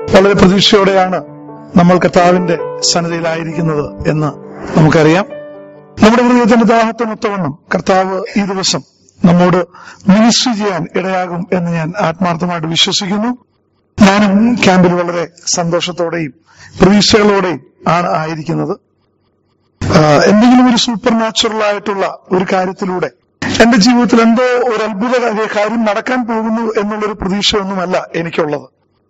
വളരെ പ്രതീക്ഷയോടെയാണ് നമ്മൾ കർത്താവിന്റെ സന്നിധിയിലായിരിക്കുന്നത് എന്ന് നമുക്കറിയാം. നമ്മുടെ ഹൃദയത്തിന്റെ ദാഹത്തിനൊത്തവണ്ണം കർത്താവ് ഈ ദിവസം നമ്മോട് മിനിസ്ട്രി ചെയ്യാൻ ഇടയാകും എന്ന് ഞാൻ ആത്മാർത്ഥമായിട്ട് വിശ്വസിക്കുന്നു. ഞാനും ക്യാമ്പിൽ വളരെ സന്തോഷത്തോടെയും പ്രതീക്ഷകളോടെയും ആണ് ആയിരിക്കുന്നത്. എന്തെങ്കിലും ഒരു സൂപ്പർ നാച്ചുറൽ ആയിട്ടുള്ള ഒരു കാര്യത്തിലൂടെ എന്റെ ജീവിതത്തിൽ എന്തോ ഒരു അത്ഭുത കാര്യം നടക്കാൻ പോകുന്നു എന്നുള്ളൊരു പ്രതീക്ഷയൊന്നുമല്ല എനിക്കുള്ളത്.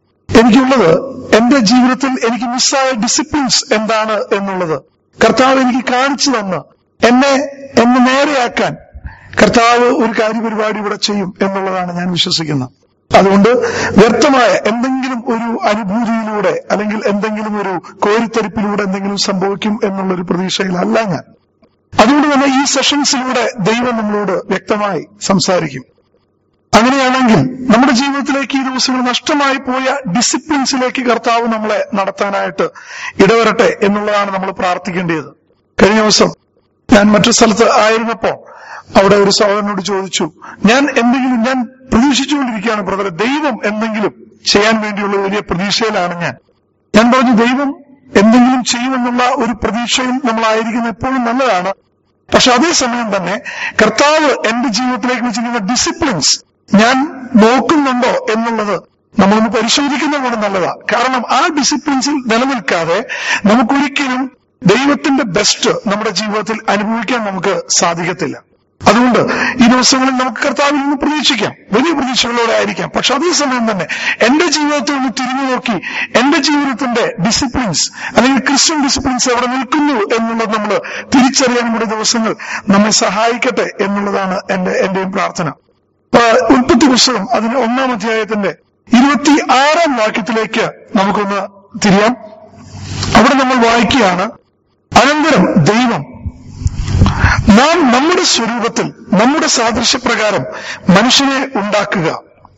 എന്റെ ജീവിതത്തിൽ എനിക്ക് മിസ്സായ ഡിസിപ്ലിൻസ് എന്താണ് എന്നുള്ളത് കർത്താവ് എനിക്ക് കാണിച്ചു തന്ന് എന്നെ നേരെയാക്കാൻ കർത്താവ് ഒരു കാര്യപരിപാടി ഇവിടെ ചെയ്യും എന്നുള്ളതാണ് ഞാൻ വിശ്വസിക്കുന്നത്. അതുകൊണ്ട് വ്യർത്ഥമായ എന്തെങ്കിലും ഒരു അനുഭൂതിയിലൂടെ അല്ലെങ്കിൽ എന്തെങ്കിലും ഒരു കോരിത്തരിപ്പിലൂടെ എന്തെങ്കിലും സംഭവിക്കും എന്നുള്ളൊരു പ്രതീക്ഷയിലല്ല ഞാൻ. അതുകൊണ്ട് തന്നെ ഈ സെഷൻസിലൂടെ ദൈവം നമ്മളോട് വ്യക്തമായി സംസാരിക്കും. അങ്ങനെയാണെങ്കിൽ നമ്മുടെ ജീവിതത്തിലേക്ക് ഈ ദിവസങ്ങൾ നഷ്ടമായി പോയ ഡിസിപ്ലിൻസിലേക്ക് കർത്താവ് നമ്മളെ നടത്താനായിട്ട് ഇടവരട്ടെ എന്നുള്ളതാണ് നമ്മൾ പ്രാർത്ഥിക്കേണ്ടത്. കഴിഞ്ഞ ദിവസം ഞാൻ മറ്റൊരു സ്ഥലത്ത് ആയിരുന്നപ്പോ അവിടെ ഒരു സഹോദരനോട് ചോദിച്ചു, ഞാൻ പ്രതീക്ഷിച്ചുകൊണ്ടിരിക്കുകയാണ് ബ്രദറെ, ദൈവം എന്തെങ്കിലും ചെയ്യാൻ വേണ്ടിയുള്ള വലിയ പ്രതീക്ഷയിലാണ് ഞാൻ പറഞ്ഞു, ദൈവം എന്തെങ്കിലും ചെയ്യുമെന്നുള്ള ഒരു പ്രതീക്ഷയിൽ നമ്മളായിരിക്കുന്ന എപ്പോഴും നല്ലതാണ്. പക്ഷെ അതേസമയം തന്നെ കർത്താവ് എന്റെ ജീവിതത്തിലേക്ക് വെച്ചിരിക്കുന്ന ഡിസിപ്ലിൻസ് ഞാൻ നോക്കുന്നുണ്ടോ എന്നുള്ളത് നമ്മളൊന്ന് പരിശോധിക്കുന്നത് കൂടെ നല്ലതാണ്. കാരണം ആ ഡിസിപ്ലിൻസിൽ നിലനിൽക്കാതെ നമുക്കൊരിക്കലും ദൈവത്തിന്റെ ബെസ്റ്റ് നമ്മുടെ ജീവിതത്തിൽ അനുഭവിക്കാൻ നമുക്ക് സാധിക്കത്തില്ല. അതുകൊണ്ട് ഈ ദിവസങ്ങളിൽ നമുക്ക് കർത്താവിൽ നിന്ന് പ്രതീക്ഷിക്കാം, വലിയ പ്രതീക്ഷകളോടെ ആയിരിക്കാം. പക്ഷെ അതേസമയം തന്നെ എന്റെ ജീവിതത്തിൽ ഒന്ന് തിരിഞ്ഞു നോക്കി എന്റെ ജീവിതത്തിന്റെ ഡിസിപ്ലിൻസ് അല്ലെങ്കിൽ ക്രിസ്ത്യൻ ഡിസിപ്ലിൻസ് എവിടെ നിൽക്കുന്നു എന്നുള്ളത് നമ്മൾ തിരിച്ചറിയാൻ കൂടി ദിവസങ്ങൾ നമ്മെ സഹായിക്കട്ടെ എന്നുള്ളതാണ് എന്റെയും പ്രാർത്ഥന. ഉൽപ്പത്തി പുസ്തകം അതിന് 1-ാം അധ്യായത്തിന്റെ 26-ാം വാക്യത്തിലേക്ക് നമുക്കൊന്ന് തിരിയാം. അവിടെ നമ്മൾ വായിക്കുകയാണ്, അനന്തരം ദൈവം നാം നമ്മുടെ സ്വരൂപത്തിൽ നമ്മുടെ സാദൃശ്യപ്രകാരം മനുഷ്യനെ ഉണ്ടാക്കുക,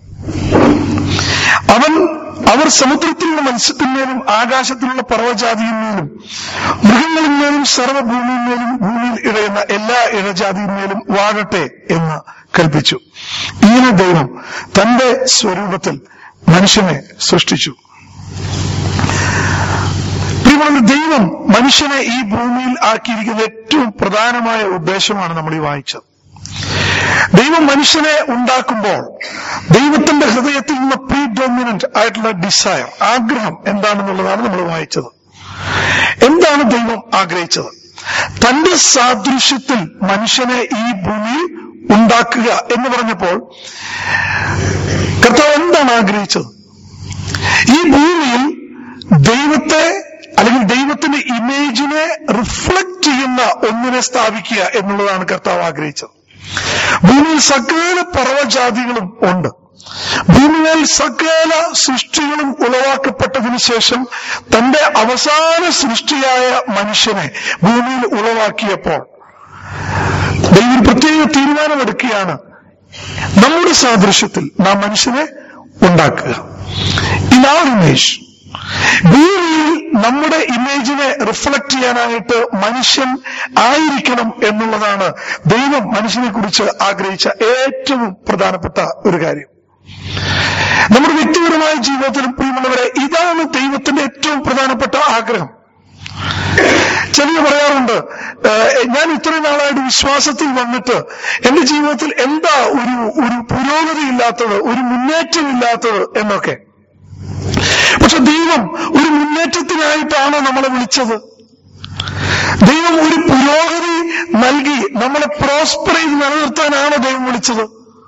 അവർ സമുദ്രത്തിലുള്ള മത്സ്യത്തിന്മേലും ആകാശത്തിലുള്ള പർവ്വജാതിയിന്മേലും മൃഗങ്ങളിന്മേലും സർവ്വഭൂമിയിന്മേലും ഭൂമിയിൽ ഇഴയുന്ന എല്ലാ ഇഴജാതിയിന്മേലും വാഴട്ടെ എന്ന് കൽപ്പിച്ചു. ഇങ്ങനെ ദൈവം തന്റെ സ്വരൂപത്തിൽ മനുഷ്യനെ സൃഷ്ടിച്ചു. ദൈവം മനുഷ്യനെ ഈ ഭൂമിയിൽ ആക്കിയിരിക്കുന്ന ഏറ്റവും പ്രധാനമായ ഉദ്ദേശമാണ് നമ്മൾ ഈ വായിച്ചത്. ദൈവം മനുഷ്യനെ ഉണ്ടാക്കുമ്പോൾ ദൈവത്തിന്റെ ഹൃദയത്തിൽ നിന്ന് പ്രീഡോമിനന്റ് ആയിട്ടുള്ള ഡിസയർ, ആഗ്രഹം എന്താണെന്നുള്ളതാണ് നമ്മൾ വായിച്ചത്. എന്താണ് ദൈവം ആഗ്രഹിച്ചത്? തന്റെ സാദൃശ്യത്തിൽ മനുഷ്യനെ ഈ ഭൂമിയിൽ ഉണ്ടാക്കുക എന്ന് പറഞ്ഞപ്പോൾ കർത്താവ് എന്താണ് ആഗ്രഹിച്ചത്? ഈ ഭൂമിയിൽ ദൈവത്തെ അല്ലെങ്കിൽ ദൈവത്തിന്റെ ഇമേജിനെ റിഫ്ലക്ട് ചെയ്യുന്ന ഒന്നിനെ സ്ഥാപിക്കുക എന്നുള്ളതാണ് കർത്താവ് ആഗ്രഹിച്ചത്. ഭൂമിയിൽ സകല പർവ്വജാതികളും ഉണ്ട്. ഭൂമിയിൽ സകല സൃഷ്ടികളും ഉളവാക്കപ്പെട്ടതിനു ശേഷം തന്റെ അവസാന സൃഷ്ടിയായ മനുഷ്യനെ ഭൂമിയിൽ ഉളവാക്കിയപ്പോൾ ദൈവം പ്രത്യേക തീരുമാനമെടുക്കുകയാണ്, നമ്മുടെ സാദൃശ്യത്തിൽ നാം മനുഷ്യനെ ഉണ്ടാക്കുക. In our image. ഭൂമിയിൽ നമ്മുടെ ഇമേജിനെ റിഫ്ലക്ട് ചെയ്യാനായിട്ട് മനുഷ്യൻ ആയിരിക്കണം എന്നുള്ളതാണ് ദൈവം മനുഷ്യനെ കുറിച്ച് ആഗ്രഹിച്ച ഏറ്റവും പ്രധാനപ്പെട്ട ഒരു കാര്യം. നമ്മുടെ വ്യക്തിപരമായ ജീവിതത്തിലും പ്രിയമുള്ളവരെ, ഇതാണ് ദൈവത്തിന്റെ ഏറ്റവും പ്രധാനപ്പെട്ട ആഗ്രഹം. ചിലർ പറയാറുണ്ട്, ഞാൻ ഇത്രയും നാളായിട്ട് വിശ്വാസത്തിൽ വന്നിട്ട് എന്റെ ജീവിതത്തിൽ എന്താ ഒരു പുരോഗതി ഇല്ലാത്തത്, ഒരു മുന്നേറ്റമില്ലാത്തത് എന്നൊക്കെ. പക്ഷെ ദൈവം ഒരു മുന്നേറ്റത്തിനായിട്ടാണോ നമ്മളെ വിളിച്ചത്? ദൈവം ഒരു പുരോഗതി നൽകി നമ്മളെ പ്രോസ്പർ ചെയ്ത് നിലനിർത്താനാണോ ദൈവം വിളിച്ചത്?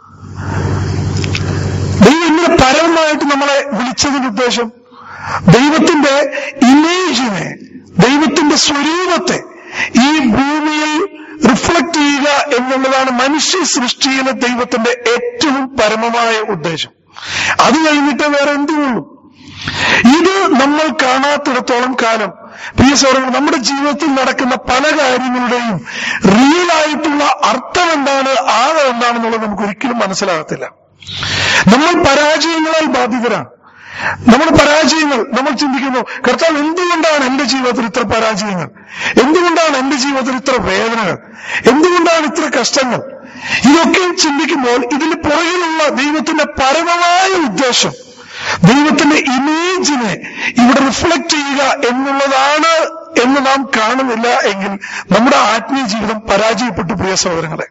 ദൈവം ഇങ്ങനെ പരമായിട്ട് നമ്മളെ വിളിച്ചതിന്റെ ഉദ്ദേശം ദൈവത്തിന്റെ ഇമേജിനെ, ദൈവത്തിന്റെ സ്വരൂപത്തെ ഈ ഭൂമിയിൽ റിഫ്ലക്ട് ചെയ്യുക എന്നുള്ളതാണ് മനുഷ്യ സൃഷ്ടിയിലെ ദൈവത്തിന്റെ ഏറ്റവും പരമമായ ഉദ്ദേശം. അത് കഴിഞ്ഞിട്ട് വേറെ എന്തുള്ളൂ? ഇത് നമ്മൾ കാണാത്തിടത്തോളം കാലം പ്രിയ സഹോദരങ്ങൾ, നമ്മുടെ ജീവിതത്തിൽ നടക്കുന്ന പല കാര്യങ്ങളുടെയും റിയൽ ആയിട്ടുള്ള അർത്ഥം എന്താണ്, ആഴം എന്താണെന്നുള്ളത് നമുക്ക് ഒരിക്കലും മനസ്സിലാകത്തില്ല. നമ്മൾ പരാജയങ്ങളാൽ ബാധിതരാണ്. നമ്മുടെ പരാജയങ്ങൾ നമ്മൾ ചിന്തിക്കുന്നു, കർത്താവ് എന്തുകൊണ്ടാണ് എന്റെ ജീവിതത്തിൽ ഇത്ര പരാജയങ്ങൾ, എന്തുകൊണ്ടാണ് എന്റെ ജീവിതത്തിൽ ഇത്ര വേദനകൾ, എന്തുകൊണ്ടാണ് ഇത്ര കഷ്ടങ്ങൾ? ഇതൊക്കെ ചിന്തിക്കുമ്പോൾ ഇതിന് പുറകിലുള്ള ദൈവത്തിന്റെ പരമമായ ഉദ്ദേശം ദൈവത്തിന്റെ ഇമേജിനെ ഇവിടെ റിഫ്ലക്ട് ചെയ്യുക എന്നുള്ളതാണ് എന്ന് നാം കാണുന്നില്ല എങ്കിൽ നമ്മുടെ ആത്മീയ ജീവിതം പരാജയപ്പെട്ടു, പ്രിയ സഹോദരങ്ങളെ.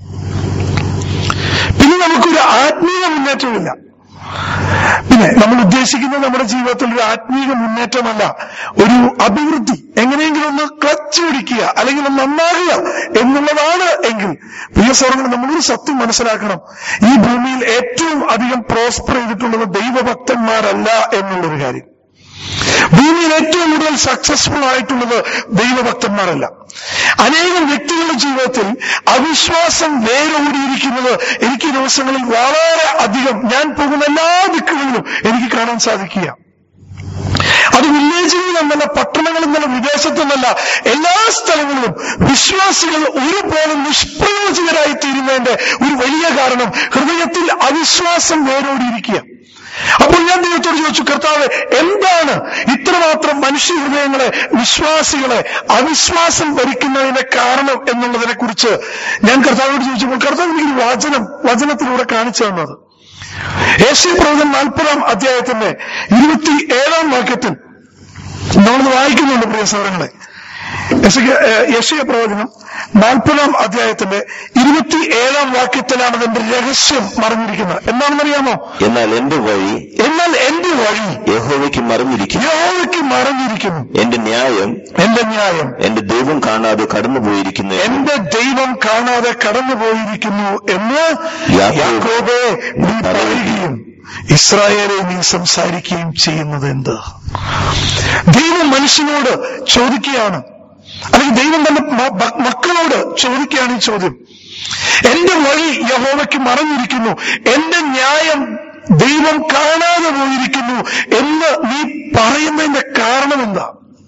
പിന്നെ നമുക്കൊരു ആത്മീയ മുന്നേറ്റമില്ല. പിന്നെ നമ്മൾ ഉദ്ദേശിക്കുന്നത് നമ്മുടെ ജീവിതത്തിൽ ഒരു ആത്മീയ മുന്നേറ്റമല്ല, ഒരു അഭിവൃദ്ധി, എങ്ങനെയെങ്കിലും ഒന്ന് ക്ലച്ച് പിടിക്കുക അല്ലെങ്കിൽ ഒന്ന് നന്നാകുക എന്നുള്ളതാണ് എങ്കിൽ, പ്രിയ സഹോദരങ്ങൾ, നമ്മളൊരു സത്യം മനസ്സിലാക്കണം. ഈ ഭൂമിയിൽ ഏറ്റവും അധികം പ്രോസ്പർ ചെയ്തിട്ടുള്ളത് ദൈവഭക്തന്മാരല്ല എന്നുള്ളൊരു കാര്യം. ഭൂമിയിൽ ഏറ്റവും കൂടുതൽ സക്സസ്ഫുൾ ആയിട്ടുള്ളത് ദൈവഭക്തന്മാരല്ല. അനേകം വ്യക്തികളുടെ ജീവിതത്തിൽ അവിശ്വാസം വേരോടിയിരിക്കുന്നത് എനിക്ക് ദിവസങ്ങളിൽ വളരെ അധികം, ഞാൻ പോകുന്ന എല്ലാ ദിക്കുകളിലും എനിക്ക് കാണാൻ സാധിക്കുക. അത് വില്ലേജിൽ നിന്നല്ല, പട്ടണങ്ങളിൽ നിന്നല്ല, വിദേശത്തു നിന്നല്ല, എല്ലാ സ്ഥലങ്ങളിലും വിശ്വാസികൾ ഒരുപോലെ നിഷ്പ്രയോജകരായി തീരുന്നതിന്റെ ഒരു വലിയ കാരണം ഹൃദയത്തിൽ അവിശ്വാസം വേരോടിയിരിക്കുക. അപ്പോൾ ഞാൻ ദൈവത്തോട് ചോദിച്ചു, കർത്താവ്, എന്താണ് ഇത്രമാത്രം മനുഷ്യ ഹൃദയങ്ങളെ, വിശ്വാസികളെ അവിശ്വാസം ഭരിക്കുന്നതിന്റെ കാരണം എന്നുള്ളതിനെ കുറിച്ച് ഞാൻ കർത്താവിനോട് ചോദിച്ചപ്പോൾ കർത്താവ് എനിക്ക് വചനത്തിലൂടെ കാണിച്ചു തന്നത്. യെശയ്യാപ്രവചനം 40-ാം അധ്യായത്തിന്റെ 27-ാം വാക്യത്തിൽ നമ്മളത് വായിക്കുന്നുണ്ട്, പ്രിയ സഹോദരങ്ങളെ. യെശയ്യാപ്രവചനം 40-ാം അധ്യായത്തിന്റെ 27-ാം വാക്യത്തിലാണ് അതിന്റെ രഹസ്യം മറഞ്ഞിരിക്കുന്നത്. എന്താണെന്നറിയാമോ? എന്നാൽ എന്റെ വഴി യഹോവയ്ക്ക് മറഞ്ഞിരിക്കുന്നു, എന്റെ ന്യായം എന്റെ ദൈവം കാണാതെ കടന്നുപോയിരിക്കുന്നു എന്ന് യാക്കോബേ നീ പറയുകയും ഇസ്രായേലെ നീ സംസാരിക്കുകയും ചെയ്യുന്നത് എന്ത്? ദൈവം മനുഷ്യനോട് ചോദിക്കുകയാണ്, അല്ലെങ്കിൽ ദൈവം തന്റെ മക്കളോട് ചോദിക്കുകയാണ് ഈ ചോദ്യം. എന്റെ വഴി യഹോവയ്ക്ക് മറഞ്ഞിരിക്കുന്നു, എന്റെ ന്യായം ദൈവം കാണാതെ പോയിരിക്കുന്നു എന്ന് നീ പറയുന്നതിന്റെ കാരണം എന്താ?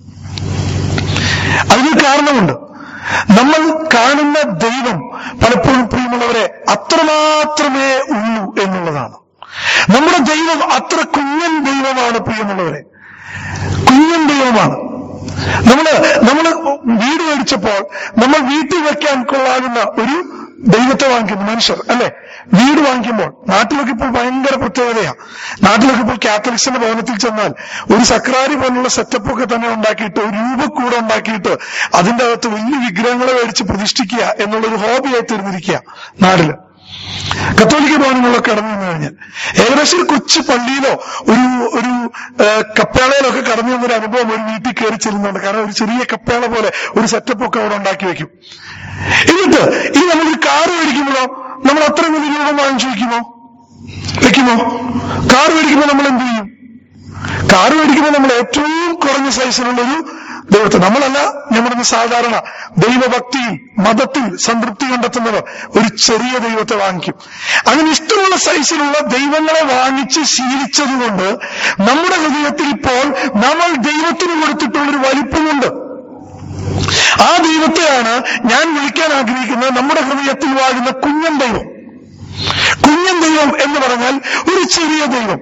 അതിന് കാരണമുണ്ട്. നമ്മൾ കാണുന്ന ദൈവം പലപ്പോഴും, പ്രിയമുള്ളവരെ, അത്രമാത്രമേ ഉള്ളൂ എന്നുള്ളതാണ്. നമ്മുടെ ദൈവം അത്ര കുഞ്ഞൻ ദൈവമാണ്, പ്രിയമുള്ളവരെ, കുഞ്ഞൻ ദൈവമാണ്. നമ്മള് വീട് മേടിച്ചപ്പോൾ നമ്മൾ വീട്ടിൽ വെക്കാൻ കൊള്ളാകുന്ന ഒരു ദൈവത്തെ വാങ്ങിക്കുന്നു മനുഷ്യർ, അല്ലെ? വീട് വാങ്ങിക്കുമ്പോൾ നാട്ടിലൊക്കെ ഇപ്പോൾ ഭയങ്കര പ്രത്യേകതയാണ്. നാട്ടിലൊക്കെ ഇപ്പോൾ കാത്തലിക്സിന്റെ ഭവനത്തിൽ ചെന്നാൽ ഒരു സക്രാരി പോലുള്ള സെറ്റപ്പൊക്കെ തന്നെ ഉണ്ടാക്കിയിട്ട്, ഒരു രൂപക്കൂടെ ഉണ്ടാക്കിയിട്ട് അതിന്റെ അകത്ത് വലിയ വിഗ്രഹങ്ങളെ മേടിച്ച് പ്രതിഷ്ഠിക്കുക എന്നുള്ളൊരു ഹോബിയായി തീർന്നിരിക്കുക നാട്ടില്. കത്തോലിക്ക ഭവനങ്ങളിലൊക്കെ കടന്നു വന്നു കഴിഞ്ഞാൽ ഏകദേശം ഒരു കൊച്ചു പള്ളിയിലോ ഒരു കപ്പേളയിലൊക്കെ കടന്നു വന്നൊരു അനുഭവം ഒരു വീട്ടിൽ കയറി ചെല്ലുന്നുണ്ട്. കാരണം ഒരു ചെറിയ കപ്പേള പോലെ ഒരു സെറ്റപ്പൊക്കെ അവിടെ ഉണ്ടാക്കി വെക്കും. എന്നിട്ട് ഈ നമ്മളൊരു കാറ് മേടിക്കുമ്പോഴോ നമ്മൾ അത്രയും വലിയ രൂപം വാങ്ങിച്ചു വെക്കുമോ? കാറ് മേടിക്കുമ്പോൾ നമ്മൾ എന്ത് ചെയ്യും? കാറ് മേടിക്കുമ്പോൾ നമ്മൾ ഏറ്റവും കുറഞ്ഞ സൈസിലുള്ളൊരു ദൈവത്തെ, നമ്മളല്ല, നമ്മുടെ സാധാരണ ദൈവഭക്തിയിൽ മതത്തിൽ സംതൃപ്തി കണ്ടെത്തുന്നവർ ഒരു ചെറിയ ദൈവത്തെ വാങ്ങിക്കും. അങ്ങനെ ഇഷ്ടമുള്ള സൈസിലുള്ള ദൈവങ്ങളെ വാങ്ങിച്ച് ശീലിച്ചതുകൊണ്ട് നമ്മുടെ ഹൃദയത്തിൽ ഇപ്പോൾ നമ്മൾ ദൈവത്തിന് കൊടുത്തിട്ടുള്ളൊരു വലിപ്പമുണ്ട്. ആ ദൈവത്തെയാണ് ഞാൻ വിളിക്കാൻ ആഗ്രഹിക്കുന്നത് നമ്മുടെ ഹൃദയത്തിൽ വാഴുന്ന കുഞ്ഞൻ ദൈവം. കുഞ്ഞൻ ദൈവം എന്ന് പറഞ്ഞാൽ ഒരു ചെറിയ ദൈവം.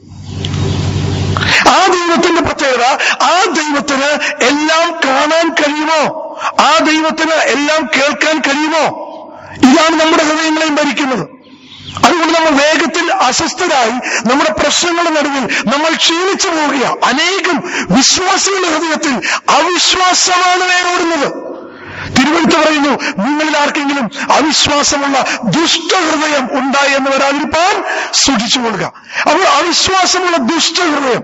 ആ ദൈവത്തിന്റെ പ്രത്യേകത, ആ ദൈവത്തിന് എല്ലാം കാണാൻ കഴിയുമോ? ആ ദൈവത്തിന് എല്ലാം കേൾക്കാൻ കഴിയുമോ? ഇതാണ് നമ്മുടെ ഹൃദയങ്ങളെയും ഭരിക്കുന്നത്. അതുകൊണ്ട് നമ്മൾ വേഗത്തിൽ അസ്വസ്ഥരായി നമ്മുടെ പ്രശ്നങ്ങളുടെ നടുവിൽ നമ്മൾ ക്ഷീണിച്ചു പോവുക. അനേകം വിശ്വാസികളുടെ ഹൃദയത്തിൽ അവിശ്വാസമാണ് വേരോടുന്നത്. തിരുവെഴുത്ത് പറയുന്നു, നിങ്ങളിൽ ആർക്കെങ്കിലും അവിശ്വാസമുള്ള ദുഷ്ടഹൃദയം ഉണ്ടായി എന്ന് വരാതിരിക്കാൻ സൂക്ഷിച്ചുകൊള്ളുക. അപ്പോൾ അവിശ്വാസമുള്ള ദുഷ്ടഹൃദയം,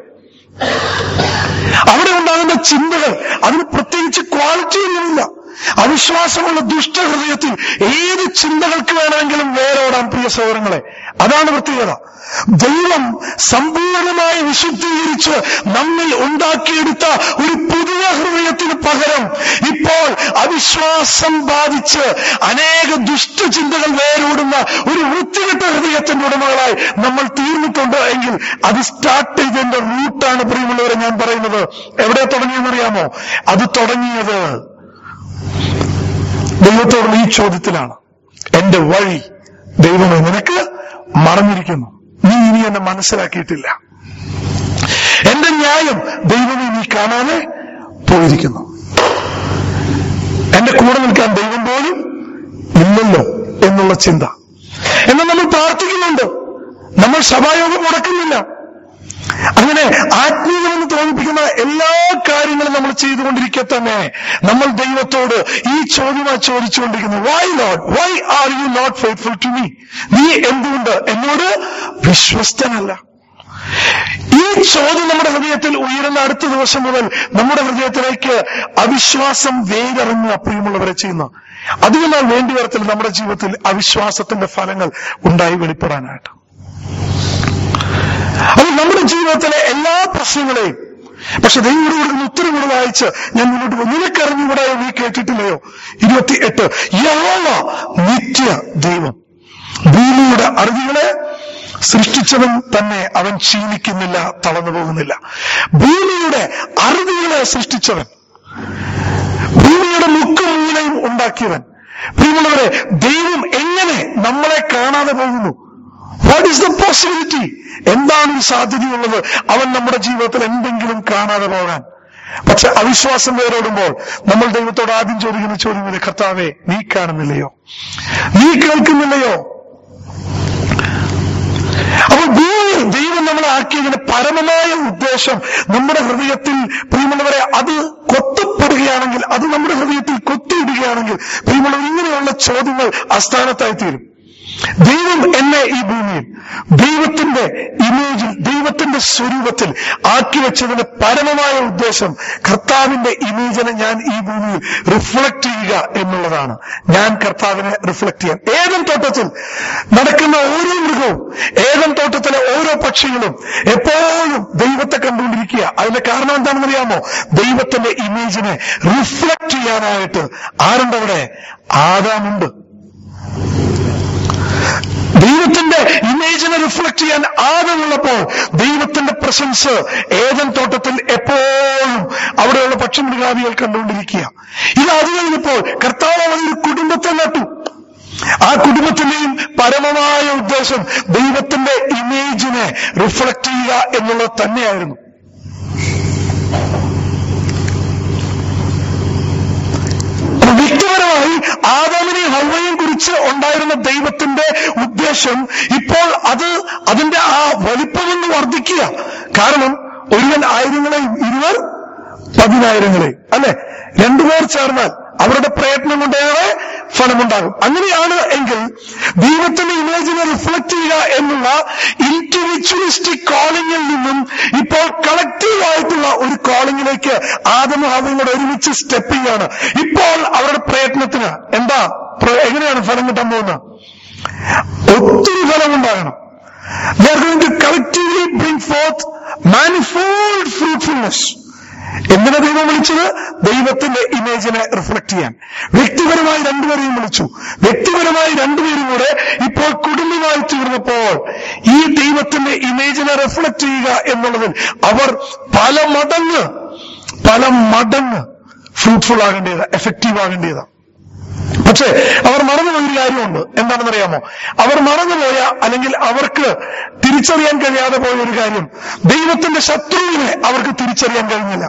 അവിടെ ഉണ്ടാകുന്ന ചിന്തകൾ, അതിന് പ്രത്യേകിച്ച് ക്വാളിറ്റി ഒന്നുമില്ല. അവിശ്വാസമുള്ള ദുഷ്ടഹൃദയത്തിൽ ഏത് ചിന്തകൾക്ക് വേണമെങ്കിലും വേരോടാൻ, പ്രിയ സഹോദരങ്ങളെ. അതാണ് പ്രത്യേകത. ദൈവം സമ്പൂർണമായി വിശുദ്ധീകരിച്ച് നമ്മിൽ ഉണ്ടാക്കിയെടുത്ത ഒരു പുതിയ ഹൃദയത്തിന് പകരം ഇപ്പോൾ അവിശ്വാസം ബാധിച്ച് അനേക ദുഷ്ടചിന്തകൾ വേരോടുന്ന ഒരു വൃത്തികെട്ട ഹൃദയത്തിന്റെ ഉടമകളായി നമ്മൾ തീർന്നിട്ടുണ്ട് എങ്കിൽ അത് സ്റ്റാർട്ട് ചെയ്തതിന്റെ റൂട്ടാണ്, പ്രിയമുള്ളവരെ, ഞാൻ പറയുന്നത്. എവിടെ തുടങ്ങിയെന്നറിയാമോ? അത് തുടങ്ങിയത് ദൈവത്തോടുള്ള ഈ ചോദ്യത്തിലാണ്. എന്റെ വഴി ദൈവമേ നിനക്ക് മറഞ്ഞിരിക്കുന്നു, നീ ഇനി എന്നെ മനസ്സിലാക്കിയിട്ടില്ല. എന്റെ ന്യായം ദൈവമേ നീ കാണാതെ പോയിരിക്കുന്നു. എന്റെ കൂടെ നിൽക്കാൻ ദൈവം പോലും ഇല്ലല്ലോ എന്നുള്ള ചിന്ത. എന്നാൽ നമ്മൾ പ്രാർത്ഥിക്കുന്നുണ്ട്, നമ്മൾ സഭായോഗം മുടക്കുന്നില്ല, അങ്ങനെ ആത്മീയമെന്ന് തോന്നിപ്പിക്കുന്ന എല്ലാ കാര്യങ്ങളും നമ്മൾ ചെയ്തുകൊണ്ടിരിക്കെ തന്നെ നമ്മൾ ദൈവത്തോട് ഈ ചോദ്യമായി ചോദിച്ചുകൊണ്ടിരിക്കുന്നു, why lord, why are you not faithful to me? നീ എന്തുകൊണ്ട് എന്നോട് വിശ്വസ്തനല്ല? ഈ ചോദ്യം നമ്മുടെ ഹൃദയത്തിൽ ഉയരുന്ന അടുത്ത ദിവസം മുതൽ നമ്മുടെ ഹൃദയത്തിലേക്ക് അവിശ്വാസം വേരിറങ്ങുക പ്രിയമുള്ളവരെ ചെയ്യുന്ന. അതുകൊണ്ടാൽ വേണ്ടി വരത്തില്ല നമ്മുടെ ജീവിതത്തിൽ അവിശ്വാസത്തിന്റെ ഫലങ്ങൾ ഉണ്ടായി വെളിപ്പെടാനായിട്ട്. അത് നമ്മുടെ ജീവിതത്തിലെ എല്ലാ പ്രശ്നങ്ങളെയും, പക്ഷെ ദൈവം കൊടുക്കുന്ന ഉത്തരം കൂടെ വായിച്ച് ഞാൻ മുന്നോട്ട് പോകും. നിനക്കറിഞ്ഞുകൂടായോ, നീ കേട്ടിട്ടില്ലയോ? 28 യഹോവ നിത്യ ദൈവം, ഭൂമിയുടെ അറുതികളെ സൃഷ്ടിച്ചവൻ തന്നെ, അവൻ ക്ഷീണിക്കുന്നില്ല, തളർന്നു പോകുന്നില്ല. ഭൂമിയുടെ അറുതികളെ സൃഷ്ടിച്ചവൻ, ഭൂമിയുടെ മുക്കും മൂലയും ഉണ്ടാക്കിയവൻ. പ്രിയമുള്ളവരെ, ദൈവം എങ്ങനെ നമ്മളെ കാണാതെ പോകുന്നു? What is the possibility? എന്താണ് ഈ സാധ്യതയുള്ളത് അവൻ നമ്മുടെ ജീവിതത്തിൽ എന്തെങ്കിലും കാണാതെ പോകാൻ? പക്ഷെ അവിശ്വാസം വേരോടുമ്പോൾ നമ്മൾ ദൈവത്തോട് ആദ്യം ചോദിക്കുന്ന ചോദ്യം, കർത്താവേ, നീ കാണുന്നില്ലയോ? നീ കേൾക്കുന്നില്ലയോ? അപ്പോൾ ഭൂമിയിൽ ദൈവം നമ്മളെ ആക്കിയതിന്റെ പരമമായ ഉദ്ദേശം നമ്മുടെ ഹൃദയത്തിൽ, പ്രിയമുള്ളവരെ, അത് കൊത്തപ്പെടുകയാണെങ്കിൽ, അത് നമ്മുടെ ഹൃദയത്തിൽ കൊത്തിയിടുകയാണെങ്കിൽ, പ്രിയമുള്ളവർ, ഇങ്ങനെയുള്ള ചോദ്യങ്ങൾ അസ്ഥാനത്തായി തീരും. ദൈവം എന്നെ ഈ ഭൂമിയിൽ ദൈവത്തിന്റെ ഇമേജിൽ, ദൈവത്തിന്റെ സ്വരൂപത്തിൽ ആക്കി വെച്ചതിന്റെ പരമമായ ഉദ്ദേശം കർത്താവിന്റെ ഇമേജിനെ ഞാൻ ഈ ഭൂമിയിൽ റിഫ്ലക്ട് ചെയ്യുക എന്നുള്ളതാണ്. ഞാൻ കർത്താവിനെ റിഫ്ലക്ട് ചെയ്യാൻ. ഏദൻ തോട്ടത്തിൽ നടക്കുന്ന ഓരോ മൃഗവും, ഏദൻ തോട്ടത്തിലെ ഓരോ പക്ഷികളും എപ്പോഴും ദൈവത്തെ കണ്ടുകൊണ്ടിരിക്കുക. അതിന്റെ കാരണം എന്താണെന്നറിയാമോ? ദൈവത്തിന്റെ ഇമേജിനെ റിഫ്ലക്ട് ചെയ്യാനായിട്ട് ആരുണ്ട് അവിടെ? ആദാമുണ്ട്. ദൈവത്തിന്റെ ഇമേജിനെ റിഫ്ലക്ട് ചെയ്യാൻ ആദമുള്ളപ്പോൾ ദൈവത്തിന്റെ പ്രസൻസ് ഏദൻ തോട്ടത്തിൽ എപ്പോഴും അവിടെയുള്ള പക്ഷിമൃഗാദികൾ കണ്ടുകൊണ്ടിരിക്കുക. ഇത് അത് കഴിഞ്ഞപ്പോൾ കർത്താവ് അവനൊരു കുടുംബത്തെ നട്ടു. ആ കുടുംബത്തിന്റെയും പരമമായ ഉദ്ദേശം ദൈവത്തിന്റെ ഇമേജിനെ റിഫ്ലക്ട് ചെയ്യുക എന്നുള്ളത് തന്നെയായിരുന്നു. വ്യക്തിപരമായി ആദാമിനെയും ഹവ്വയെയും കുറിച്ച് ഉണ്ടായിരുന്ന ദൈവത്തിന്റെ ഉദ്ദേശം ഇപ്പോൾ അതിന്റെ ആ വലിപ്പമൊന്ന് വർദ്ധിക്കുക. കാരണം ഒരുവൻ 1000-ങ്ങളെയും ഇരുവർ 10,000-ങ്ങളെയും, അല്ലെ? രണ്ടുപേർ ചേർന്നാൽ അവരുടെ പ്രയത്നം കൊണ്ടേറെ ഫലമുണ്ടാകും. അങ്ങനെയാണ് എങ്കിൽ ദൈവത്തിന്റെ ഇമേജിനെ റിഫ്ലക്ട് ചെയ്യുക എന്നുള്ള ഇൻഡിവിജ്വലിസ്റ്റിക് കോളിംഗിൽ നിന്നും ഇപ്പോൾ കളക്റ്റീവായിട്ടുള്ള ഒരു കോളിംഗിലേക്ക് ആദമും ഹവ്വയും കൂടെ ഒരുമിച്ച് സ്റ്റെപ്പ് ചെയ്യാണ്. ഇപ്പോൾ അവരുടെ പ്രയത്നത്തിന് എങ്ങനെയാണ് ഫലം കിട്ടാൻ പോകുന്നത്? ഒത്തിരി ഫലമുണ്ടാകണം. They are going to collectively bring forth manifold fruitfulness. എന്തിനാ ദൈവം വിളിച്ചത്? ദൈവത്തിന്റെ ഇമേജിനെ റിഫ്ലക്ട് ചെയ്യാൻ. വ്യക്തിപരമായി രണ്ടുപേരെയും വിളിച്ചു. വ്യക്തിപരമായി രണ്ടുപേരും കൂടെ ഇപ്പോൾ കുടുംബമായി തീർന്നപ്പോൾ ഈ ദൈവത്തിന്റെ ഇമേജിനെ റിഫ്ലക്ട് ചെയ്യുക എന്നുള്ളതിൽ അവർ പല മടങ്ങ് ഫ്രൂട്ട്ഫുൾ ആകേണ്ടതാണ്, എഫക്റ്റീവ് ആകേണ്ടതാണ്. പക്ഷേ അവർ മറന്നുപോയൊരു കാര്യമുണ്ട്. എന്താണെന്നറിയാമോ? അവർ മറന്നുപോയ, അല്ലെങ്കിൽ അവർക്ക് തിരിച്ചറിയാൻ കഴിയാതെ പോയ ഒരു കാര്യം, ദൈവത്തിന്റെ ശത്രുവിനെ അവർക്ക് തിരിച്ചറിയാൻ കഴിഞ്ഞില്ല.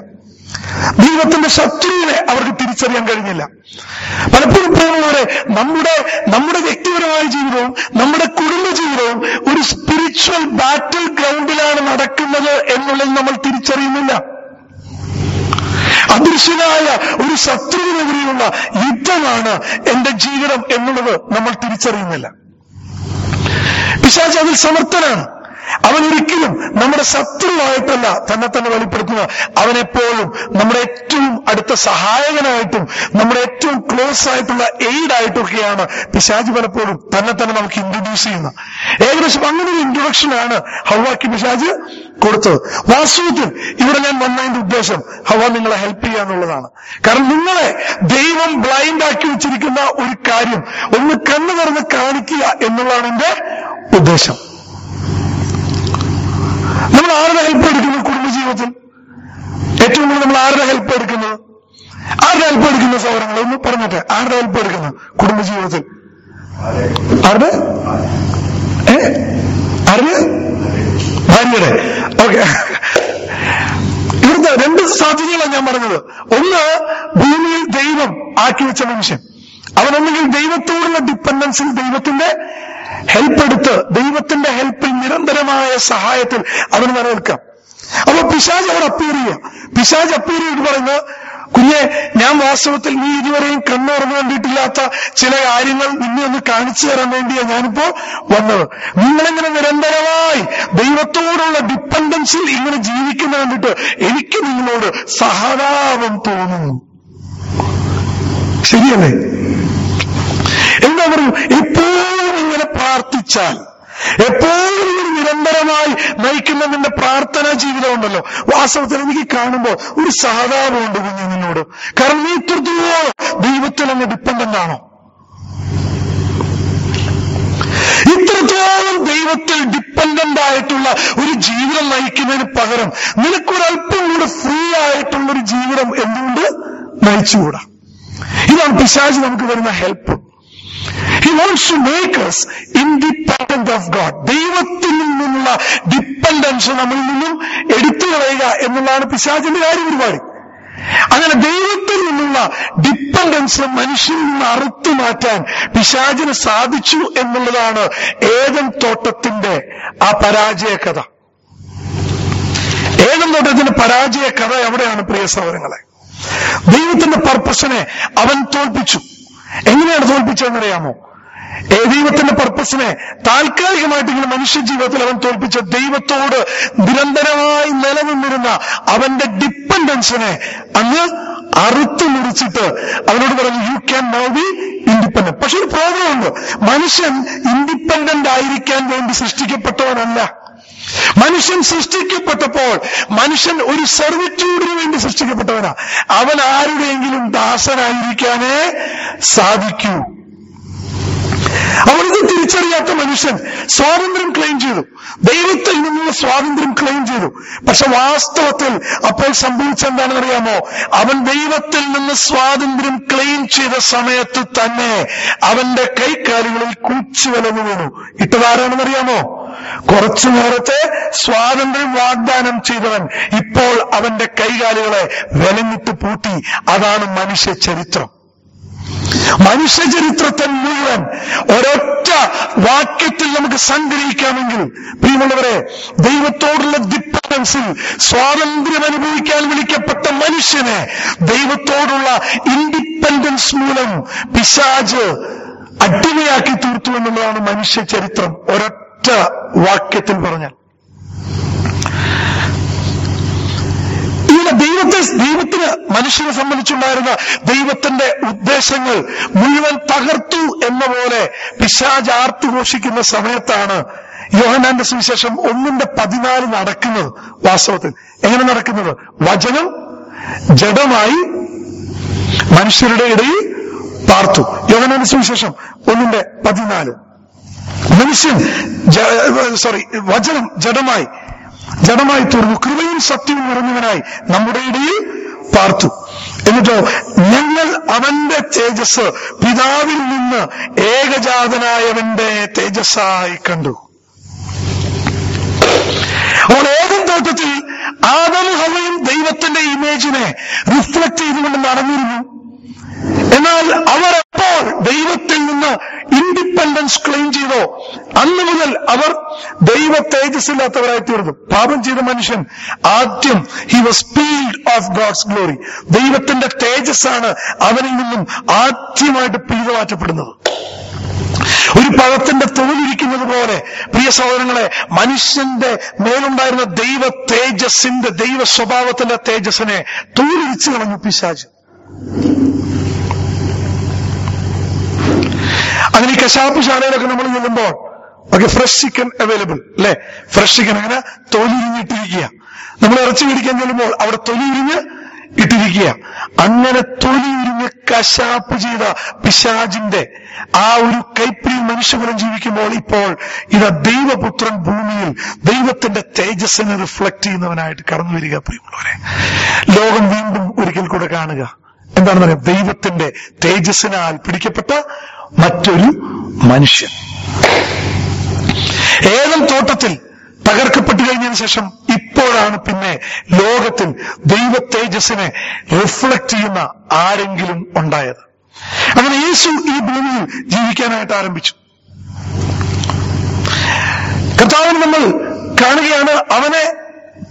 പലപ്പോഴും പ്രിയമുള്ളവരെ, നമ്മുടെ വ്യക്തിപരമായ ജീവിതവും നമ്മുടെ കുടുംബ ജീവിതവും ഒരു സ്പിരിച്വൽ ബാറ്റിൽ ഗ്രൗണ്ടിലാണ് നടക്കുന്നത് എന്നുള്ളത് നമ്മൾ തിരിച്ചറിയുന്നില്ല. അദൃശ്യനായ ഒരു ശത്രുവിനെതിരെയുള്ള യുദ്ധമാണ് എന്റെ ജീവിതം എന്നുള്ളത് നമ്മൾ തിരിച്ചറിയുന്നില്ല. പിശാച് അതിൽ സമർത്ഥനാണ്. അവൻ ഒരിക്കലും നമ്മുടെ ശത്രുവായിട്ടല്ല തന്നെ വെളിപ്പെടുത്തുന്നത്. അവനെപ്പോഴും നമ്മുടെ ഏറ്റവും അടുത്ത സഹായകനായിട്ടും നമ്മുടെ ഏറ്റവും ക്ലോസ് ആയിട്ടുള്ള എയ്ഡായിട്ടൊക്കെയാണ് പിശാച് പലപ്പോഴും തന്നെ നമുക്ക് ഇൻട്രൊഡ്യൂസ് ചെയ്യുന്നത്. ഏകദേശം അങ്ങനെ ഒരു ഇൻട്രൊഡക്ഷനാണ് ഹവ്വാക്ക് പിശാച് കൊടുത്തത്. വാസ്തവത്തിൽ ഇവിടെ ഞാൻ വന്നതിന്റെ ഉദ്ദേശം ഹവ്വ നിങ്ങളെ ഹെൽപ്പ് ചെയ്യുക എന്നുള്ളതാണ്. കാരണം നിങ്ങളെ ദൈവം ബ്ലൈൻഡ് ആക്കി വെച്ചിരിക്കുന്ന ഒരു കാര്യം ഒന്ന് കണ്ണു തുറന്ന് കാണിക്കുക എന്നുള്ളതാണ് എന്റെ ഉദ്ദേശം. നമ്മൾ ആരുടെ ഹെൽപ്പ് എടുക്കുന്നു കുടുംബജീവിതത്തിൽ? ഏറ്റവും കൂടുതൽ നമ്മൾ ആരുടെ ഹെൽപ്പ് എടുക്കുന്നത്? സഹോദരങ്ങൾ ഒന്ന് പറഞ്ഞിട്ട്, ആരുടെ ഹെൽപ്പ് എടുക്കുന്നത് കുടുംബജീവിതത്തിൽ? ആരുടെ? ഭാര്യയുടെ. ഓക്കെ, ഇവിടുത്തെ 2 സാധ്യതകളാണ് ഞാൻ പറഞ്ഞത്. ഒന്ന്, ഭൂമിയിൽ ദൈവം ആക്കി വെച്ച മനുഷ്യൻ, അവനൊന്നെങ്കിൽ ദൈവത്തോടുള്ള ഡിപ്പെൻഡൻസിൽ ദൈവത്തിന്റെ ഹെൽപ്പ് എടുത്ത് ദൈവത്തിന്റെ ഹെൽപ്പിൽ നിരന്തരമായ സഹായത്തിൽ അവന് നിലനിൽക്കാം. അപ്പൊ പിശാച് അവിടെ അപ്പീർ ചെയ്തിട്ട് പറയുന്നത്, കുഞ്ഞെ, ഞാൻ വാസ്തവത്തിൽ നീ ഇതുവരെയും കണ്ണുറന്നു കണ്ടിട്ടില്ലാത്ത ചില കാര്യങ്ങൾ നിന്നെ ഒന്ന് കാണിച്ചു തരാൻ വേണ്ടിയാണ് ഞാനിപ്പോ വന്നത്. നിങ്ങളിങ്ങനെ നിരന്തരമായി ദൈവത്തോടുള്ള ഡിപ്പെൻഡൻസിൽ ഇങ്ങനെ ജീവിക്കുന്ന കണ്ടിട്ട് എനിക്ക് നിങ്ങളോട് സഹതാപം തോന്നുന്നു. ശരിയല്ലേ? എന്താ പറയൂ, എപ്പോഴും ഇങ്ങനെ പ്രാർത്ഥിച്ചാൽ, എപ്പോഴും ഇങ്ങനെ നിരന്തരമായി നയിക്കുന്ന നിന്റെ പ്രാർത്ഥനാ ജീവിതം ഉണ്ടല്ലോ, വാസ്തവത്തിൽ എനിക്ക് കാണുമ്പോൾ ഒരു സഹതാപമുണ്ട് കുഞ്ഞ് നിന്നോട്. കാരണം നീ ഇത്രത്തോളം ദൈവത്തിൽ അങ്ങ് ഡിപ്പെൻഡന്റ് ആണോ? ഇത്രത്തോളം ദൈവത്തിൽ ഡിപ്പെൻഡന്റ് ആയിട്ടുള്ള ഒരു ജീവിതം നയിക്കുന്നതിന് പകരം നിനക്കൊരല്പം കൂടെ ഫ്രീ ആയിട്ടുള്ളൊരു ജീവിതം എന്തുകൊണ്ട് നയിച്ചുകൂടാ? ഇതാണ് പിശാച് നമുക്ക് വരുന്ന help. He wants to make us independent of God. ദൈവത്തിൽ നിന്നുള്ള ഡിപ്പെൻഡൻസ് നമ്മളിൽ നിന്നും എടുത്തു കളയുക എന്നുള്ളതാണ് പിശാചിന്റെ കാര്യപരിപാടി. അങ്ങനെ ദൈവത്തിൽ നിന്നുള്ള ഡിപ്പെൻഡൻസ് മനുഷ്യനിൽ നിന്ന് അറുത്തു മാറ്റാൻ പിശാചിന് സാധിച്ചു എന്നുള്ളതാണ് ഏദൻ തോട്ടത്തിന്റെ ആ പരാജയ കഥ. ഏദൻ തോട്ടത്തിന്റെ പരാജയ കഥ എവിടെയാണ് പ്രിയ സഹോദരങ്ങളെ? ദൈവത്തിന്റെ പർപ്പസിനെ അവൻ തോൽപ്പിച്ചു. എങ്ങനെയാണ് തോൽപ്പിച്ചതെന്നറിയാമോ? ദൈവത്തിന്റെ പർപ്പസിനെ താൽക്കാലികമായിട്ടെങ്കിലും മനുഷ്യ ജീവിതത്തിൽ അവൻ തോൽപ്പിച്ച ദൈവത്തോട് നിരന്തരമായി നിലനിന്നിരുന്ന അവന്റെ ഡിപ്പെൻഡൻസിനെ അങ്ങ് അറുത്തു മുറിച്ചിട്ട് അവനോട് പറഞ്ഞു, you can now be independent. പക്ഷെ ഒരു പ്രോബ്ലം ഉണ്ട്. മനുഷ്യൻ ഇൻഡിപെൻഡന്റ് ആയിരിക്കാൻ വേണ്ടി സൃഷ്ടിക്കപ്പെട്ടവനല്ല. മനുഷ്യൻ സൃഷ്ടിക്കപ്പെട്ടപ്പോൾ മനുഷ്യൻ ഒരു സെർവിറ്റ്യൂഡിന് വേണ്ടി സൃഷ്ടിക്കപ്പെട്ടവനാ. അവൻ ആരുടെയെങ്കിലും ദാസനായിരിക്കാനേ സാധിക്കൂ. അവനത് തിരിച്ചറിയാത്ത മനുഷ്യൻ സ്വാതന്ത്ര്യം ക്ലെയിം ചെയ്തു, ദൈവത്തിൽ നിന്നുള്ള സ്വാതന്ത്ര്യം ക്ലെയിം ചെയ്തു. പക്ഷെ വാസ്തവത്തിൽ അപ്പോൾ സംഭവിച്ചെന്താണെന്നറിയാമോ? അവൻ ദൈവത്തിൽ നിന്ന് സ്വാതന്ത്ര്യം ക്ലെയിം ചെയ്ത സമയത്ത് തന്നെ അവന്റെ കൈക്കാലുകളിൽ കൂച്ചുവലന്നു വീണു. ഇട്ടതാരാണെന്നറിയാമോ? കുറച്ചു നേരത്തെ സ്വാതന്ത്ര്യം വാഗ്ദാനം ചെയ്തവൻ ഇപ്പോൾ അവന്റെ കൈകാലുകളെ വിലങ്ങിട്ട് പൂട്ടി. അതാണ് മനുഷ്യ ചരിത്രം. മനുഷ്യ ചരിത്രത്തെ മുഴുവൻ ഒരൊറ്റ വാക്യത്തിൽ നമുക്ക് സംഗ്രഹിക്കാമെങ്കിൽ, പ്രിയമുള്ളവരെ, ദൈവത്തോടുള്ള ഡിപ്പെൻഡൻസിൽ സ്വാതന്ത്ര്യം അനുഭവിക്കാൻ വിളിക്കപ്പെട്ട മനുഷ്യനെ ദൈവത്തോടുള്ള ഇൻഡിപെൻഡൻസ് മൂലം പിശാച് അടിമയാക്കി തീർത്തു എന്നുള്ളതാണ് മനുഷ്യ ചരിത്രം, ഒരൊറ്റ വാക്യത്തിൽ പറഞ്ഞാൽ. ദൈവത്തിന് മനുഷ്യനെ സംബന്ധിച്ചുണ്ടായിരുന്ന ദൈവത്തിന്റെ ഉദ്ദേശങ്ങൾ മുഴുവൻ തകർത്തു എന്ന പോലെ പിശാച് ആർത്തുഘോഷിക്കുന്ന സമയത്താണ് യോഹന്നാന്റെ സുവിശേഷം 1:14 നടക്കുന്നത്. വാസ്തവത്തിൽ എങ്ങനെ നടക്കുന്നത്? വചനം ജഡമായി മനുഷ്യരുടെ ഇടയിൽ പാർത്തു. യോഹന്നാന്റെ സുവിശേഷം 1:14. വചനം ജഡമായി തീർന്നു, കൃപയും സത്യവും നിറഞ്ഞവനായി നമ്മുടെ ഇടയിൽ പാർത്തു. എന്നിട്ടോ ഞങ്ങൾ അവന്റെ തേജസ് പിതാവിൽ നിന്ന് ഏകജാതനായവന്റെ തേജസ്സായി കണ്ടു. അപ്പോൾ ഏദൻ തോട്ടത്തിൽ ആദമും ഹവ്വയും ദൈവത്തിന്റെ ഇമേജിനെ റിഫ്ലക്ട് ചെയ്തുകൊണ്ട് നടന്നിരുന്നു. എന്നാൽ അവർ എപ്പോൾ ദൈവത്തിൽ നിന്ന് ഇൻഡിപെൻഡൻസ് ക്ലെയിം ചെയ്തോ അന്ന് മുതൽ അവർ ദൈവ തേജസ്സില്ലാത്തവരായി തീർന്നു. പാപം ചെയ്ത മനുഷ്യൻ ആദ്യം he was peeled off God's glory. ദൈവത്തിന്റെ തേജസ്സാണ് അവനിൽ നിന്നും ആദ്യമായിട്ട് പിഴുതുമാറ്റപ്പെടുന്നത്. ഒരു പഴത്തിന്റെ തൊഴിലിരിക്കുന്നത് പോലെ പ്രിയ സഹോദരങ്ങളെ, മനുഷ്യന്റെ മേലുണ്ടായിരുന്ന ദൈവ തേജസ്സിന്റെ, ദൈവ സ്വഭാവത്തിന്റെ തേജസ്സിനെ തൊഴിലിരിച്ചു കളഞ്ഞു പിശാച്. അതിന് ഈ കശാപ്പ് ശാലയിലൊക്കെ നമ്മൾ ചെല്ലുമ്പോൾ ഒക്കെ ഫ്രഷ് ചിക്കൻ അവൈലബിൾ അല്ലെ? ഫ്രഷ് ചിക്കൻ അങ്ങനെ തൊലി ഉരിഞ്ഞിട്ടിരിക്കുക. നമ്മൾ ഇറച്ചി മേടിക്കാൻ ചെല്ലുമ്പോൾ അവിടെ തൊലി ഉരിഞ്ഞ് ഇട്ടിരിക്കുക. അങ്ങനെ തൊലി ഉരിഞ്ഞ് കശാപ്പ് ചെയ്ത പിശാചിന്റെ ആ ഒരു കൈപ്പിടിയിൽ മനുഷ്യകുലം ജീവിക്കുമ്പോൾ ഇപ്പോൾ ഇതാ ദൈവപുത്രൻ ഭൂമിയിൽ ദൈവത്തിന്റെ തേജസ്സിനെ റിഫ്ലക്ട് ചെയ്യുന്നവനായിട്ട് കടന്നു വരിക. പ്രിയമുള്ളവരെ, ലോകം വീണ്ടും ഒരിക്കൽ കൂടെ കാണുക. എന്താണെന്ന് പറയാം? ദൈവത്തിന്റെ തേജസ്സിനാൽ പിടിക്കപ്പെട്ട മറ്റൊരു മനുഷ്യൻ. ഏദൻ തോട്ടത്തിൽ തകർക്കപ്പെട്ടു കഴിഞ്ഞതിന് ശേഷം ഇപ്പോഴാണ് പിന്നെ ലോകത്തിൽ ദൈവ തേജസ്സിനെ റിഫ്ലക്ട് ചെയ്യുന്ന ആരെങ്കിലും ഉണ്ടായത്. അങ്ങനെ യേശു ഈ ഭൂമിയിൽ ജീവിക്കാനായിട്ട് ആരംഭിച്ചു. കർത്താവിന് നമ്മൾ കാണുകയാണ്, അവനെ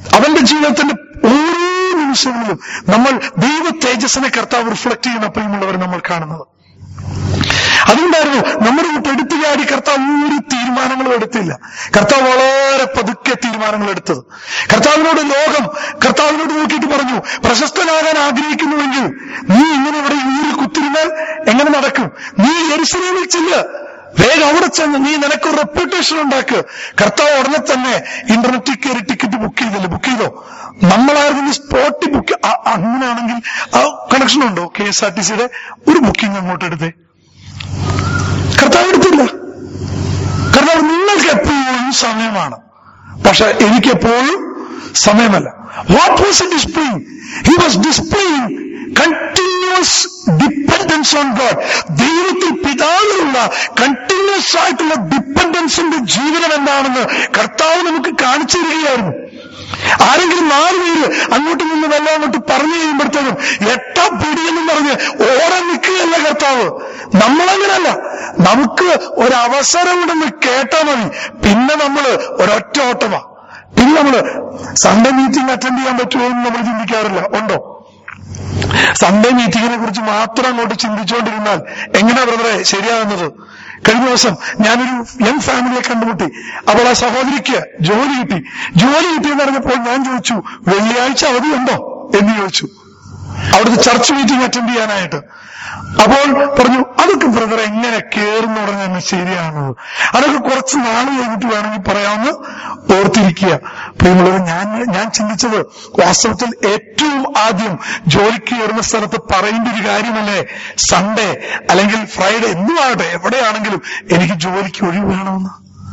അവന്റെ ജീവിതത്തിന്റെ ഓരോ നിമിഷങ്ങളിലും നമ്മൾ ദൈവ തേജസ്സിനെ കർത്താവ് റിഫ്ലക്ട് ചെയ്യുന്ന പ്രിയമുള്ളവർ നമ്മൾ കാണുന്നത്. അതുകൊണ്ടായിരുന്നു നമ്മുടെ കൂട്ട് എടുത്തുചാടി കർത്താവ് ഒരു തീരുമാനങ്ങളും എടുത്തില്ല. കർത്താവ് വളരെ പതുക്കെ തീരുമാനങ്ങൾ എടുത്തത്. കർത്താവിനോട് നോക്കിയിട്ട് പറഞ്ഞു, പ്രശസ്തനാകാൻ ആഗ്രഹിക്കുന്നുവെങ്കിൽ നീ ഇങ്ങനെ ഇവിടെ ഊരിൽ കുത്തിരുന്നാൽ എങ്ങനെ നടക്കും? നീ യെരുശലേമിൽ ചെല്ല്, വേഗം അവിടെ ചെന്ന് നീ നിനക്കൊരു റെപ്യൂട്ടേഷൻ ഉണ്ടാക്ക്. കർത്താവ് ഉടനെ തന്നെ ഇന്റർനെറ്റിൽ കയറി ടിക്കറ്റ് ബുക്ക് ചെയ്തോ? നമ്മളായിരുന്നു സ്പോട്ടിൽ ബുക്ക്. അങ്ങനെയാണെങ്കിൽ ആ കണക്ഷൻ ഉണ്ടോ KSRTCയുടെ? ഒരു ബുക്കിംഗ് അങ്ങോട്ട് എടുത്തേ. കർത്താവ് എടുത്തില്ല. കർത്താവ് നിങ്ങൾക്ക് എപ്പോഴും സമയമാണ്, പക്ഷെ എനിക്കെപ്പോഴും സമയമല്ല. What was he displaying? He was displaying continuous dependence on God. ദൈവത്തിൽ പിതാവിലുള്ള കണ്ടിന്യൂസ് ആയിട്ടുള്ള ഡിപ്പെൻഡൻസിന്റെ ജീവിതം എന്താണെന്ന് കർത്താവ് നമുക്ക് കാണിച്ചു തരികയായിരുന്നു. ആരെങ്കിലും 4 പേര് അങ്ങോട്ട് നിന്ന് വെള്ളം അങ്ങോട്ട് പറഞ്ഞു കഴിയുമ്പോഴത്തേക്കും എട്ടാ പിടിയെന്നും പറഞ്ഞ് ഓടാൻ നിൽക്കുകയല്ല കർത്താവ്. നമ്മളങ്ങനല്ല. നമുക്ക് ഒരവസരം ഉണ്ടെന്ന് കേട്ടാൽ മതി, പിന്നെ നമ്മള് ഒരൊറ്റ ഓട്ടമാ. പിന്നെ നമ്മള് സൺഡേ മീറ്റിംഗ് അറ്റൻഡ് ചെയ്യാൻ പറ്റുമോ എന്ന് നമ്മൾ ചിന്തിക്കാറില്ല. ഉണ്ടോ? സൺഡേ മീറ്റിങ്ങിനെ കുറിച്ച് മാത്രം അങ്ങോട്ട് ചിന്തിച്ചുകൊണ്ടിരുന്നാൽ എങ്ങനെയാ ബ്രദറെ ശരിയാകുന്നത്? കഴിഞ്ഞ ദിവസം ഞാനൊരു യങ് ഫാമിലിയെ കണ്ടുമുട്ടി. അപ്പോൾ ആ സഹോദരിക്ക് ജോലി കിട്ടിയെന്ന് പറഞ്ഞപ്പോൾ ഞാൻ ചോദിച്ചു, വെള്ളിയാഴ്ച അവധിയുണ്ടോ എന്ന് ചോദിച്ചു, അവിടുത്തെ ചർച്ച് മീറ്റിംഗ് അറ്റൻഡ് ചെയ്യാനായിട്ട്. അപ്പോൾ പറഞ്ഞു, അതൊക്കെ ബ്രദർ എങ്ങനെ കേറുന്നു പറഞ്ഞാൽ ശരിയാകുന്നത്? അതൊക്കെ കുറച്ച് നാൾ കഴിഞ്ഞിട്ട് വേണമെങ്കിൽ പറയാമെന്ന് ഓർത്തിരിക്കുക. പ്രിയമുള്ളവർ, ഞാൻ ചിന്തിച്ചത് വാസ്തവത്തിൽ ഏറ്റവും ആദ്യം ജോലിക്ക് കയറുന്ന സ്ഥലത്ത് പറയേണ്ട ഒരു കാര്യമല്ലേ സൺഡേ അല്ലെങ്കിൽ ഫ്രൈഡേ എന്തുമാകട്ടെ, എവിടെയാണെങ്കിലും എനിക്ക് ജോലിക്ക് ഒഴിവ് വേണമെന്ന്.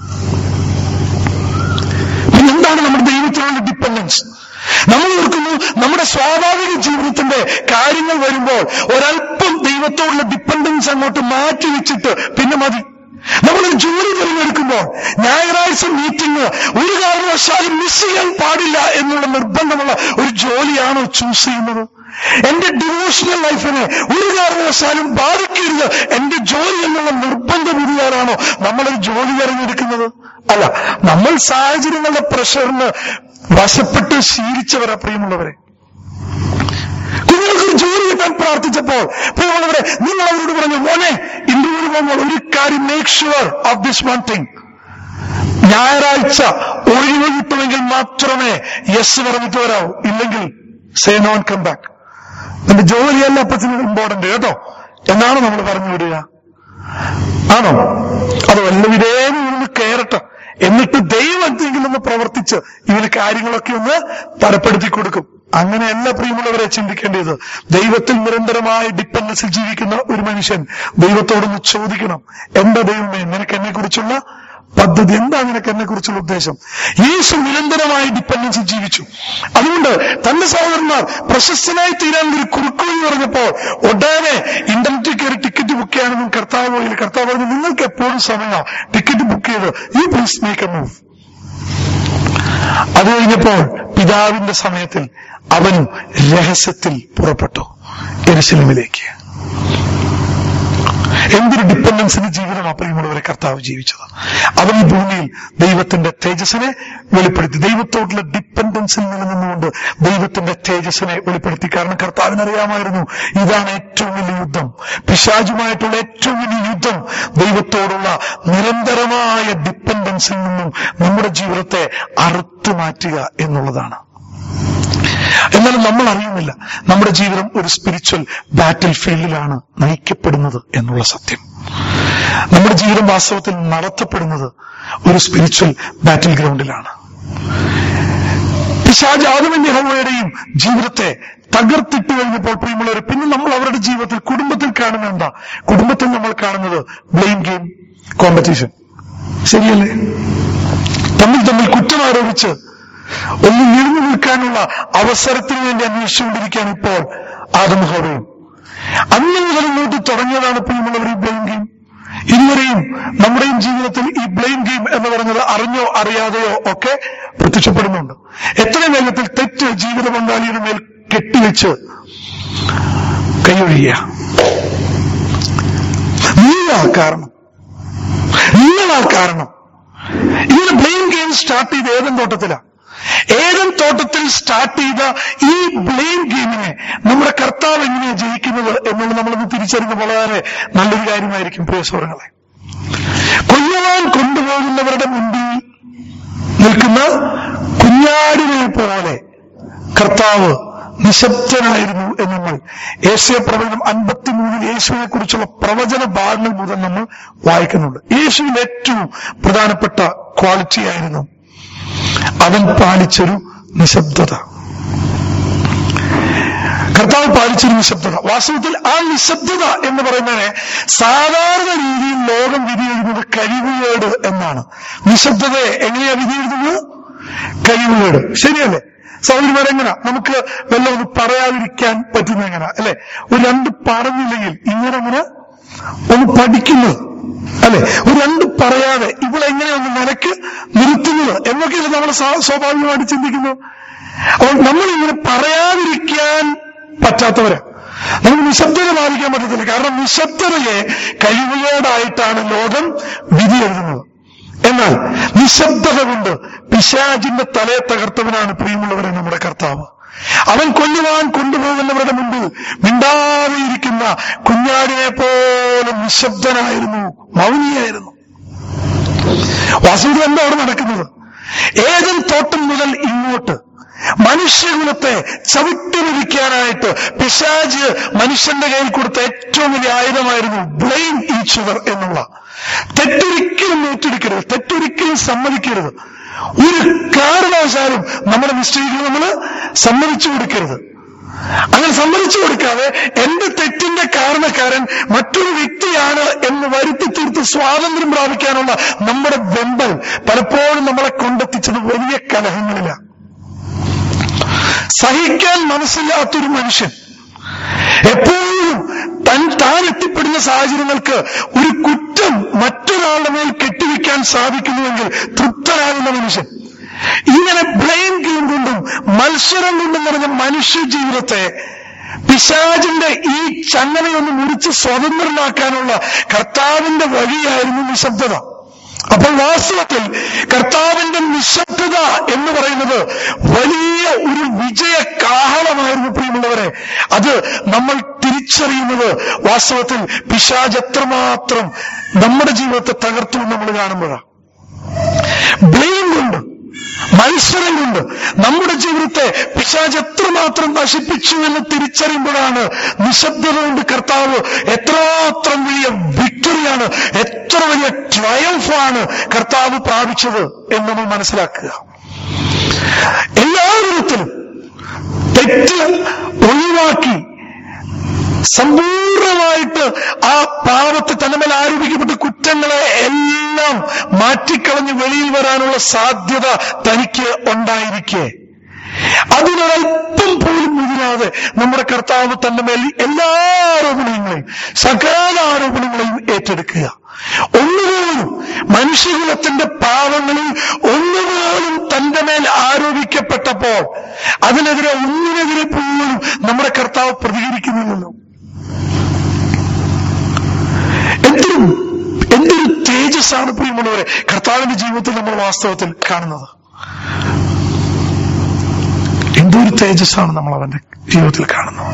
പിന്നെന്താണ് നമ്മുടെ ദൈവത്തിലുള്ള ഡിപ്പെൻഡൻസ്? നമ്മൾ ഓർക്കുന്നു, നമ്മുടെ സ്വാഭാവിക ജീവിതത്തിന്റെ കാര്യങ്ങൾ വരുമ്പോൾ ഒരല്പം ദൈവത്തോടുള്ള ഡിപ്പെൻഡൻസ് അങ്ങോട്ട് മാറ്റി വെച്ചിട്ട് പിന്നെ മതി. നമ്മളൊരു ജോലി തിരഞ്ഞെടുക്കുമ്പോൾ ഞായറാഴ്ച മീറ്റിംഗ് ഒരു കാരണവശാലും മിസ് ചെയ്യാൻ പാടില്ല എന്നുള്ള നിർബന്ധമുള്ള ഒരു ജോലിയാണോ ചൂസ് ചെയ്യുന്നത്? എന്റെ ഡിവോഷണൽ ലൈഫിനെ ഒരു കാരണവശാലും ബാധിക്കരുത് എന്റെ ജോലി എന്നുള്ള നിർബന്ധം ഇതുകാരാണോ നമ്മളൊരു ജോലി തിരഞ്ഞെടുക്കുന്നത്? അല്ല, നമ്മൾ സാഹചര്യങ്ങളുടെ പ്രഷറിന് വശപ്പെട്ട് ശീലിച്ചവരാ പ്രിയമുള്ളവരെ. കുഞ്ഞുങ്ങൾക്കൊരു ജോലി കിട്ടാൻ പ്രാർത്ഥിച്ചപ്പോൾ പ്രിയമുള്ളവരെ, നിങ്ങൾ അവരോട് പറഞ്ഞു, മോനെ ഇന്റർവ്യൂവിന് പോകുമ്പോൾ ഒരു കാര്യം, make sure of this one thing, ഞായറാഴ്ച ഒഴിവ് കിട്ടുമെങ്കിൽ മാത്രമേ യെസ് പറഞ്ഞിട്ട് വരാവൂ, ഇല്ലെങ്കിൽ സേ നോൺ കം ബാക്ക്. നിന്റെ ജോലിയല്ല അപ്പത്തിന് ഇമ്പോർട്ടന്റ് കേട്ടോ എന്നാണ് നമ്മൾ പറഞ്ഞു വിടുക. ആണോ? അത് വല്ല വിധേയം ഇവന്ന് കയറട്ടെ, എന്നിട്ട് ദൈവം എന്തെങ്കിലും ഒന്ന് പ്രവർത്തിച്ച് ഇവന് കാര്യങ്ങളൊക്കെ ഒന്ന് തരപ്പെടുത്തി കൊടുക്കും. അങ്ങനെയല്ല പ്രിയമുള്ളവരെ ചിന്തിക്കേണ്ടത്. ദൈവത്തിൽ നിരന്തരമായ ഡിപ്പെൻഡൻസിൽ ജീവിക്കുന്ന ഒരു മനുഷ്യൻ ദൈവത്തോടൊന്ന് ചോദിക്കണം, എന്താ ദൈവമേ നിനക്ക് എന്നെ കുറിച്ചുള്ള പദ്ധതി, എന്താ നിനക്ക് എന്നെ കുറിച്ചുള്ള ഉദ്ദേശം? യേശു നിരന്തരമായി ഡിപ്പെൻഡൻസിൽ ജീവിച്ചു. അതുകൊണ്ട് തന്റെ സഹോദരന്മാർ പ്രശസ്തനായി തീരാൻ ഒരു കുറുക്കുവഴി പറഞ്ഞപ്പോൾ ഉടനെ ഇന്റർനെറ്റിൽ കയറി ടിക്കറ്റ് ബുക്ക് ചെയ്യാനൊന്നും കർത്താവ് പോയില്ല. കർത്താവ് പറഞ്ഞു, നിങ്ങൾക്ക് എപ്പോഴും സമയമാണ്, ടിക്കറ്റ് ബുക്ക് ചെയ്ത് you please make a move. അത് കഴിഞ്ഞപ്പോൾ പിതാവിന്റെ സമയത്തിൽ അവനും രഹസ്യത്തിൽ പുറപ്പെട്ടു യെരുശലേമിലേക്ക്. എന്തൊരു ഡിപ്പെൻഡൻസിന്റെ ജീവിതമാണ് പ്രിയമുള്ളവരെ കർത്താവ് ജീവിച്ചത്. അവൻ ഈ ഭൂമിയിൽ ദൈവത്തിന്റെ തേജസ്സിനെ വെളിപ്പെടുത്തി. ദൈവത്തോടുള്ള ഡിപ്പെൻഡൻസിൽ നിലനിന്നുകൊണ്ട് ദൈവത്തിന്റെ തേജസ്സിനെ വെളിപ്പെടുത്തി. കാരണം കർത്താവിനറിയാമായിരുന്നു, ഇതാണ് ഏറ്റവും വലിയ യുദ്ധം, പിശാചുമായിട്ടുള്ള ഏറ്റവും വലിയ യുദ്ധം ദൈവത്തോടുള്ള നിരന്തരമായ ഡിപ്പെൻഡൻസിൽ നിന്നും നമ്മുടെ ജീവിതത്തെ അറുത്തു മാറ്റുക എന്നുള്ളതാണ്. എന്നാലും നമ്മൾ അറിയുന്നില്ല നമ്മുടെ ജീവിതം ഒരു സ്പിരിച്വൽ ബാറ്റിൽ ഫീൽഡിലാണ് നയിക്കപ്പെടുന്നത് എന്നുള്ള സത്യം. നമ്മുടെ ജീവിതം വാസ്തവത്തിൽ നടത്തപ്പെടുന്നത് ഒരു സ്പിരിച്വൽ ബാറ്റിൽ ഗ്രൗണ്ടിലാണ്. പിശാച് ആദമിന്റെയും ഹവ്വയുടെയും ജീവിതത്തെ തകർത്തിട്ട് കഴിഞ്ഞപ്പോൾ പ്രിയമുള്ളവർ, പിന്നെ നമ്മൾ അവരുടെ ജീവിതത്തിൽ കുടുംബത്തിൽ കാണുന്ന എന്താ? കുടുംബത്തിൽ നമ്മൾ കാണുന്നത് ബ്ലെയിം ഗെയിം, കോമ്പറ്റീഷൻ. ശരിയല്ലേ? തമ്മിൽ കുറ്റം ആരോപിച്ച് ഒന്ന് നിറഞ്ഞു നിൽക്കാനുള്ള അവസരത്തിന് വേണ്ടി അന്വേഷിച്ചുകൊണ്ടിരിക്കുകയാണ് ഇപ്പോൾ ആദമും ഹവ്വയും. അന്ന് മുതൽ ഇങ്ങോട്ട് തുടങ്ങിയതാണ് പ്രിയമുള്ളവർ ഈ ബ്ലെയിം ഗെയിം. ഇതുവരെയും നമ്മുടെയും ജീവിതത്തിൽ ഈ ബ്ലെയിം ഗെയിം എന്ന് പറയുന്നത് അറിഞ്ഞോ അറിയാതെയോ ഒക്കെ പ്രത്യക്ഷപ്പെടുന്നുണ്ട്. എത്ര വേഗത്തിൽ തെറ്റ് ജീവിത പങ്കാളിയുടെ മേൽ കെട്ടിവെച്ച് കൈയൊഴിയുക. നീയാ കാരണം. ഇങ്ങനെ ബ്ലെയിം ഗെയിം സ്റ്റാർട്ട് ചെയ്ത് ഏതൻ തോട്ടത്തിലാ? ഏദൻ തോട്ടത്തിൽ സ്റ്റാർട്ട് ചെയ്ത ഈ ബ്ലെയിം ഗെയിമിനെ നമ്മുടെ കർത്താവ് എങ്ങനെയാണ് ജയിക്കുന്നത് എന്നുള്ളത് നമ്മളൊന്ന് തിരിച്ചറിയുന്നത് വളരെ നല്ലൊരു കാര്യമായിരിക്കും പ്രിയ സുഹൃത്തുക്കളെ. കൊല്ലുവാൻ കൊണ്ടുപോകുന്നവരുടെ മുമ്പിൽ നിൽക്കുന്ന കുഞ്ഞാടിനെ പോലെ കർത്താവ് നിശബ്ദനായിരുന്നു എന്ന് നമ്മൾ യേശയ പ്രവചനം 53 യേശുവിനെ കുറിച്ചുള്ള പ്രവചന ഭാഗങ്ങൾ മുതൽ നമ്മൾ വായിക്കുന്നുണ്ട്. യേശുവിന്റെ ഏറ്റവും പ്രധാനപ്പെട്ട ക്വാളിറ്റി ആയിരുന്നു അവൻ പാലിച്ചൊരു നിശബ്ദത. കർത്താവ് പാലിച്ചൊരു നിശബ്ദത. വാസ്തവത്തിൽ ആ നിശബ്ദത എന്ന് പറയുന്നതിനെ സാധാരണ രീതിയിൽ ലോകം വിധി എഴുതുന്നത് കഴിവുകേട് എന്നാണ്. നിശബ്ദതയെ എങ്ങനെയാ വിധി എഴുതുന്നത്? കഴിവുകേട്. ശരിയല്ലേ സഹോദരിമാരെങ്ങനെ നമുക്ക് വല്ല ഒന്ന് പറയാതിരിക്കാൻ പറ്റുന്ന എങ്ങനെ അല്ലെ? ഒരു രണ്ട് പറഞ്ഞില്ലെങ്കിൽ ഇങ്ങനെ ഒന്ന് പഠിക്കുന്നത് അല്ലെ? ഒരു രണ്ട് പറയാതെ ഇവളെങ്ങനെ ഒന്ന് നിലക്ക് നിർത്തുന്നത് എന്നൊക്കെയല്ലേ നമ്മൾ സ്വാഭാവികമായിട്ട് ചിന്തിക്കുന്നത്. അപ്പോൾ നമ്മളിങ്ങനെ പറയാതിരിക്കാൻ പറ്റാത്തവരാ. നമുക്ക് നിശബ്ദത പാലിക്കാൻ പറ്റത്തില്ല. കാരണം നിശബ്ദതയെ കഴിവുകേടായിട്ടാണ് ലോകം വിധി എഴുതുന്നത്. എന്നാൽ നിശബ്ദത കൊണ്ട് പിശാചിന്റെ തലയെ തകർത്തവനാണ് പ്രിയമുള്ളവരെ നമ്മുടെ കർത്താവ്. അവൻ കൊല്ലുവാൻ കൊണ്ടുപോകുന്നവരുടെ മുമ്പിൽ മിണ്ടാതെ ഇരിക്കുന്ന കുഞ്ഞാടിനെ പോലെ നിശബ്ദനായിരുന്നു, മൗനിയായിരുന്നു. വാസ്തവത്തിൽ എന്താ അവിടെ നടക്കുന്നത്? ഏദൻ തോട്ടം മുതൽ ഇങ്ങോട്ട് മനുഷ്യകുലത്തെ ചവിട്ടിമരിക്കാനായിട്ട് പിശാച് മനുഷ്യന്റെ കയ്യിൽ കൊടുത്ത ഏറ്റവും വലിയ ആയുധമായിരുന്നു ബ്ലെയിം ഈച്ച് അതർ എന്നുള്ള. തെറ്റൊരിക്കലും ഏറ്റെടുക്കരുത്, തെറ്റൊരിക്കലും സമ്മതിക്കരുത്. ഒരു കാരണവശാലും നമ്മുടെ മിസ്റ്റേക്കുകൾ നമ്മൾ സമ്മതിച്ചു കൊടുക്കരുത്. അങ്ങനെ സമ്മതിച്ചു കൊടുക്കാതെ എന്റെ തെറ്റിന്റെ കാരണക്കാരൻ മറ്റൊരു വ്യക്തിയാണ് എന്ന് വരുത്തി തീർത്ത് സ്വാതന്ത്ര്യം പ്രാപിക്കാനുള്ള നമ്മുടെ വെമ്പൽ പലപ്പോഴും നമ്മളെ കൊണ്ടെത്തിച്ചത് വലിയ കലഹങ്ങളിലാണ്. സഹിക്കാൻ മനസ്സില്ലാത്തൊരു മനുഷ്യൻ എപ്പോഴും താൻ എത്തിപ്പെടുന്ന സാഹചര്യങ്ങൾക്ക് ഒരു കുറ്റം മറ്റൊരാളുടെ മേൽ കെട്ടിവെക്കാൻ സാധിക്കുന്നുവെങ്കിൽ തൃപ്തനാകുന്ന മനുഷ്യൻ. ഇങ്ങനെ ബ്ലെയിം ഗെയിം കൊണ്ടും മത്സരം കൊണ്ടും നിറഞ്ഞ മനുഷ്യ ജീവിതത്തെ പിശാചിന്റെ ഈ ചങ്ങലയൊന്ന് മുറിച്ച് സ്വതന്ത്രനാക്കാനുള്ള കർത്താവിന്റെ വഴിയായിരുന്നു നിശബ്ദത. അപ്പോൾ വാസ്തവത്തിൽ കർത്താവിന്റെ നിശബ്ദത എന്ന് പറയുന്നത് വലിയ ഒരു വിജയ കാഹളമായിരുന്നു പ്രിയമുള്ളവരെ. അത് നമ്മൾ തിരിച്ചറിയുന്നത് വാസ്തവത്തിൽ പിശാച് എത്രമാത്രം നമ്മുടെ ജീവിതത്തെ തകർത്തു നമ്മൾ കാണുമ്പോഴാണ്. ബ്ലെയിം കൊണ്ട്, മത്സരം കൊണ്ട് നമ്മുടെ ജീവിതത്തെ പിശാച് എത്രമാത്രം നശിപ്പിച്ചു എന്ന് തിരിച്ചറിയുമ്പോഴാണ് നിശബ്ദത കൊണ്ട് കർത്താവ് എത്രമാത്രം വലിയ വിക്ടറിയാണ്, എത്ര വലിയ ട്രയംഫാണ് കർത്താവ് പ്രാപിച്ചത് എന്ന് നമ്മൾ മനസ്സിലാക്കുക. എല്ലാ വിധത്തിലും തെറ്റ് ഒഴിവാക്കി സമ്പൂർണമായിട്ട് ആ പാപത്തെ തന്റെ മേൽ ആരോപിക്കപ്പെട്ട കുറ്റങ്ങളെ എല്ലാം മാറ്റിക്കളഞ്ഞ് വെളിയിൽ വരാനുള്ള സാധ്യത തനിക്ക് ഉണ്ടായിരിക്കെ അതിനൊരൽപ്പം പോലും മുതിരാതെ നമ്മുടെ കർത്താവ് തന്റെ മേൽ എല്ലാ ആരോപണങ്ങളെയും സകല ആരോപണങ്ങളെയും ഏറ്റെടുക്കുക. ഒന്നുപോലും മനുഷ്യകുലത്തിന്റെ പാവങ്ങളിൽ ഒന്നുപോലും തന്റെ മേൽ ആരോപിക്കപ്പെട്ടപ്പോൾ അതിനെതിരെ ഒന്നിനെതിരെ പോലും നമ്മുടെ കർത്താവ് പ്രതികരിക്കുന്നില്ലല്ലോ. എന്തൊരു തേജസ്സാണ് പ്രിയമുള്ളവരെ കർത്താവിന്റെ ജീവിതത്തിൽ നമ്മൾ വാസ്തവത്തിൽ കാണുന്നത്. എന്തൊരു തേജസ്സാണ് നമ്മൾ അവന്റെ ജീവിതത്തിൽ കാണുന്നത്.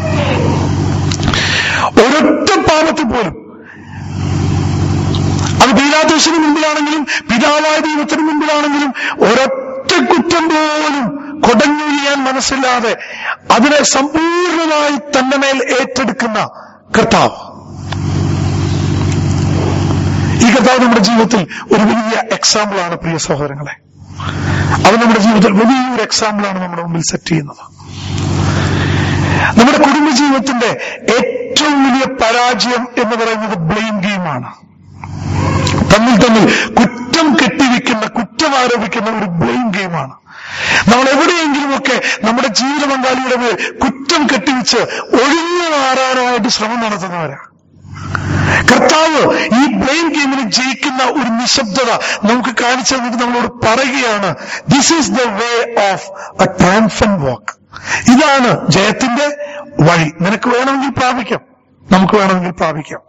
ഒരൊറ്റ പാപത്തിൽ പോലും, അത് പീലാത്തോസിന് മുമ്പിലാണെങ്കിലും പിതാവായ ദൈവത്തിന് മുമ്പിലാണെങ്കിലും, ഒരൊറ്റ കുറ്റം പോലും കൊടഞ്ഞൊഴിയാൻ മനസ്സില്ലാതെ അതിനെ സമ്പൂർണമായി തന്റെ മേൽ ഏറ്റെടുക്കുന്ന കർത്താവ്. ഈ കർത്താവ് നമ്മുടെ ജീവിതത്തിൽ ഒരു വലിയ എക്സാമ്പിളാണ് പ്രിയ സഹോദരങ്ങളെ. അത് നമ്മുടെ ജീവിതത്തിൽ വലിയൊരു എക്സാമ്പിളാണ് നമ്മുടെ മുമ്പിൽ സെറ്റ് ചെയ്യുന്നത്. നമ്മുടെ കുടുംബജീവിതത്തിന്റെ ഏറ്റവും വലിയ പരാജയം എന്ന് പറയുന്നത് ബ്ലെയിം ഗെയിമാണ്. തമ്മിൽ കുറ്റം കെട്ടിവെക്കുന്ന, കുറ്റം ആരോപിക്കുന്ന ഒരു ബ്ലെയിം ഗെയിമാണ്. നമ്മൾ എവിടെയെങ്കിലുമൊക്കെ നമ്മുടെ ജീവിത പങ്കാളിയുടെ മേൽ കുറ്റം കെട്ടിവെച്ച് ഒഴിഞ്ഞു മാറാനായിട്ട് ശ്രമം നടത്തുന്നവരാ. കർത്താവ് ഈ ബ്ലെയിം ഗെയിമിന് ജയിക്കുന്ന ഒരു നിശബ്ദത നമുക്ക് കാണിച്ചു തന്നിട്ട് നമ്മളോട് പറയുകയാണ്, this is the way of a triumphant walk. ഇതാണ് ജയത്തിന്റെ വഴി. നിനക്ക് വേണമെങ്കിൽ പ്രാപിക്കാം, നമുക്ക് വേണമെങ്കിൽ പ്രാപിക്കാം.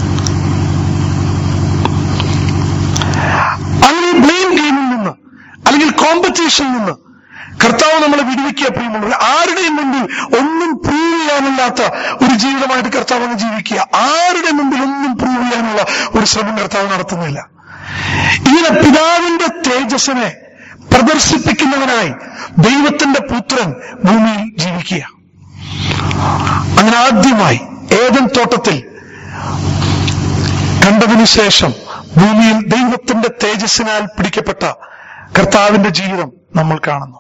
അങ്ങനെ ബ്ലെയിം ഗെയിമിൽ നിന്ന്, കോമ്പറ്റീഷനിൽ നിന്ന് കർത്താവ് നമ്മളെ വിടുവിക്കുക. പ്രിയമുള്ളവർ, ആരുടെയും മുമ്പിൽ ഒന്നും പ്രൂവ് ചെയ്യാനില്ലാത്ത ഒരു ജീവിതമായിട്ട് കർത്താവ് അങ്ങ് ജീവിക്കുക. ആരുടെ മുമ്പിൽ ഒന്നും പ്രൂവ് ചെയ്യാനുള്ള ഒരു ശ്രമം കർത്താവ് നടത്തുന്നില്ല. ഇങ്ങനെ പിതാവിന്റെ തേജസ്സിനെ പ്രദർശിപ്പിക്കുന്നവനായി ദൈവത്തിന്റെ പുത്രൻ ഭൂമിയിൽ ജീവിക്കുക. അങ്ങനെ ആദ്യമായി ഏദൻ തോട്ടത്തിൽ കണ്ടതിനു ശേഷം ഭൂമിയിൽ ദൈവത്തിന്റെ തേജസ്സിനാൽ പിടിക്കപ്പെട്ട കർത്താവിന്റെ ജീവിതം നമ്മൾ കാണുന്നു.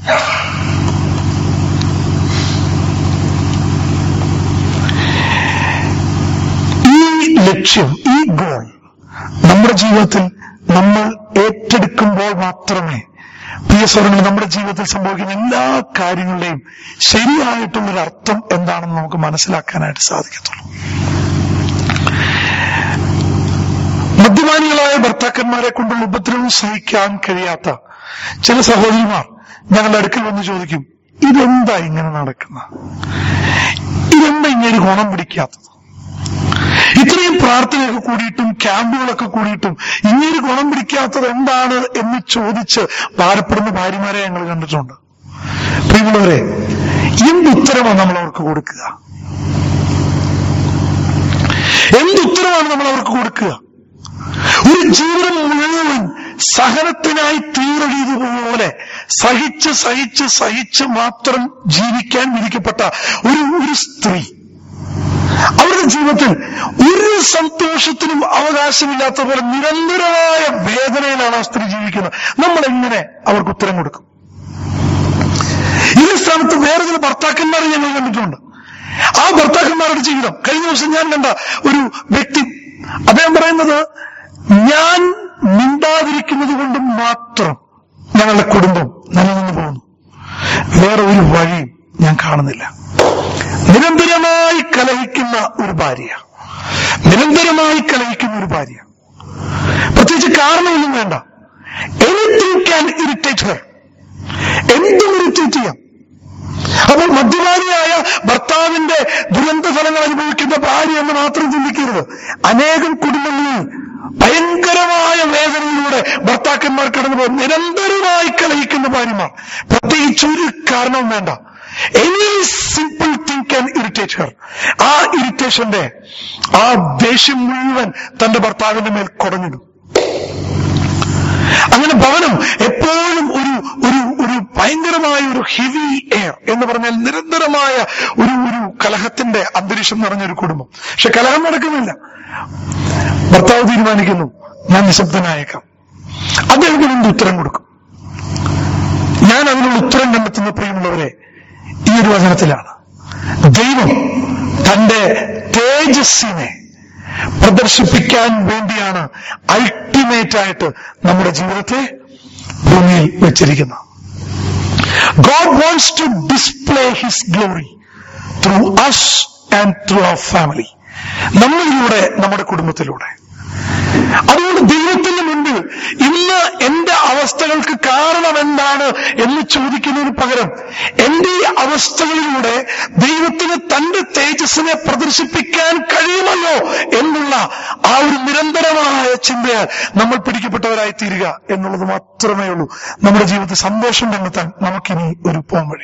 ഈ ലക്ഷ്യം, ഈ ഗോൾ നമ്മുടെ ജീവിതത്തിൽ നമ്മൾ ഏറ്റെടുക്കുമ്പോൾ മാത്രമേ പ്രിയ സഹോദരങ്ങളെ നമ്മുടെ ജീവിതത്തിൽ സംഭവിക്കുന്ന എല്ലാ കാര്യങ്ങളുടെയും ശരിയായിട്ടുള്ളൊരു അർത്ഥം എന്താണെന്ന് നമുക്ക് മനസ്സിലാക്കാനായിട്ട് സാധിക്കത്തുള്ളൂ. മദ്യപാനികളായ ഭർത്താക്കന്മാരെ കൊണ്ടുള്ള ഉപദ്രവം സഹിക്കാൻ കഴിയാത്ത ചില സഹോദരിമാർ ഞങ്ങളുടെ അടുക്കൽ വന്ന് ചോദിക്കും, ഇതെന്താ ഇങ്ങനെ നടക്കുന്നത്? ഇതെന്താ ഇങ്ങനെ ഗുണം പിടിക്കാത്തത്? ഇത്രയും പ്രാർത്ഥനയൊക്കെ കൂടിയിട്ടും ക്യാമ്പുകളൊക്കെ കൂടിയിട്ടും ഇങ്ങനെ ഗുണം പിടിക്കാത്തത് എന്താണ് എന്ന് ചോദിച്ച് ഭാരപ്പെടുന്ന ഭാര്യമാരെ ഞങ്ങൾ കണ്ടിട്ടുണ്ട്. പ്രിയമുള്ളവരെ, എന്തുത്തരമാണ് നമ്മൾ അവർക്ക് കൊടുക്കുക? എന്തുത്തരമാണ് നമ്മൾ അവർക്ക് കൊടുക്കുക? ഒരു ജീവിതം മുഴുവൻ സഹനത്തിനായി തീരൊഴിയതുപോലെ സഹിച്ച് സഹിച്ച് സഹിച്ച് മാത്രം ജീവിക്കാൻ വിധിക്കപ്പെട്ട ഒരു സ്ത്രീ, അവരുടെ ജീവിതത്തിൽ ഒരു സന്തോഷത്തിനും അവകാശമില്ലാത്ത പോലെ നിരന്തരമായ വേദനയിലാണ് ആ സ്ത്രീ ജീവിക്കുന്നത്. നമ്മൾ എങ്ങനെ അവർക്ക് ഉത്തരം കൊടുക്കും? ഈ സ്ഥാനത്ത് വേറെ ചില ഭർത്താക്കന്മാരെ ഞങ്ങൾ കണ്ടിട്ടുണ്ട്. ആ ഭർത്താക്കന്മാരുടെ ജീവിതം, കഴിഞ്ഞ ദിവസം ഞാൻ കണ്ട ഒരു വ്യക്തി, അദ്ദേഹം പറയുന്നത്, ഞാൻ മിണ്ടാതിരിക്കുന്നത് കൊണ്ട് മാത്രം ഞങ്ങളുടെ കുടുംബം നിലനിന്ന് പോകുന്നു, വേറെ ഒരു വഴിയും ഞാൻ കാണുന്നില്ല. നിരന്തരമായി കലഹിക്കുന്ന ഒരു ഭാര്യ, പ്രത്യേകിച്ച് കാരണമൊന്നും വേണ്ട. എനിത്തിങ് ക്യാൻ ഇറിറ്റേറ്റ് ഹർ, എന്തും ഇറിറ്റേറ്റ് ചെയ്യാം. അപ്പോൾ മദ്യപാനിയായ ഭർത്താവിന്റെ ദുരന്ത ഫലങ്ങൾ അനുഭവിക്കുന്ന ഭാര്യ എന്ന് മാത്രം ചിന്തിക്കരുത്. അനേകം കുടുംബങ്ങളിൽ ഭയങ്കരമായ വേദനയിലൂടെ ഭർത്താക്കന്മാർ കടന്നു പോകും. നിരന്തരമായി കലഹിക്കുന്ന ഭാര്യമാർ, പ്രത്യേകിച്ച് ഒരു കാരണവും വേണ്ട. Any simple thing can irritate her. ആ ഇറിറ്റേഷന്റെ ആ ദേഷ്യം മുഴുവൻ തന്റെ ഭർത്താവിന്റെ മേൽ കുടഞ്ഞിടും. അങ്ങനെ ഭവനം എപ്പോഴും ഒരു ഭയങ്കരമായ ഒരു ഹെവി എയർ എന്ന് പറഞ്ഞാൽ നിരന്തരമായ ഒരു കലഹത്തിന്റെ അന്തരീക്ഷം നിറഞ്ഞൊരു കുടുംബം. പക്ഷെ കലഹം നടക്കുന്നില്ല. ഭർത്താവ് തീരുമാനിക്കുന്നു, ഞാൻ നിശബ്ദനായേക്കാം. അദ്ദേഹത്തിന് എന്ത് ഉത്തരം കൊടുക്കും? ഞാൻ അതിനുള്ള ഉത്തരം കണ്ടെത്തുന്ന, പ്രിയമുള്ളവരെ, ഈ ഒരു വചനത്തിലാണ്. ദൈവം തന്റെ തേജസ്സിനെ പ്രദർശിപ്പിക്കാൻ വേണ്ടിയാണ് അൾട്ടിമേറ്റ് ആയിട്ട് നമ്മുടെ ജീവിതത്തെ ഭൂമിയിൽ വെച്ചിരിക്കുന്നത്. God wants to display His glory through us and through our family. നമ്മളിലൂടെ, നമ്മുടെ കുടുംബത്തിലൂടെ. അതുകൊണ്ട് ദൈവത്തിന്റെ മുൻപിൽ ഇന്ന് എന്റെ അവസ്ഥകൾക്ക് കാരണം എന്താണ് എന്ന് ചോദിക്കുന്നതിന് പകരം എന്റെ ഈ അവസ്ഥകളിലൂടെ ദൈവത്തിന് തന്റെ തേജസ്സിനെ പ്രദർശിപ്പിക്കാൻ കഴിയുമല്ലോ എന്നുള്ള ആ ഒരു നിരന്തരമായ ചിന്തയാൽ നമ്മൾ പിടിക്കപ്പെട്ടവരായി തീരുക എന്നുള്ളത് മാത്രമേ ഉള്ളൂ നമ്മുടെ ജീവിതത്തിൽ സന്തോഷം കണ്ടെത്താൻ നമുക്കിനി ഒരു പോംവഴി.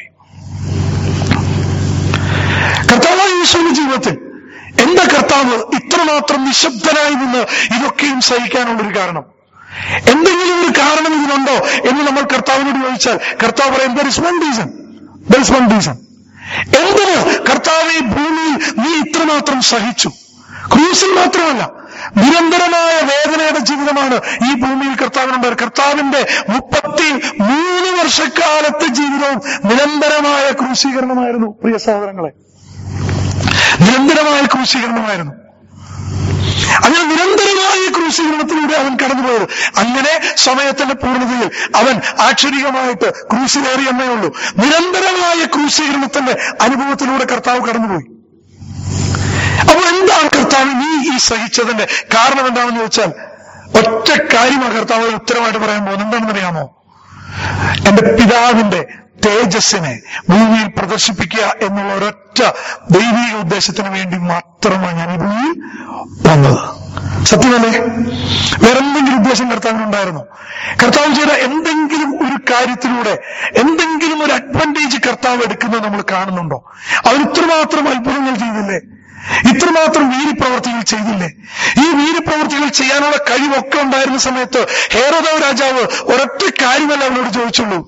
കർത്താവായ യേശുവിന്റെ ജീവിതത്തിൽ എന്റെ കർത്താവ് ഇത്രമാത്രം നിശബ്ദനായി നിന്ന് ഇതൊക്കെയും സഹിക്കാനുള്ളൊരു കാരണം, എന്തെങ്കിലും ഒരു കാരണം ഇതിനുണ്ടോ എന്ന് നമ്മൾ കർത്താവിനോട് ചോദിച്ചാൽ കർത്താവ് പറയും, there is one reason. എന്തിന് കർത്താവ് ഈ ഭൂമിയിൽ നീ ഇത്രമാത്രം സഹിച്ചു? ക്രൂസിൽ മാത്രമല്ല, നിരന്തരമായ വേദനയുടെ ജീവിതമാണ് ഈ ഭൂമിയിൽ കർത്താവിനുണ്ടായത്. കർത്താവിന്റെ 33 വർഷക്കാലത്തെ ജീവിതവും നിരന്തരമായ ക്രൂശീകരണമായിരുന്നു. പ്രിയ സഹോദരങ്ങളെ, നിരന്തരമായ ക്രൂശീകരണമായിരുന്നു. അങ്ങനെ നിരന്തരമായ ക്രൂശീകരണത്തിലൂടെ അവൻ കടന്നുപോയത്. അങ്ങനെ സമയത്തിന്റെ പൂർണ്ണതയിൽ അവൻ ആക്ഷരികമായിട്ട് ക്രൂശിലേറിയെന്നേ ഉള്ളൂ. നിരന്തരമായ ക്രൂശീകരണത്തിന്റെ അനുഭവത്തിലൂടെ കർത്താവ് കടന്നുപോയി. അപ്പോൾ എന്താണ് കർത്താവ് നീ ഈ സഹിച്ചതിന്റെ കാരണം എന്താണെന്ന് ചോദിച്ചാൽ ഒറ്റ കാര്യമാണ് കർത്താവ് ഉത്തരമായിട്ട് പറയാൻ പോകുന്നത്. എന്താണെന്ന് അറിയാമോ? എന്റെ പിതാവിന്റെ തേജസ്സിനെ ഭൂമിയിൽ പ്രദർശിപ്പിക്കുക എന്നുള്ള ഒരൊറ്റ ദൈവിക ഉദ്ദേശത്തിന് വേണ്ടി മാത്രമാണ് ഞാൻ ഈ ഭൂമിയിൽ വന്നത്. സത്യമല്ലേ? വേറെ എന്തെങ്കിലും ഉദ്ദേശം കർത്താവിനുണ്ടായിരുന്നോ? കർത്താവ് ചെയ്ത എന്തെങ്കിലും ഒരു കാര്യത്തിലൂടെ എന്തെങ്കിലും ഒരു അഡ്വാൻറ്റേജ് കർത്താവ് എടുക്കുന്നത് നമ്മൾ കാണുന്നുണ്ടോ? അവൻ ഇത്രമാത്രം അത്ഭുതങ്ങൾ ചെയ്തില്ലേ? ഇത്രമാത്രം വീര്യപ്രവർത്തികൾ ചെയ്തില്ലേ? ഈ വീര്യപ്രവർത്തികൾ ചെയ്യാനുള്ള കഴിവൊക്കെ ഉണ്ടായിരുന്ന സമയത്ത് ഹെരോദാവ് രാജാവ് ഒരൊറ്റ കാര്യമല്ല അവനോട് ചോദിച്ചുള്ളൂ,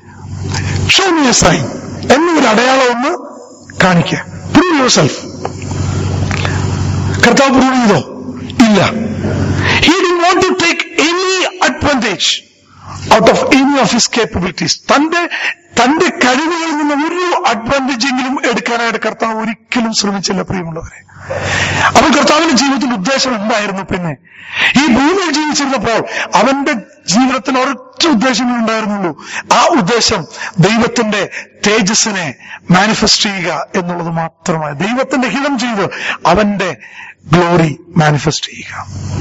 ഷോ മീ എ സൈൻ, എന്നൊരു അടയാളം ഒന്ന് കാണിക്കുക, പ്രൂവ് യുവർ സെൽഫ്. കർത്താവ് പ്രൂവ് ചെയ്തോ? ഇല്ല. He didn't want to take any advantage out of any of his capabilities. തന്റെ കഴിവുകളിൽ നിന്ന് ഒരു അഡ്വാൻറ്റേജെങ്കിലും എടുക്കാനായിട്ട് കർത്താവ് ഒരിക്കലും ശ്രമിച്ചില്ല. പ്രിയമുള്ളവരെ, അപ്പോൾ കർത്താവിന്റെ ജീവിതത്തിന്റെ ഉദ്ദേശം എന്തായിരുന്നു? പിന്നെ ഈ ഭൂമിയിൽ ജീവിച്ചിരുന്നപ്പോൾ അവന്റെ ജീവിതത്തിൽ ഒരൊറ്റ ഉദ്ദേശമേ ഉണ്ടായിരുന്നുള്ളൂ. ആ ഉദ്ദേശം ദൈവത്തിന്റെ തേജസ്സിനെ മാനിഫെസ്റ്റ് ചെയ്യുക എന്നുള്ളത് മാത്രമായി, ദൈവത്തിന്റെ ഹിതം ചെയ്ത് അവന്റെ ഗ്ലോറി മാനിഫെസ്റ്റ് ചെയ്യുക.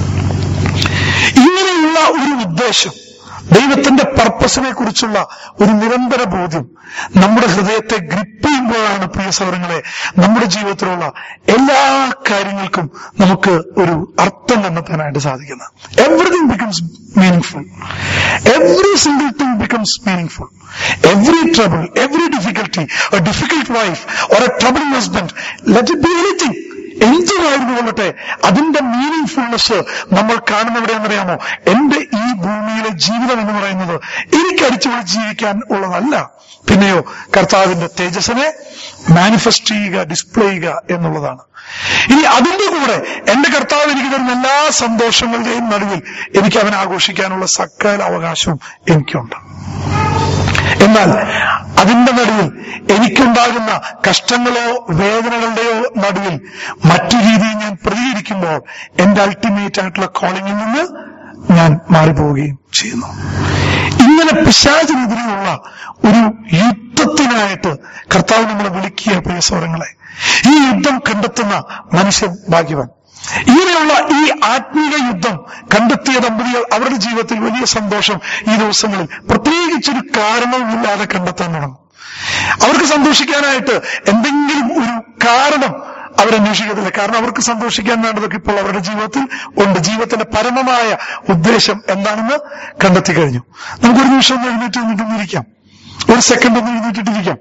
ഇങ്ങനെയുള്ള ഒരു ഉദ്ദേശം, ദൈവത്തിന്റെ പർപ്പസിനെ കുറിച്ചുള്ള ഒരു നിരന്തര ബോധ്യം നമ്മുടെ ഹൃദയത്തെ ഗ്രിപ്പ് ചെയ്യുമ്പോഴാണ് പ്രിയ സഹോദരങ്ങളെ നമ്മുടെ ജീവിതത്തിലുള്ള എല്ലാ കാര്യങ്ങൾക്കും നമുക്ക് ഒരു അർത്ഥം കണ്ടെത്താനായിട്ട് സാധിക്കുന്നത്. Everything becomes meaningful. Every single thing becomes meaningful. Every trouble, every difficulty, a difficult wife or a troubling husband, let it be anything, എന്തുമായിരുന്നു കൊള്ളട്ടെ, അതിന്റെ മീനിങ് ഫുൾനെസ് നമ്മൾ കാണുന്നവിടെയെന്നറിയാമോ? എന്റെ ഈ ഭൂമിയിലെ ജീവിതം എന്ന് പറയുന്നത് എനിക്ക് അടിച്ചുപൊളിച്ച് ജീവിക്കാൻ ഉള്ളതല്ല, പിന്നെയോ കർത്താവിന്റെ തേജസ്സിനെ മാനിഫെസ്റ്റ് ചെയ്യുക, ഡിസ്പ്ലേ ചെയ്യുക എന്നുള്ളതാണ്. ഇനി അതിന്റെ കൂടെ എന്റെ കർത്താവ് എനിക്ക് തരുന്ന എല്ലാ സന്തോഷങ്ങളുടെയും നടുവിൽ എനിക്ക് അവനെ ആഘോഷിക്കാനുള്ള സകല അവകാശവും എനിക്കുണ്ട്. എന്നാൽ അതിന്റെ നടുവിൽ എനിക്കുണ്ടാകുന്ന കഷ്ടങ്ങളോ വേദനകളുടെയോ നടുവിൽ മറ്റു രീതിയിൽ ഞാൻ പ്രതികരിക്കുമ്പോൾ എന്റെ അൾട്ടിമേറ്റ് ആയിട്ടുള്ള കോളിംഗിൽ നിന്ന് ഞാൻ മാറിപ്പോവുകയും ചെയ്യുന്നു. ഇങ്ങനെ പിശാചിനെതിരെയുള്ള ഒരു യുദ്ധത്തിനായിട്ട് കർത്താവ് നമ്മളെ വിളിക്കുക പ്രിയ സഹോദരങ്ങളെ. ഈ യുദ്ധം കണ്ടെത്തുന്ന മനുഷ്യൻ ഭാഗ്യവാൻ. ഇങ്ങനെയുള്ള ഈ ആത്മീയ യുദ്ധം കണ്ടെത്തിയ ദമ്പതികൾ അവരുടെ ജീവിതത്തിൽ വലിയ സന്തോഷം ഈ ദിവസങ്ങളിൽ പ്രത്യേകിച്ചൊരു കാരണവുമില്ലാതെ കണ്ടെത്താൻ തുടങ്ങും. അവർക്ക് സന്തോഷിക്കാനായിട്ട് എന്തെങ്കിലും ഒരു കാരണം അവരന്വേഷിക്കത്തില്ല. കാരണം അവർക്ക് സന്തോഷിക്കാൻ വേണ്ടതൊക്കെ ഇപ്പോൾ അവരുടെ ജീവിതത്തിൽ ഉണ്ട്. ജീവിതത്തിന്റെ പരമമായ ഉദ്ദേശം എന്താണെന്ന് കണ്ടെത്തി കഴിഞ്ഞു. നമുക്കൊരു നിമിഷം ഒന്ന് എഴുന്നേറ്റ് നിന്നിരിക്കാം, ഒരു സെക്കൻഡ് ഒന്ന് എഴുന്നേറ്റിട്ടിരിക്കാം.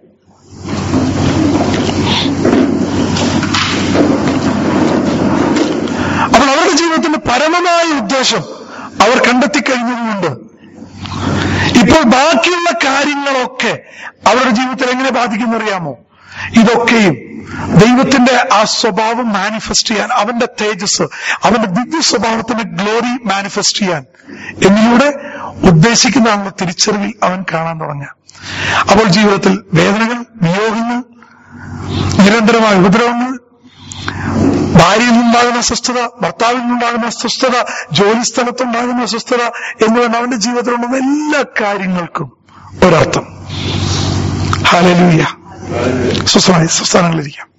അപ്പോൾ അവരുടെ ജീവിതത്തിന്റെ പരമമായ ഉദ്ദേശം അവർ കണ്ടെത്തിക്കഴിഞ്ഞതുകൊണ്ട് ഇപ്പോൾ ബാക്കിയുള്ള കാര്യങ്ങളൊക്കെ അവരുടെ ജീവിതത്തിൽ എങ്ങനെ ബാധിക്കുന്നറിയാമോ? ഇതൊക്കെയും ദൈവത്തിന്റെ ആ സ്വഭാവം മാനിഫെസ്റ്റ് ചെയ്യാൻ, അവന്റെ തേജസ്, അവന്റെ ദിവ്യ സ്വഭാവത്തിന്റെ ഗ്ലോറി മാനിഫെസ്റ്റ് ചെയ്യാൻ എന്നിലൂടെ ഉദ്ദേശിക്കുന്നതാണെന്ന തിരിച്ചറിവിൽ അവൻ കാണാൻ തുടങ്ങുക. അപ്പോൾ ജീവിതത്തിൽ വേദനകൾ, വിയോഗങ്ങൾ, നിരന്തരമായ ഉപദ്രവങ്ങൾ, ഭാര്യയിൽ നിന്നുണ്ടാകുന്ന അസ്വസ്ഥത, ഭർത്താവിൽ നിന്നുണ്ടാകുന്ന അസ്വസ്ഥത, ജോലി സ്ഥലത്തുണ്ടാകുന്ന അസ്വസ്ഥത എന്നുവേണ്ട അവന്റെ ജീവിതത്തിലുള്ള എല്ലാ കാര്യങ്ങൾക്കും ഒരർത്ഥം. ഹല്ലേലൂയ. സ്വസ്ഥാനങ്ങളിലിരിക്കാം.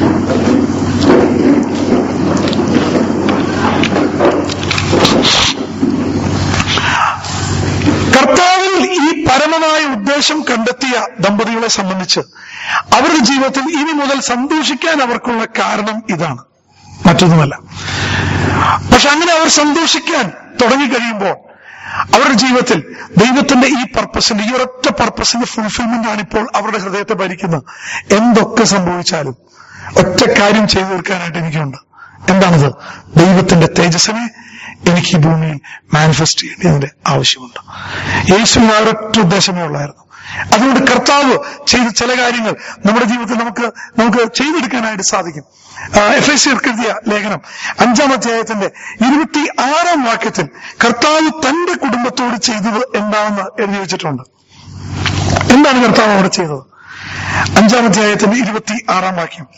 കർത്താവിൽ ഈ പരമമായ ഉദ്ദേശം കണ്ടെത്തിയ ദമ്പതികളെ സംബന്ധിച്ച് അവരുടെ ജീവിതത്തിൽ ഇനി മുതൽ സന്തോഷിക്കാൻ അവർക്കുള്ള കാരണം ഇതാണ്, മറ്റൊന്നുമല്ല. പക്ഷെ അങ്ങനെ അവർ സന്തോഷിക്കാൻ തുടങ്ങിക്കഴിയുമ്പോൾ അവരുടെ ജീവിതത്തിൽ ദൈവത്തിന്റെ ഈ പർപ്പസിന്റെ, ഈ ഒരൊറ്റ പർപ്പസിന്റെ ഫുൾഫിൽമെന്റ് ആണ് ഇപ്പോൾ അവരുടെ ഹൃദയത്തെ ഭരിക്കുന്നത്. എന്തൊക്കെ സംഭവിച്ചാലും ഒറ്റ കാര്യം ചെയ്തു തീർക്കാനായിട്ട് എനിക്കുണ്ട്. എന്താണത്? ദൈവത്തിന്റെ തേജസ്സിനെ എനിക്ക് ഈ ഭൂമിയിൽ മാനിഫെസ്റ്റ് ചെയ്യേണ്ടതിന്റെ ആവശ്യമുണ്ട്. യേശുവിന് ആ ഒരൊറ്റ ഉദ്ദേശമേ ഉള്ളായിരുന്നു. അതുകൊണ്ട് കർത്താവ് ചെയ്ത ചില കാര്യങ്ങൾ നമ്മുടെ ജീവിതത്തിൽ നമുക്ക് ചെയ്തെടുക്കാനായിട്ട് സാധിക്കും. എഫേസ്യർക്ക് എഴുതിയ ലേഖനം 5-ാം അധ്യായത്തിന്റെ 26-ാം വാക്യത്തിൽ കർത്താവ് തന്റെ കുടുംബത്തോട് ചെയ്തത് എന്താണെന്ന് എഴുതി വെച്ചിട്ടുണ്ട്. എന്താണ് കർത്താവ് അവിടെ ചെയ്തത്? 5-ാം അധ്യായത്തിന്റെ 26-ാം വാക്യം.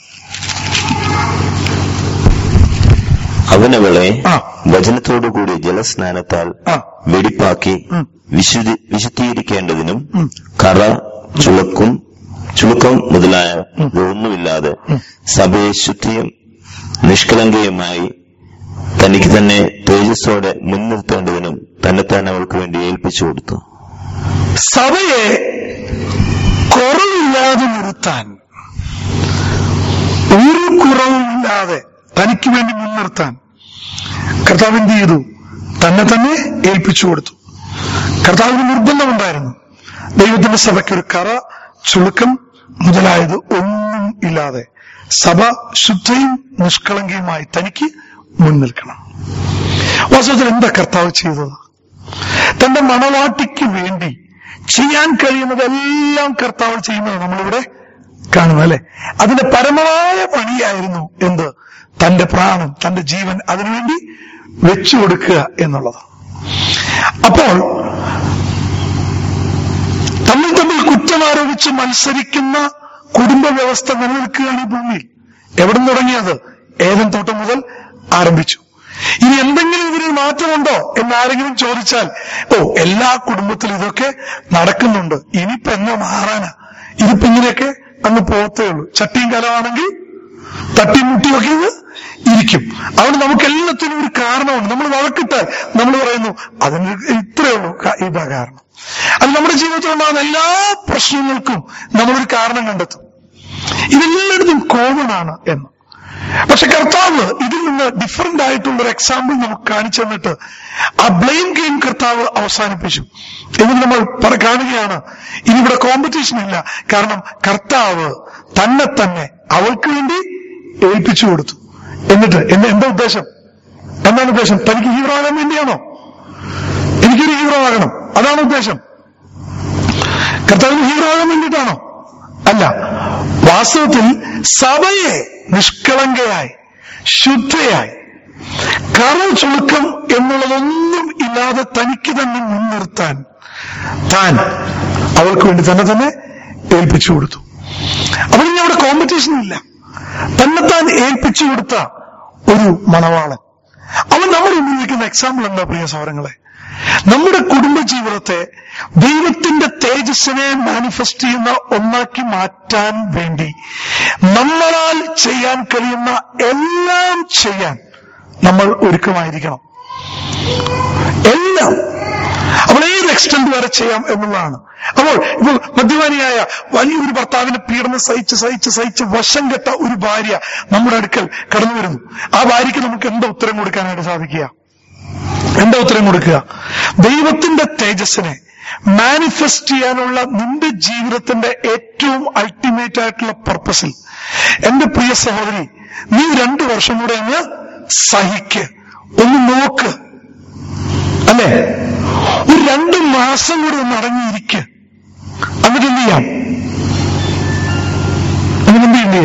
അവനവളെ വചനത്തോടുകൂടി ജലസ്നാനത്താൽ വെടിപ്പാക്കി വിശുദ്ധീകരിക്കേണ്ടതിനും കറ, ചുളുക്കം മുതലായ ഒന്നുമില്ലാതെ സഭയെ ശുദ്ധിയും നിഷ്കളങ്കയുമായി തനിക്ക് തന്നെ തേജസ്സോടെ മുൻനിർത്തേണ്ടതിനും തന്നെത്താൻ അവൾക്ക് വേണ്ടി ഏൽപ്പിച്ചു കൊടുത്തു. സഭയെ കുറവില്ലാതെ നിർത്താൻ, ഒരു കുറവുമില്ലാതെ തനിക്ക് വേണ്ടി മുൻനിർത്താൻ കർത്താവ് എന്ത് ചെയ്തു? തന്നെ തന്നെ ഏൽപ്പിച്ചു കൊടുത്തു. കർത്താവിന് നിർബന്ധമുണ്ടായിരുന്നു. ദൈവത്തിന്റെ സഭയ്ക്കൊരു കറ, ചുളുക്കം മുതലായത് ഒന്നും ഇല്ലാതെ സഭ ശുദ്ധയും നിഷ്കളങ്കയുമായി തനിക്ക് മുൻനിൽക്കണം. വാസ്തവത്തിൽ എന്താ കർത്താവ് ചെയ്തത്? തന്റെ മണവാട്ടിക്ക് വേണ്ടി ചെയ്യാൻ കഴിയുന്നതെല്ലാം കർത്താവ് ചെയ്യുന്നത് നമ്മളിവിടെ കാണുന്നു, അല്ലെ? അതിന്റെ പരമമായ പണിയായിരുന്നു എന്ത്? തന്റെ പ്രാണൻ, തന്റെ ജീവൻ അതിനുവേണ്ടി വെച്ചു കൊടുക്കുക എന്നുള്ളത്. അപ്പോൾ തമ്മിൽ തമ്മിൽ കുറ്റമാരോപിച്ച് മത്സരിക്കുന്ന കുടുംബ വ്യവസ്ഥ നിലനിൽക്കുകയാണ് ഈ ഭൂമിയിൽ. എവിടെ നിന്ന് തുടങ്ങിയത്? ഏദൻ തോട്ടം മുതൽ ആരംഭിച്ചു. ഇനി എന്തെങ്കിലും ഇതിന് മാറ്റമുണ്ടോ എന്നാരെങ്കിലും ചോദിച്ചാൽ, എല്ലാ കുടുംബത്തിലും ഇതൊക്കെ നടക്കുന്നുണ്ട്, ഇനിയിപ്പോ എന്നാ മാറാനാ, ഇതിപ്പോ ഇങ്ങനെയൊക്കെ അങ്ങ് പോകത്തേ ഉള്ളൂ. ചട്ടിയും കലമാണെങ്കിൽ തട്ടിമുട്ടിയൊക്കെ ഇത് ഇരിക്കും. അതുകൊണ്ട് നമുക്ക് എല്ലാത്തിനും ഒരു കാരണമുണ്ട്. നമ്മൾ വഴക്കിട്ടാൽ നമ്മൾ പറയുന്നു അതിന് ഇത്രയേ ഉള്ളൂ, ഇതാ കാരണം. അത് നമ്മുടെ ജീവിതത്തിൽ ഉണ്ടാകുന്ന എല്ലാ പ്രശ്നങ്ങൾക്കും നമ്മളൊരു കാരണം കണ്ടെത്തും. ഇതെല്ലായിടത്തും കോമൺ ആണ് എന്ന്. പക്ഷെ കർത്താവ് ഇതിൽ നിന്ന് ഡിഫറന്റ് ആയിട്ടുള്ള ഒരു എക്സാമ്പിൾ നമുക്ക് കാണിച്ചു തന്നിട്ട് ആ ബ്ലെയിം ഗെയിം കർത്താവ് അവസാനിപ്പിച്ചു. എന്നിട്ട് നമ്മൾ കാണുകയാണ് ഇനി ഇവിടെ കോമ്പറ്റീഷൻ ഇല്ല. കാരണം കർത്താവ് തന്നെ തന്നെ അവൾക്ക് വേണ്ടി ഏൽപ്പിച്ചു കൊടുത്തു. എന്നിട്ട് എന്താ ഉദ്ദേശം? എന്താണ് ഉദ്ദേശം? തനിക്ക് ഹീറോ ആകാൻ വേണ്ടിയാണോ? എനിക്കൊരു ഹീറോ ആകണം, അതാണ് ഉദ്ദേശം? കർത്താവിന് ഹീറോ ആകാൻ വേണ്ടിയിട്ടാണോ? അല്ല. വാസ്തവത്തിൽ സഭയെ നിഷ്കളങ്കയായി, ശുദ്ധയായി, കറ ചുളുക്കം എന്നുള്ളതൊന്നും ഇല്ലാതെ തനിക്ക് തന്നെ മുൻനിർത്താൻ താൻ അവൾക്ക് വേണ്ടി തന്നെ തന്നെ ഏൽപ്പിച്ചു കൊടുത്തു. അപ്പോൾ ഇനി അവിടെ കോമ്പറ്റീഷൻ ഇല്ല. തന്നെത്താൻ ഏൽപ്പിച്ചു കൊടുത്ത ഒരു മണവാളൻ. അവൻ നമ്മുടെ മുന്നിൽ നിൽക്കുന്ന എക്സാമ്പിൾ എന്താ പ്രിയ സഹോദരങ്ങളെ? നമ്മുടെ കുടുംബജീവിതത്തെ ദൈവത്തിന്റെ തേജസ്സിനെ മാനിഫെസ്റ്റ് ചെയ്യുന്ന ഒന്നാക്കി മാറ്റാൻ വേണ്ടി നമ്മളാൽ ചെയ്യാൻ കഴിയുന്ന എല്ലാം ചെയ്യാൻ നമ്മൾ ഒരുക്കമായിരിക്കണം. എല്ലാം. അപ്പോൾ ഏത് എക്സ്റ്റെന്റ് വരെ ചെയ്യാം എന്നുള്ളതാണ്. അപ്പോൾ ഇപ്പോൾ മദ്യപാനിയായ വലിയൊരു ഭർത്താവിന്റെ പീഡനം സഹിച്ച് വശം കെട്ട ഒരു ഭാര്യ നമ്മുടെ അടുക്കൽ കടന്നു വരുന്നു. ആ ഭാര്യയ്ക്ക് നമുക്ക് എന്താ ഉത്തരം കൊടുക്കാനായിട്ട് സാധിക്കുക? എന്താ ഉത്തരം കൊടുക്കുക? ദൈവത്തിന്റെ തേജസ്സിനെ മാനിഫെസ്റ്റ് ചെയ്യാനുള്ള നിന്റെ ജീവിതത്തിന്റെ ഏറ്റവും അൾട്ടിമേറ്റ് ആയിട്ടുള്ള പർപ്പസിൽ എന്റെ പ്രിയ സഹോദരി, നീ 2 വർഷം കൂടെ അങ്ങ് സഹിക്ക്, ഒന്ന് നോക്ക്, അല്ലേ? ഒരു 2 മാസം കൂടെ ഒന്ന് അടങ്ങിയിരിക്ക്. എന്നിട്ട് എന്ത് ചെയ്യാം? എന്നിട്ട്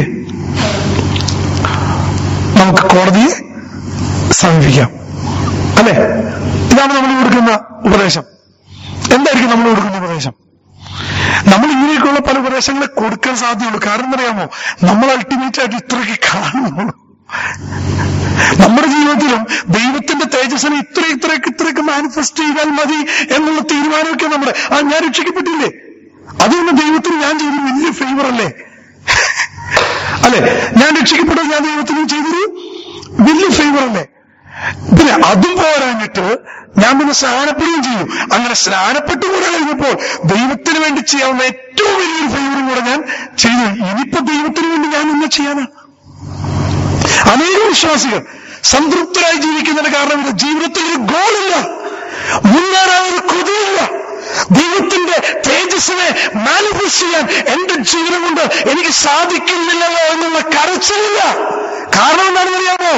നമുക്ക് കോടതിയെ സമീപിക്കാം, അല്ലെ? ഇതാണ് നമ്മൾ കൊടുക്കുന്ന ഉപദേശം. എന്തായിരിക്കും നമ്മൾ കൊടുക്കുന്ന ഉപദേശം? നമ്മൾ ഇങ്ങനെയൊക്കെയുള്ള പല ഉപദേശങ്ങളെ കൊടുക്കാൻ സാധ്യതയുള്ളൂ. കാരണം എന്നറിയാമോ? നമ്മൾ അൾട്ടിമേറ്റ് ആയിട്ട് ഇത്രയൊക്കെ കാണുന്നു. നമ്മുടെ ജീവിതത്തിലും ദൈവത്തിന്റെ തേജസ്സിനെ ഇത്രയൊക്കെ മാനിഫെസ്റ്റ് ചെയ്താൽ മതി എന്നുള്ള തീരുമാനമൊക്കെ നമ്മുടെ ഞാൻ രക്ഷിക്കപ്പെട്ടില്ലേ, അതുകൊണ്ട് ദൈവത്തിന് ഞാൻ ചെയ്തൊരു വലിയ ഫേവർ അല്ലേ? അല്ലെ? ഞാൻ രക്ഷിക്കപ്പെട്ടത് ഞാൻ ദൈവത്തിന് ചെയ്തൊരു വലിയ ഫേവർ അല്ലേ? പിന്നെ അതും പോരാഞ്ഞിട്ട് ഞാൻ പിന്നെ സ്നാനപ്പെടുകയും ചെയ്യും. അങ്ങനെ സ്നാനപ്പെട്ടു കൂടെ കഴിഞ്ഞപ്പോൾ ദൈവത്തിന് വേണ്ടി ചെയ്യാവുന്ന ഏറ്റവും വലിയൊരു ഫേവറും കൂടെ ഞാൻ ചെയ്തു. ഇനിയിപ്പോ ദൈവത്തിന് വേണ്ടി ഞാൻ ഇന്ന് ചെയ്യാനാ. അനേകം വിശ്വാസികൾ സംതൃപ്തരായി ജീവിക്കുന്നതിന് കാരണം ഇത്. ജീവിതത്തിൽ ഒരു ഗോളില്ല, മുന്നേറാനൊരു കൊതിയില്ല. ദൈവത്തിന്റെ തേജസ്സിനെ മാനിഫെസ്റ്റ് ചെയ്യാൻ എന്റെ ജീവിതം കൊണ്ട് എനിക്ക് സാധിക്കുന്നില്ലല്ലോ എന്നുള്ള കരച്ചിലില്ല. കാരണം എന്താണെന്ന് അറിയാമോ?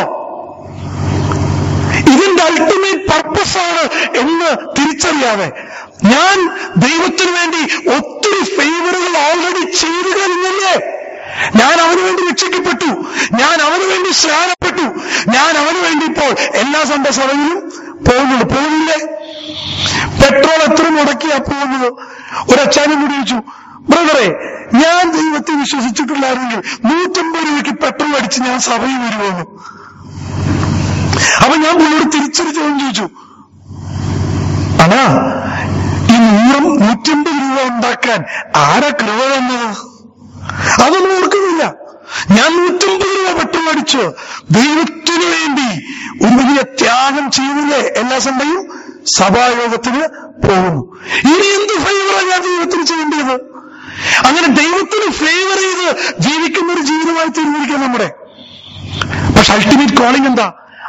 ഇതിന്റെ അൾട്ടിമേറ്റ് പർപ്പസാണ് എന്ന് തിരിച്ചറിയാതെ ഞാൻ ദൈവത്തിന് വേണ്ടി ഒത്തിരി ഫേവറുകൾ ഓൾറെഡി ചെയ്തു കഴിഞ്ഞില്ലേ? ഞാൻ അവന് വേണ്ടി രക്ഷിക്കപ്പെട്ടു, ഞാൻ അവന് വേണ്ടി സ്നാനപ്പെട്ടു, ഞാൻ അവന് വേണ്ടി ഇപ്പോൾ എല്ലാ സൺഡേ സഭയിലും പോകുന്നില്ലേ? പെട്രോൾ എത്ര മുടക്കിയാ പോകുന്നത്? ഒരച്ചാനും കൂടി ചോദിച്ചു, ബ്രദറെ, ഞാൻ ദൈവത്തെ വിശ്വസിച്ചിട്ടുണ്ടായിരുന്നെങ്കിൽ 150 രൂപയ്ക്ക് പെട്രോൾ അടിച്ച് ഞാൻ സഭയിൽ വരുമെന്ന്. അപ്പൊ ഞാൻ പുള്ളിയോട് തിരിച്ചൊരു ചോദ്യം ചോദിച്ചു, ആണാ ഈ 150 രൂപ ഉണ്ടാക്കാൻ ആരാ കൃപ തന്നത്? അതൊന്നും ഓർക്കുന്നില്ല. ഞാൻ 150 രൂപ പെട്രോൾ അടിച്ചു ദൈവത്തിനു വേണ്ടി ഒരു വലിയ ത്യാഗം ചെയ്യുന്നില്ലേ? എല്ലാ സൺഡേയും സഭായോഗത്തിന് പോകുന്നു. ഇനി എന്ത് ഫേവറാണ് ഞാൻ ദൈവത്തിന് ചെയ്യേണ്ടത്? അങ്ങനെ ദൈവത്തിന് ഫേവർ ചെയ്ത് ജീവിക്കുന്ന ഒരു ജീവിതമായി തീർന്നിരിക്കുക നമ്മുടെ. പക്ഷെ അൾട്ടിമേറ്റ് കോളിംഗ് എന്താ?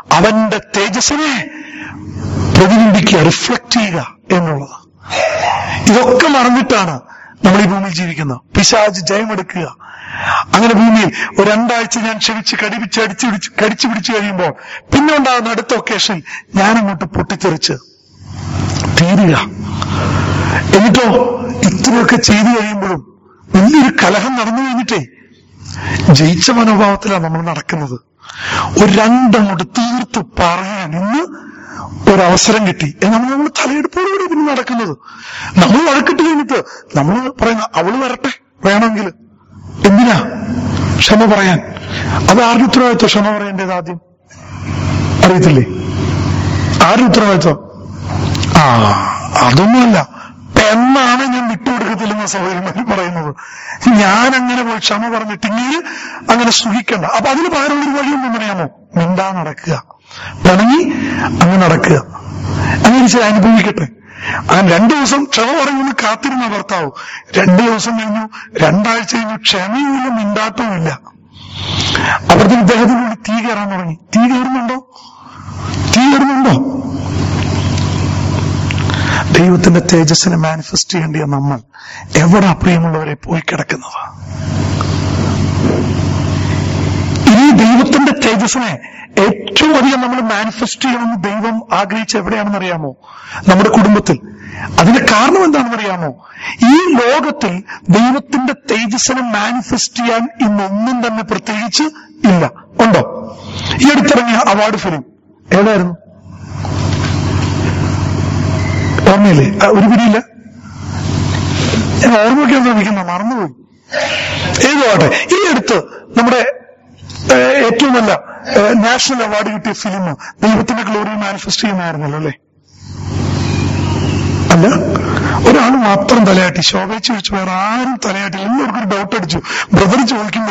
അവന്റെ തേജസ്സിനെ പ്രതിബിംബിക്കുക, റിഫ്ലക്ട് ചെയ്യുക എന്നുള്ളത്. ഇതൊക്കെ മറന്നിട്ടാണ് നമ്മൾ ഈ ഭൂമിയിൽ ജീവിക്കുന്നത്. പിശാച് ജയമെടുക്കുക. അങ്ങനെ ഭൂമിയിൽ ഒരു 2 ആഴ്ച ഞാൻ ക്ഷമിച്ച് കടിച്ചു പിടിച്ചു കഴിയുമ്പോൾ പിന്നെ ഉണ്ടാകുന്ന അടുത്ത ഒക്കേഷൻ ഞാനങ്ങോട്ട് പൊട്ടിത്തെറിച്ച് തീരുക. എന്നിട്ടോ ഇത്രയൊക്കെ ചെയ്തു കഴിയുമ്പോഴും വലിയൊരു കലഹം നടന്നു കഴിഞ്ഞിട്ടേ ജയിച്ച മനോഭാവത്തിലാണ് നമ്മൾ നടക്കുന്നത്. ഒരു 2 അങ്ങോട്ട് തീർത്ത് പറയാൻ ഇന്ന് ഒരവസരം കിട്ടി എന്നാണ് നമ്മൾ തലയെടുപ്പോടുകൂടി പിന്നെ നടക്കുന്നത്. നമ്മൾ വഴക്കിട്ട് കഴിഞ്ഞിട്ട് നമ്മൾ പറയുന്ന അവള് വരട്ടെ വേണമെങ്കിൽ, എന്തിനാ ക്ഷമ പറയാൻ? അത് ആരുടെ ഉത്തരവാദിത്വം ക്ഷമ പറയേണ്ടത്? ആദ്യം അറിയത്തില്ലേ ആരുടെ ഉത്തരവാദിത്വം? അതൊന്നുമല്ല, പെണ്ണാണ് ഞാൻ വിട്ടുകൊടുക്കത്തില്ലെന്ന സഹോദരന്മാർ പറയുന്നത്. ഞാൻ അങ്ങനെ പോയി ക്ഷമ പറഞ്ഞിട്ടെങ്കിൽ അങ്ങനെ സുഖിക്കണ്ട. അപ്പൊ അതിന് പകരമുള്ളൊരു വഴിയൊന്നും പറയാമോ? മിണ്ടാ നടക്കുക, പിണങ്ങി അങ്ങ് നടക്കുക, അങ്ങനെ അനുഭവിക്കട്ടെ. അങ്ങനെ 2 ദിവസം ക്ഷമ പറയുമെന്ന് കാത്തിരുന്ന ഭർത്താവ് 2 ദിവസം കഴിഞ്ഞു, 2 ആഴ്ച കഴിഞ്ഞു, ക്ഷമയുമില്ല, മിണ്ടാട്ടവുമില്ല. അപ്പുറത്തെ ഇദ്ദേഹത്തിനുള്ളിൽ തീ കയറാൻ തുടങ്ങി. തീ കയറുന്നുണ്ടോ? ദൈവത്തിന്റെ തേജസ്സിനെ മാനിഫെസ്റ്റ് ചെയ്യേണ്ടിയ നമ്മൾ എവിടെ പ്രിയമുള്ളവരെ പോയി കിടക്കുന്നത്? ഈ ദൈവത്തിന്റെ തേജസ്സിനെ ഏറ്റവും അധികം നമ്മൾ മാനിഫെസ്റ്റ് ചെയ്യണമെന്ന് ദൈവം ആഗ്രഹിച്ച എവിടെയാണെന്ന് അറിയാമോ? നമ്മുടെ കുടുംബത്തിൽ. അതിന്റെ കാരണം എന്താണെന്ന് അറിയാമോ? ഈ ലോകത്തിൽ ദൈവത്തിന്റെ തേജസ്സിനെ മാനിഫെസ്റ്റ് ചെയ്യാൻ ഇന്നൊന്നും തന്നെ പ്രത്യേകിച്ച് ഇല്ല. ഉണ്ടോ? ഈ അടുത്തിറങ്ങിയ അവാർഡ് ഫിലിം ഏതായിരുന്നു? ഓർമ്മയില്ലേ? ഒരു പിടിയില്ല. ഞാൻ ഓർമ്മയ്ക്കാൻ ശ്രമിക്കുന്ന മറന്നുപോയി. ഏതോ ആട്ടെ, ഈ അടുത്ത് നമ്മുടെ ഏറ്റവും നല്ല നാഷണൽ അവാർഡ് കിട്ടിയ ഫിലിം ദൈവത്തിന്റെ ഗ്ലോറി മാനിഫെസ്റ്റ് ചെയ്യുന്നതായിരുന്നല്ലോ അല്ലേ? അല്ല, ഒരാൾ മാത്രം തലയാട്ടി. ശോഭയിച്ച് വെച്ച് വേറെ ആരും തലയാട്ടില്ല. എല്ലാവർക്കും ഒരു ഡൗട്ട് അടിച്ചു. ബ്രദർ ചോദിക്കുമ്പോ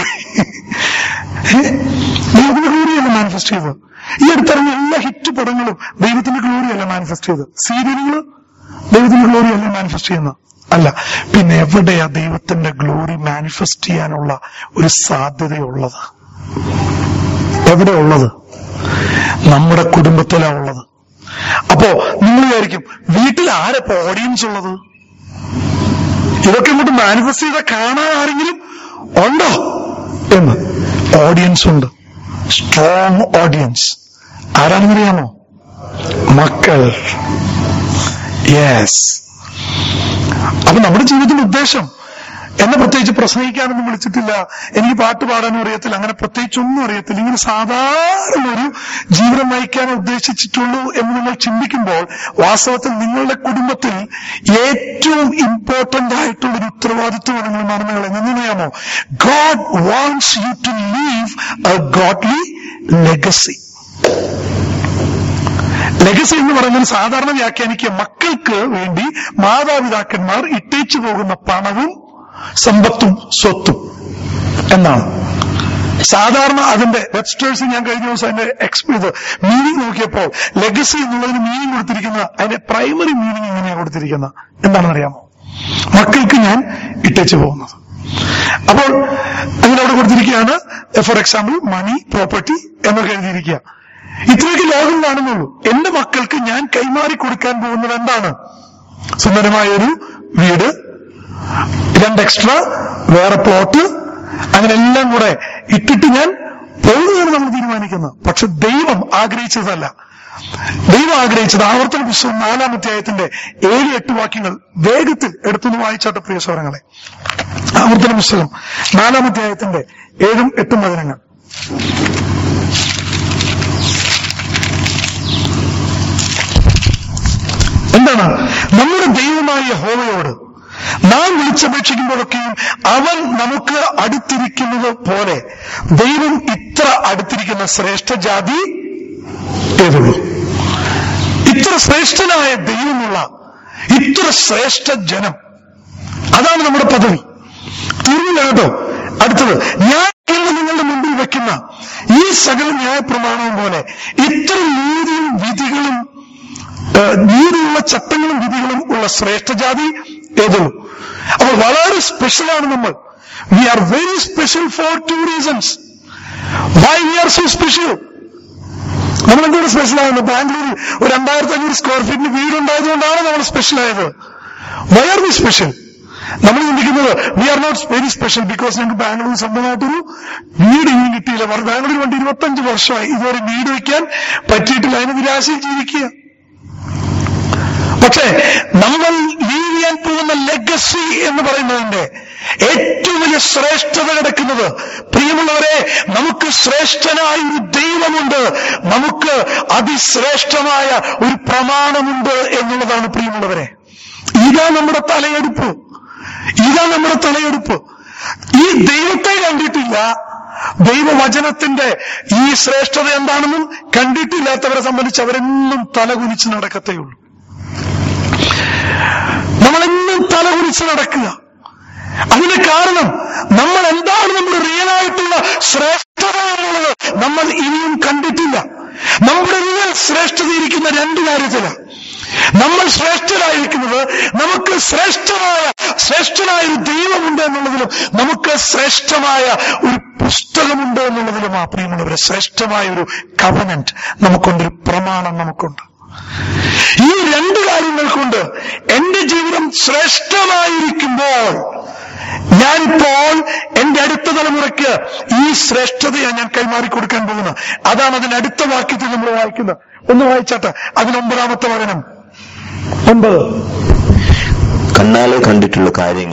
ദൈവത്തിന്റെ ഗ്ലോറിയല്ല മാനിഫെസ്റ്റ് ചെയ്തത്. ഈ അടുത്തിറങ്ങിയ എല്ലാ ഹിറ്റ് പടങ്ങളും ദൈവത്തിന്റെ ഗ്ലോറിയല്ല മാനിഫെസ്റ്റ് ചെയ്തത്. സീരിയലുകള് ദൈവത്തിന്റെ ഗ്ലോറി അല്ലേ മാനിഫെസ്റ്റ് ചെയ്യുന്നത്? അല്ല. പിന്നെ എവിടെയാ ദൈവത്തിന്റെ ഗ്ലോറി മാനിഫെസ്റ്റ് ചെയ്യാനുള്ള ഒരു സാധ്യതയുള്ളത്? എവിടെ ഉള്ളത്? നമ്മുടെ കുടുംബത്തിലാ ഉള്ളത്. അപ്പോ നിങ്ങൾ വിചാരിക്കും, വീട്ടിൽ ആരപ്പോ ഓഡിയൻസ് ഉള്ളത്? ഇതൊക്കെ ഇങ്ങോട്ട് മാനിഫെസ്റ്റ് ചെയ്താൽ കാണാൻ ആരെങ്കിലും ഉണ്ടോ എന്ന്? ഓഡിയൻസ് ഉണ്ട്, സ്ട്രോങ് ഓഡിയൻസ്. ആരാണെന്നറിയാമോ? മക്കൾ. യെസ്. അപ്പൊ നമ്മുടെ ജീവിതത്തിന്റെ ഉദ്ദേശം, എന്നെ പ്രത്യേകിച്ച് പ്രസംഗിക്കാനൊന്നും വിളിച്ചിട്ടില്ല, എനിക്ക് പാട്ട് പാടാനും അറിയത്തില്ല, അങ്ങനെ പ്രത്യേകിച്ചൊന്നും അറിയത്തില്ല, ഇങ്ങനെ സാധാരണ ഒരു ജീവിതം നയിക്കാൻ ഉദ്ദേശിച്ചിട്ടുള്ളൂ എന്ന് നിങ്ങൾ ചിന്തിക്കുമ്പോൾ വാസ്തവത്തിൽ നിങ്ങളുടെ കുടുംബത്തിൽ ഏറ്റവും ഇമ്പോർട്ടന്റ് ആയിട്ടുള്ളൊരു ഉത്തരവാദിത്വമാണ് നിങ്ങൾ മറന്നു കളയുന്നത്. എങ്ങനെയാണോ? God wants you to leave a godly legacy. Legacy എന്ന് പറയുന്നത് സാധാരണ വ്യാഖ്യാനിക്കുക മക്കൾക്ക് വേണ്ടി മാതാപിതാക്കന്മാർ ഇട്ടേച്ചു പോകുന്ന പണവും സമ്പത്തും സ്വത്തും എന്നാണ് സാധാരണ. അതിന്റെ വെബ്സ്റ്റേഴ്സ് ഞാൻ കഴിഞ്ഞ ദിവസം അതിന്റെ മീനിങ് നോക്കിയപ്പോൾ ലെഗസി എന്നുള്ളതിന് മീനിങ് കൊടുത്തിരിക്കുന്ന, അതിന്റെ പ്രൈമറി മീനിങ് എങ്ങനെയാണ് കൊടുത്തിരിക്കുന്നത് എന്താണെന്ന് അറിയാമോ? മക്കൾക്ക് ഞാൻ ഇട്ടേച്ചു പോകുന്നത്. അപ്പോൾ അങ്ങനെ അവിടെ കൊടുത്തിരിക്കുകയാണ്, ഫോർ എക്സാമ്പിൾ മണി, പ്രോപ്പർട്ടി എന്നൊക്കെ എഴുതിയിരിക്കുക. ഇത്രയൊക്കെ ലോകം കാണുന്നുള്ളൂ. എന്റെ മക്കൾക്ക് ഞാൻ കൈമാറി കൊടുക്കാൻ പോകുന്നത് എന്താണ്? സുന്ദരമായൊരു വീട്, 2 എക്സ്ട്രാ വേറെ പ്ലോട്ട്, അങ്ങനെ എല്ലാം കൂടെ ഇട്ടിട്ട് ഞാൻ പോകുന്നതാണ് നമ്മൾ തീരുമാനിക്കുന്നത്. പക്ഷെ ദൈവം ആഗ്രഹിച്ചതല്ല. ദൈവം ആഗ്രഹിച്ചത് ആവർത്തന പുസ്തകം 4-ാം അധ്യായത്തിന്റെ 7-8 വാക്യങ്ങൾ വേഗത്തിൽ എടുത്തൊന്ന് വായിച്ചാട്ടെ പ്രിയ സഹോദരങ്ങളെ. ആവർത്തന പുസ്തകം 4-ാം അധ്യായത്തിന്റെ 7-8 വചനങ്ങൾ. എന്താണ്? നമ്മുടെ ദൈവമായ യഹോവയോട് നാം വിളിച്ചപേക്ഷിക്കുമ്പോഴൊക്കെയും അവൻ നമുക്ക് അടുത്തിരിക്കുന്നത് പോലെ ദൈവം ഇത്ര അടുത്തിരിക്കുന്ന ശ്രേഷ്ഠ ജാതി ഏതുള്ളൂ? ഇത്ര ശ്രേഷ്ഠനായ ദൈവമുള്ള ഇത്ര ശ്രേഷ്ഠ ജനം, അതാണ് നമ്മുടെ പദവി. തീർന്നില്ല കേട്ടോ. അടുത്തത്, ഞാൻ നിങ്ങളുടെ മുമ്പിൽ വെക്കുന്ന ഈ സകല ന്യായപ്രമാണവും പോലെ ഇത്ര നീതിയും വിധികളും നീതിയുള്ള ചട്ടങ്ങളും വിധികളും ഉള്ള ശ്രേഷ്ഠ ജാതി ഏതുള്ളൂ? അപ്പോൾ വളരെ സ്പെഷ്യലാണ് നമ്മൾ. We are very special for 2 reasons. Why we are so special? നമ്മളെന്തുകൊണ്ട് സ്പെഷ്യലായിരുന്നു? ബാംഗ്ലൂരിൽ ഒരു 2500 സ്ക്വയർ ഫീറ്റിന് വീടുണ്ടായതുകൊണ്ടാണ് നമ്മൾ സ്പെഷ്യലായത്. Why are we special? നമ്മൾ ചിന്തിക്കുന്നത് we are not very special because ഞങ്ങൾക്ക് ബാംഗ്ലൂർ സ്വന്തമായിട്ടൊരു വീട് ഇനിയും കിട്ടിയില്ല. ബാംഗ്ലൂർ കൊണ്ട് 25 വർഷമായി, ഇതുവരെ വീട് വയ്ക്കാൻ പറ്റിയിട്ടില്ല. അതിന് നിരാശയിൽ ജീവിക്കുക. പക്ഷേ നമ്മൾ ലീവ് ചെയ്യാൻ പോകുന്ന ലെഗസി എന്ന് പറയുന്നതിന്റെ ഏറ്റവും വലിയ ശ്രേഷ്ഠത കിടക്കുന്നത്, പ്രിയമുള്ളവരെ, നമുക്ക് ശ്രേഷ്ഠനായ ഒരു ദൈവമുണ്ട്, നമുക്ക് അതിശ്രേഷ്ഠമായ ഒരു പ്രമാണമുണ്ട് എന്നുള്ളതാണ്. പ്രിയമുള്ളവരെ, ഇതാ നമ്മുടെ തലയെടുപ്പ്. ഈ ദൈവത്തെ കണ്ടിട്ടില്ല, ദൈവവചനത്തിന്റെ ഈ ശ്രേഷ്ഠത എന്താണെന്നും കണ്ടിട്ടില്ലാത്തവരെ സംബന്ധിച്ച് അവരെന്നും തലകുനിച്ച് നടക്കത്തേയുള്ളൂ. നമ്മളെന്നും തലകുനിച്ച് നടക്കുക. അതിന് കാരണം നമ്മൾ എന്താണ് നമ്മുടെ റിയലായിട്ടുള്ള ശ്രേഷ്ഠത എന്നുള്ളത് നമ്മൾ ഇനിയും കണ്ടിട്ടില്ല. നമ്മുടെ റിയൽ ശ്രേഷ്ഠത ഇരിക്കുന്ന 2 കാര്യത്തിലാണ്. നമ്മൾ ശ്രേഷ്ഠരായിരിക്കുന്നത് നമുക്ക് ശ്രേഷ്ഠനായ ഒരു ദൈവമുണ്ട് എന്നുള്ളതിലും നമുക്ക് ശ്രേഷ്ഠമായ ഒരു പുസ്തകമുണ്ട് എന്നുള്ളതിലും. പ്രിയമുള്ളവരെ, ശ്രേഷ്ഠമായ ഒരു കവനന്റ് നമുക്കുണ്ട്, ഒരു പ്രമാണം നമുക്കുണ്ട്. ഈ 2 കാര്യങ്ങൾ കൊണ്ട് എന്റെ ജീവിതം ശ്രേഷ്ഠമായിരിക്കുമ്പോൾ ഞാനിപ്പോൾ എന്റെ അടുത്ത തലമുറയ്ക്ക് ഈ ശ്രേഷ്ഠതയാണ് ഞാൻ കൈമാറി കൊടുക്കാൻ പോകുന്നത്. അതാണ് അതിന്റെ അടുത്ത വാക്യത്തിൽ നമ്മൾ വായിക്കുന്നത്. ഒന്ന് വായിച്ചാട്ടെ, അതിന് 9ാമത്തെ വചനം. 9. കണ്ണാലെ കണ്ടിട്ടുള്ള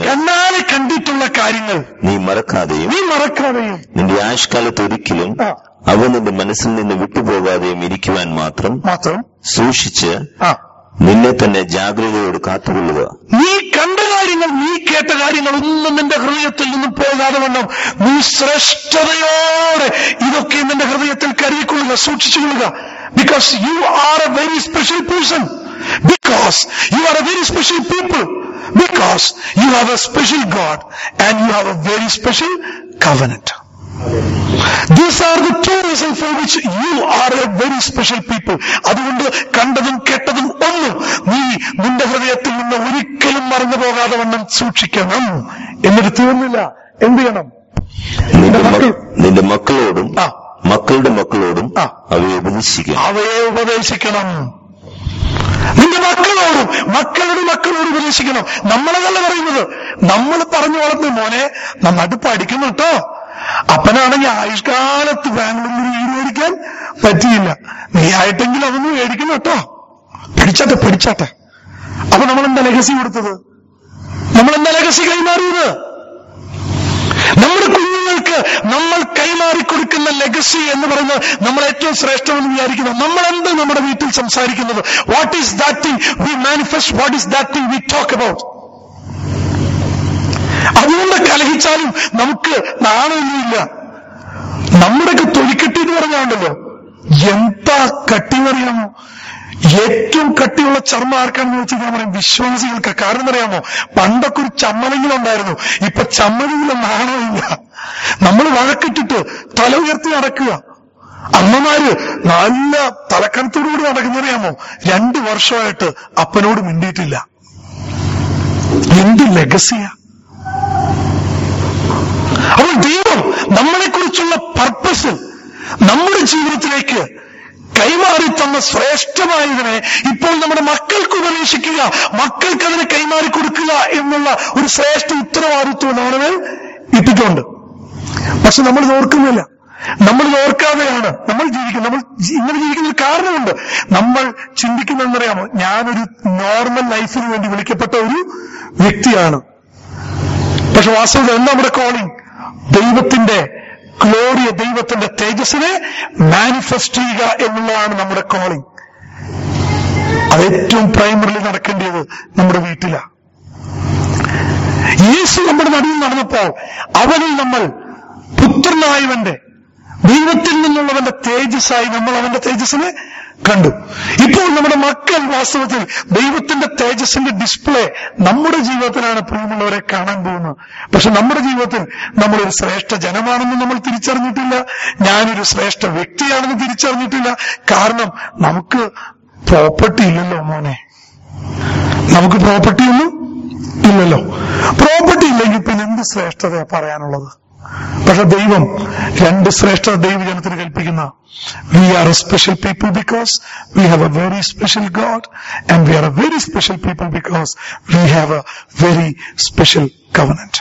കാര്യങ്ങൾ നീ മറക്കാതെയും നിന്റെ ആയുഷ്കാലത്ത് ഒരിക്കലും അവ നിന്റെ മനസ്സിൽ നിന്ന് വിട്ടുപോകാതെയും ഇരിക്കുവാൻ മാത്രം സൂക്ഷിച്ച് നിന്നെ തന്നെ ജാഗ്രതയോട് കാത്തുകൊള്ളുക. നീ കണ്ട കാര്യങ്ങൾ, നീ കേട്ട കാര്യങ്ങൾ ഒന്നും നിന്റെ ഹൃദയത്തിൽ നിന്നും പോകാതെ വണ്ണം നീ ശ്രേഷ്ഠതയോടെ ഇതൊക്കെ നിന്റെ ഹൃദയത്തിൽ കരുതിക്കൊള്ളുക, സൂക്ഷിച്ചുകൊള്ളുക. Because you are a very special person. Because you are a very special people. Because you have a special God and you have a very special covenant. These are the 2 reasons for which you are a very special people. അതുകൊണ്ട് കണ്ടതും കേട്ടതും ഒന്നും നീ നിന്റെ ഹൃദയത്തിൽ നിന്ന് ഒരിക്കലും മറന്നു പോകാതെ വണ്ണം സൂക്ഷിക്കണം. എന്നിട്ട് തീർന്നില്ല, എന്ത് ചെയ്യണം? നിന്റെ മക്കളോടും മക്കളുടെ മക്കളോടും അവയെ ഉപദേശിക്കണം. നിന്റെ മക്കളുടെ മക്കളോട് ഉപദേശിക്കണം. നമ്മളതല്ല പറയുന്നത്, നമ്മൾ പറഞ്ഞു വളർന്നു, മോനെ നന്നായിട്ട് പഠിക്കണം കേട്ടോ. അപ്പനാണെങ്കിൽ ആയുഷ്കാലത്ത് ബാംഗ്ലൂരിൽ വീട് മേടിക്കാൻ പറ്റിയില്ല, നീ ആയിട്ടെങ്കിലും അതൊന്ന് മേടിക്കണം കേട്ടോ, പഠിച്ചാട്ടെ. അപ്പൊ നമ്മളെന്താ ലെഗസി കൊടുത്തത്? നമ്മളെന്താ ലെഗസി കൈമാറിയത്? നമ്മുടെ കുഞ്ഞുങ്ങൾക്ക് നമ്മൾ കൈമാറിക്കൊടുക്കുന്ന ലെഗസി എന്ന് പറയുന്നത് നമ്മൾ ഏറ്റവും ശ്രേഷ്ഠമെന്ന് വിചാരിക്കുന്നത്. നമ്മളെന്ത് നമ്മുടെ വീട്ടിൽ സംസാരിക്കുന്നത്? What is that thing we manifest? What is that thing we talk about? അതുകൊണ്ട് കലഹിച്ചാലും നമുക്ക് നാണമൊന്നുമില്ല. നമ്മുടെയൊക്കെ തൊലിക്കെട്ടി എന്ന് പറഞ്ഞാണ്ടല്ലോ, എന്താ കട്ടി അറിയാമോ? ഏറ്റവും കട്ടിയുള്ള ചർമ്മം ആർക്കാണെന്ന് വെച്ചാൽ ഞാൻ പറയും വിശ്വാസികൾക്ക്. കാരണം അറിയാമോ, പണ്ടൊക്കെ ഒരു ചമ്മലെങ്കിലുണ്ടായിരുന്നു, ഇപ്പൊ ചമ്മലിലും നാണമില്ല. നമ്മൾ വഴക്കിട്ടിട്ട് തല ഉയർത്തി നടക്കുക. അമ്മമാര് നല്ല തലക്കനത്തോടുകൂടി നടക്കുന്നറിയാമോ, 2 വർഷമായിട്ട് അപ്പനോട് മിണ്ടിയിട്ടില്ല. എന്ത് ലെഗസിയാ! അപ്പോൾ ദൈവം നമ്മളെക്കുറിച്ചുള്ള പർപ്പസ് നമ്മുടെ ജീവിതത്തിലേക്ക് കൈമാറി തന്ന ശ്രേഷ്ഠമായതിനെ ഇപ്പോൾ നമ്മുടെ മക്കൾക്ക് ഉപദേശിക്കുക, മക്കൾക്ക് അതിനെ കൈമാറി കൊടുക്കുക എന്നുള്ള ഒരു ശ്രേഷ്ഠ ഉത്തരവാദിത്വം നമ്മുടെ ഇട്ടിട്ടുണ്ട്. പക്ഷെ നമ്മൾ ഓർക്കുന്നില്ല. നമ്മൾ ഓർക്കാതെയാണ് നമ്മൾ ജീവിക്കുന്നത്. നമ്മൾ ഇങ്ങനെ ജീവിക്കുന്ന ഒരു കാരണമുണ്ട്. നമ്മൾ ചിന്തിക്കുന്നതെന്നറിയാമോ, ഞാനൊരു നോർമൽ ലൈഫിന് വേണ്ടി വിളിക്കപ്പെട്ട ഒരു വ്യക്തിയാണ്. പക്ഷെ വാസ്തവത്തിൽ എന്താ നമ്മുടെ കോളിംഗ്? ദൈവത്തിന്റെ ഗ്ലോറിയെ, ദൈവത്തിന്റെ തേജസ്സിനെ മാനിഫെസ്റ്റ് ചെയ്യുക എന്നുള്ളതാണ് നമ്മുടെ കോളിംഗ്. അത് ഏറ്റവും പ്രൈമറിലി നടക്കേണ്ടത് നമ്മുടെ വീട്ടിലാണ്. യേശു നമ്മുടെ നടുവിൽ നടന്നപ്പോൾ അവനിൽ നമ്മൾ പുത്രനായവന്റെ, ദൈവത്തിൽ നിന്നുള്ളവന്റെ തേജസ്സായി നമ്മൾ അവന്റെ തേജസ്സിനെ കണ്ടു. ഇപ്പോൾ നമ്മുടെ മക്കൾ വാസ്തവത്തിൽ ദൈവത്തിന്റെ തേജസ്സിന്റെ ഡിസ്പ്ലേ നമ്മുടെ ജീവിതത്തിലാണ് പ്രിയമുള്ളവരെ കാണാൻ പോകുന്നത്. പക്ഷെ നമ്മുടെ ജീവിതത്തിൽ നമ്മളൊരു ശ്രേഷ്ഠ ജനമാണെന്ന് നമ്മൾ തിരിച്ചറിഞ്ഞിട്ടില്ല. ഞാനൊരു ശ്രേഷ്ഠ വ്യക്തിയാണെന്ന് തിരിച്ചറിഞ്ഞിട്ടില്ല. കാരണം നമുക്ക് പ്രോപ്പർട്ടി ഇല്ലല്ലോ മോനെ, നമുക്ക് പ്രോപ്പർട്ടി ഒന്നും ഇല്ലല്ലോ. പ്രോപ്പർട്ടി ഇല്ലെങ്കിൽ പിന്നെ എന്ത് ശ്രേഷ്ഠതയാ പറയാനുള്ളത്? പക്ഷെ ദൈവം രണ്ട് ശ്രേഷ്ഠ ദൈവജനത്തിന് കൽപ്പിക്കുന്ന, we are a special people because we have a very special God, and we are a very special people because we have a very special covenant.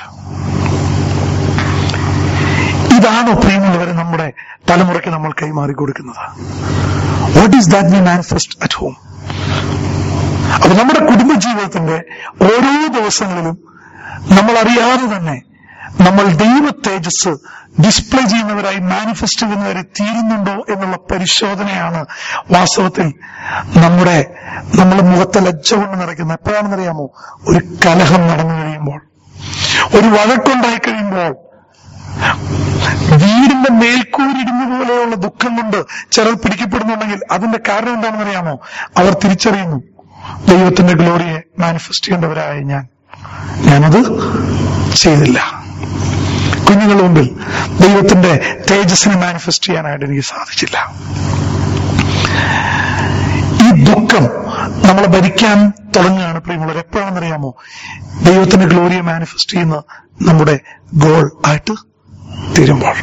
ഇതാണോ പ്രിയമുള്ളവരെ നമ്മുടെ തലമുറയ്ക്ക് നമ്മൾ കൈമാറി കൊടുക്കുന്നത്? What is that we manifest at home? അപ്പൊ നമ്മുടെ കുടുംബജീവിതത്തിന്റെ ഓരോ ദിവസങ്ങളിലും നമ്മൾ അറിയാതെ തന്നെ നമ്മൾ ദൈവ തേജസ് ഡിസ്പ്ലേ ചെയ്യുന്നവരായി, മാനിഫെസ്റ്റ് ചെയ്യുന്നവരെ തീരുന്നുണ്ടോ എന്നുള്ള പരിശോധനയാണ് വാസ്തവത്തിൽ നമ്മുടെ മുഖത്തെ ലജ്ജ കൊണ്ട് നിറയ്ക്കുന്നത്. എപ്പോഴാണെന്നറിയാമോ? ഒരു കലഹം നടന്നു കഴിയുമ്പോൾ, ഒരു വഴക്കുണ്ടായി കഴിയുമ്പോൾ, വീടിന്റെ മേൽക്കൂരിടുന്ന പോലെയുള്ള ദുഃഖം കൊണ്ട് ചിലർ പിടിക്കപ്പെടുന്നുണ്ടെങ്കിൽ അതിന്റെ കാരണം എന്താണെന്നറിയാമോ? അവർ തിരിച്ചറിയുന്നു, ദൈവത്തിന്റെ ഗ്ലോറിയെ മാനിഫെസ്റ്റ് ചെയ്യേണ്ടവരായ ഞാനത് ചെയ്തില്ല. കുഞ്ഞുങ്ങളുടെ മുമ്പിൽ ദൈവത്തിന്റെ തേജസ്സിനെ മാനിഫെസ്റ്റ് ചെയ്യാനായിട്ട് എനിക്ക് സാധിച്ചില്ല. ഈ ദുഃഖം നമ്മളെ ഭരിക്കാൻ തുടങ്ങുകയാണ് പ്രിയമുള്ളവർ. എപ്പോഴാണെന്നറിയാമോ? ദൈവത്തിന്റെ ഗ്ലോറിയെ മാനിഫെസ്റ്റ് ചെയ്യുന്ന നമ്മുടെ ഗോൾ ആയിട്ട് തീരുമ്പോൾ.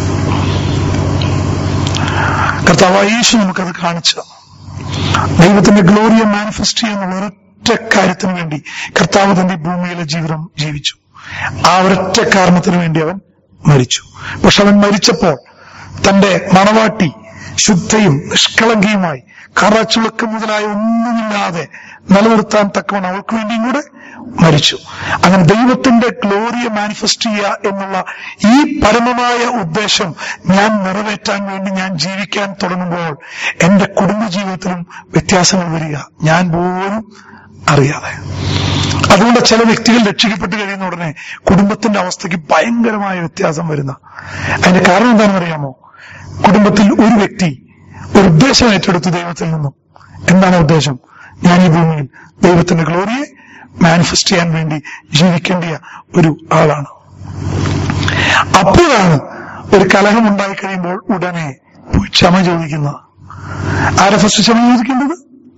കർത്താവായ യേശു നമുക്കത് കാണിച്ചു തന്നു. ദൈവത്തിന്റെ ഗ്ലോറിയെ മാനിഫെസ്റ്റ് ചെയ്യുന്ന ഒരൊറ്റ കാര്യത്തിന് വേണ്ടി കർത്താവ് തന്റെ ഭൂമിയിലെ ജീവിതം ജീവിച്ചു. ആ ഒരൊറ്റ കാരണത്തിന് വേണ്ടി അവൻ മരിച്ചു. പക്ഷെ അവൻ മരിച്ചപ്പോൾ തന്റെ മണവാട്ടി ശുദ്ധയും നിഷ്കളങ്കയുമായി കറച്ചുളുക്കം മുതലായ ഒന്നുമില്ലാതെ നിലനിർത്താൻ തക്കവണ്ണം അവൾക്ക് വേണ്ടിയും കൂടെ മരിച്ചു. അങ്ങനെ ദൈവത്തിന്റെ ഗ്ലോറിയെ മാനിഫെസ്റ്റ് ചെയ്യുക എന്നുള്ള ഈ പരമമായ ഉദ്ദേശം ഞാൻ നിറവേറ്റാൻ വേണ്ടി ഞാൻ ജീവിക്കാൻ തുടങ്ങുമ്പോൾ എന്റെ കുടുംബജീവിതത്തിലും വ്യത്യാസങ്ങൾ വരിക, ഞാൻ പോലും അറിയാതെ. അതുകൊണ്ട് ചില വ്യക്തികൾ രക്ഷിക്കപ്പെട്ട് കഴിയുന്ന ഉടനെ കുടുംബത്തിന്റെ അവസ്ഥയ്ക്ക് ഭയങ്കരമായ വ്യത്യാസം വരുന്ന അതിന്റെ കാരണം എന്താണെന്ന് അറിയാമോ? കുടുംബത്തിൽ ഒരു വ്യക്തി ഒരു ഉദ്ദേശം ഏറ്റെടുത്തു ദൈവത്തിൽ നിന്നും. എന്താണ് ഉദ്ദേശം? ഞാൻ ഈ ഭൂമിയിൽ ദൈവത്തിന്റെ ഗ്ലോറിയെ മാനിഫെസ്റ്റ് ചെയ്യാൻ വേണ്ടി ജീവിക്കേണ്ട ഒരു ആളാണ്. അപ്പോഴാണ് ഒരു കലഹം ഉണ്ടായി കഴിയുമ്പോൾ ഉടനെ ക്ഷമ ചോദിക്കുന്നത്. ആരെ ഫസ്റ്റ് ക്ഷമ ചോദിക്കേണ്ടത്?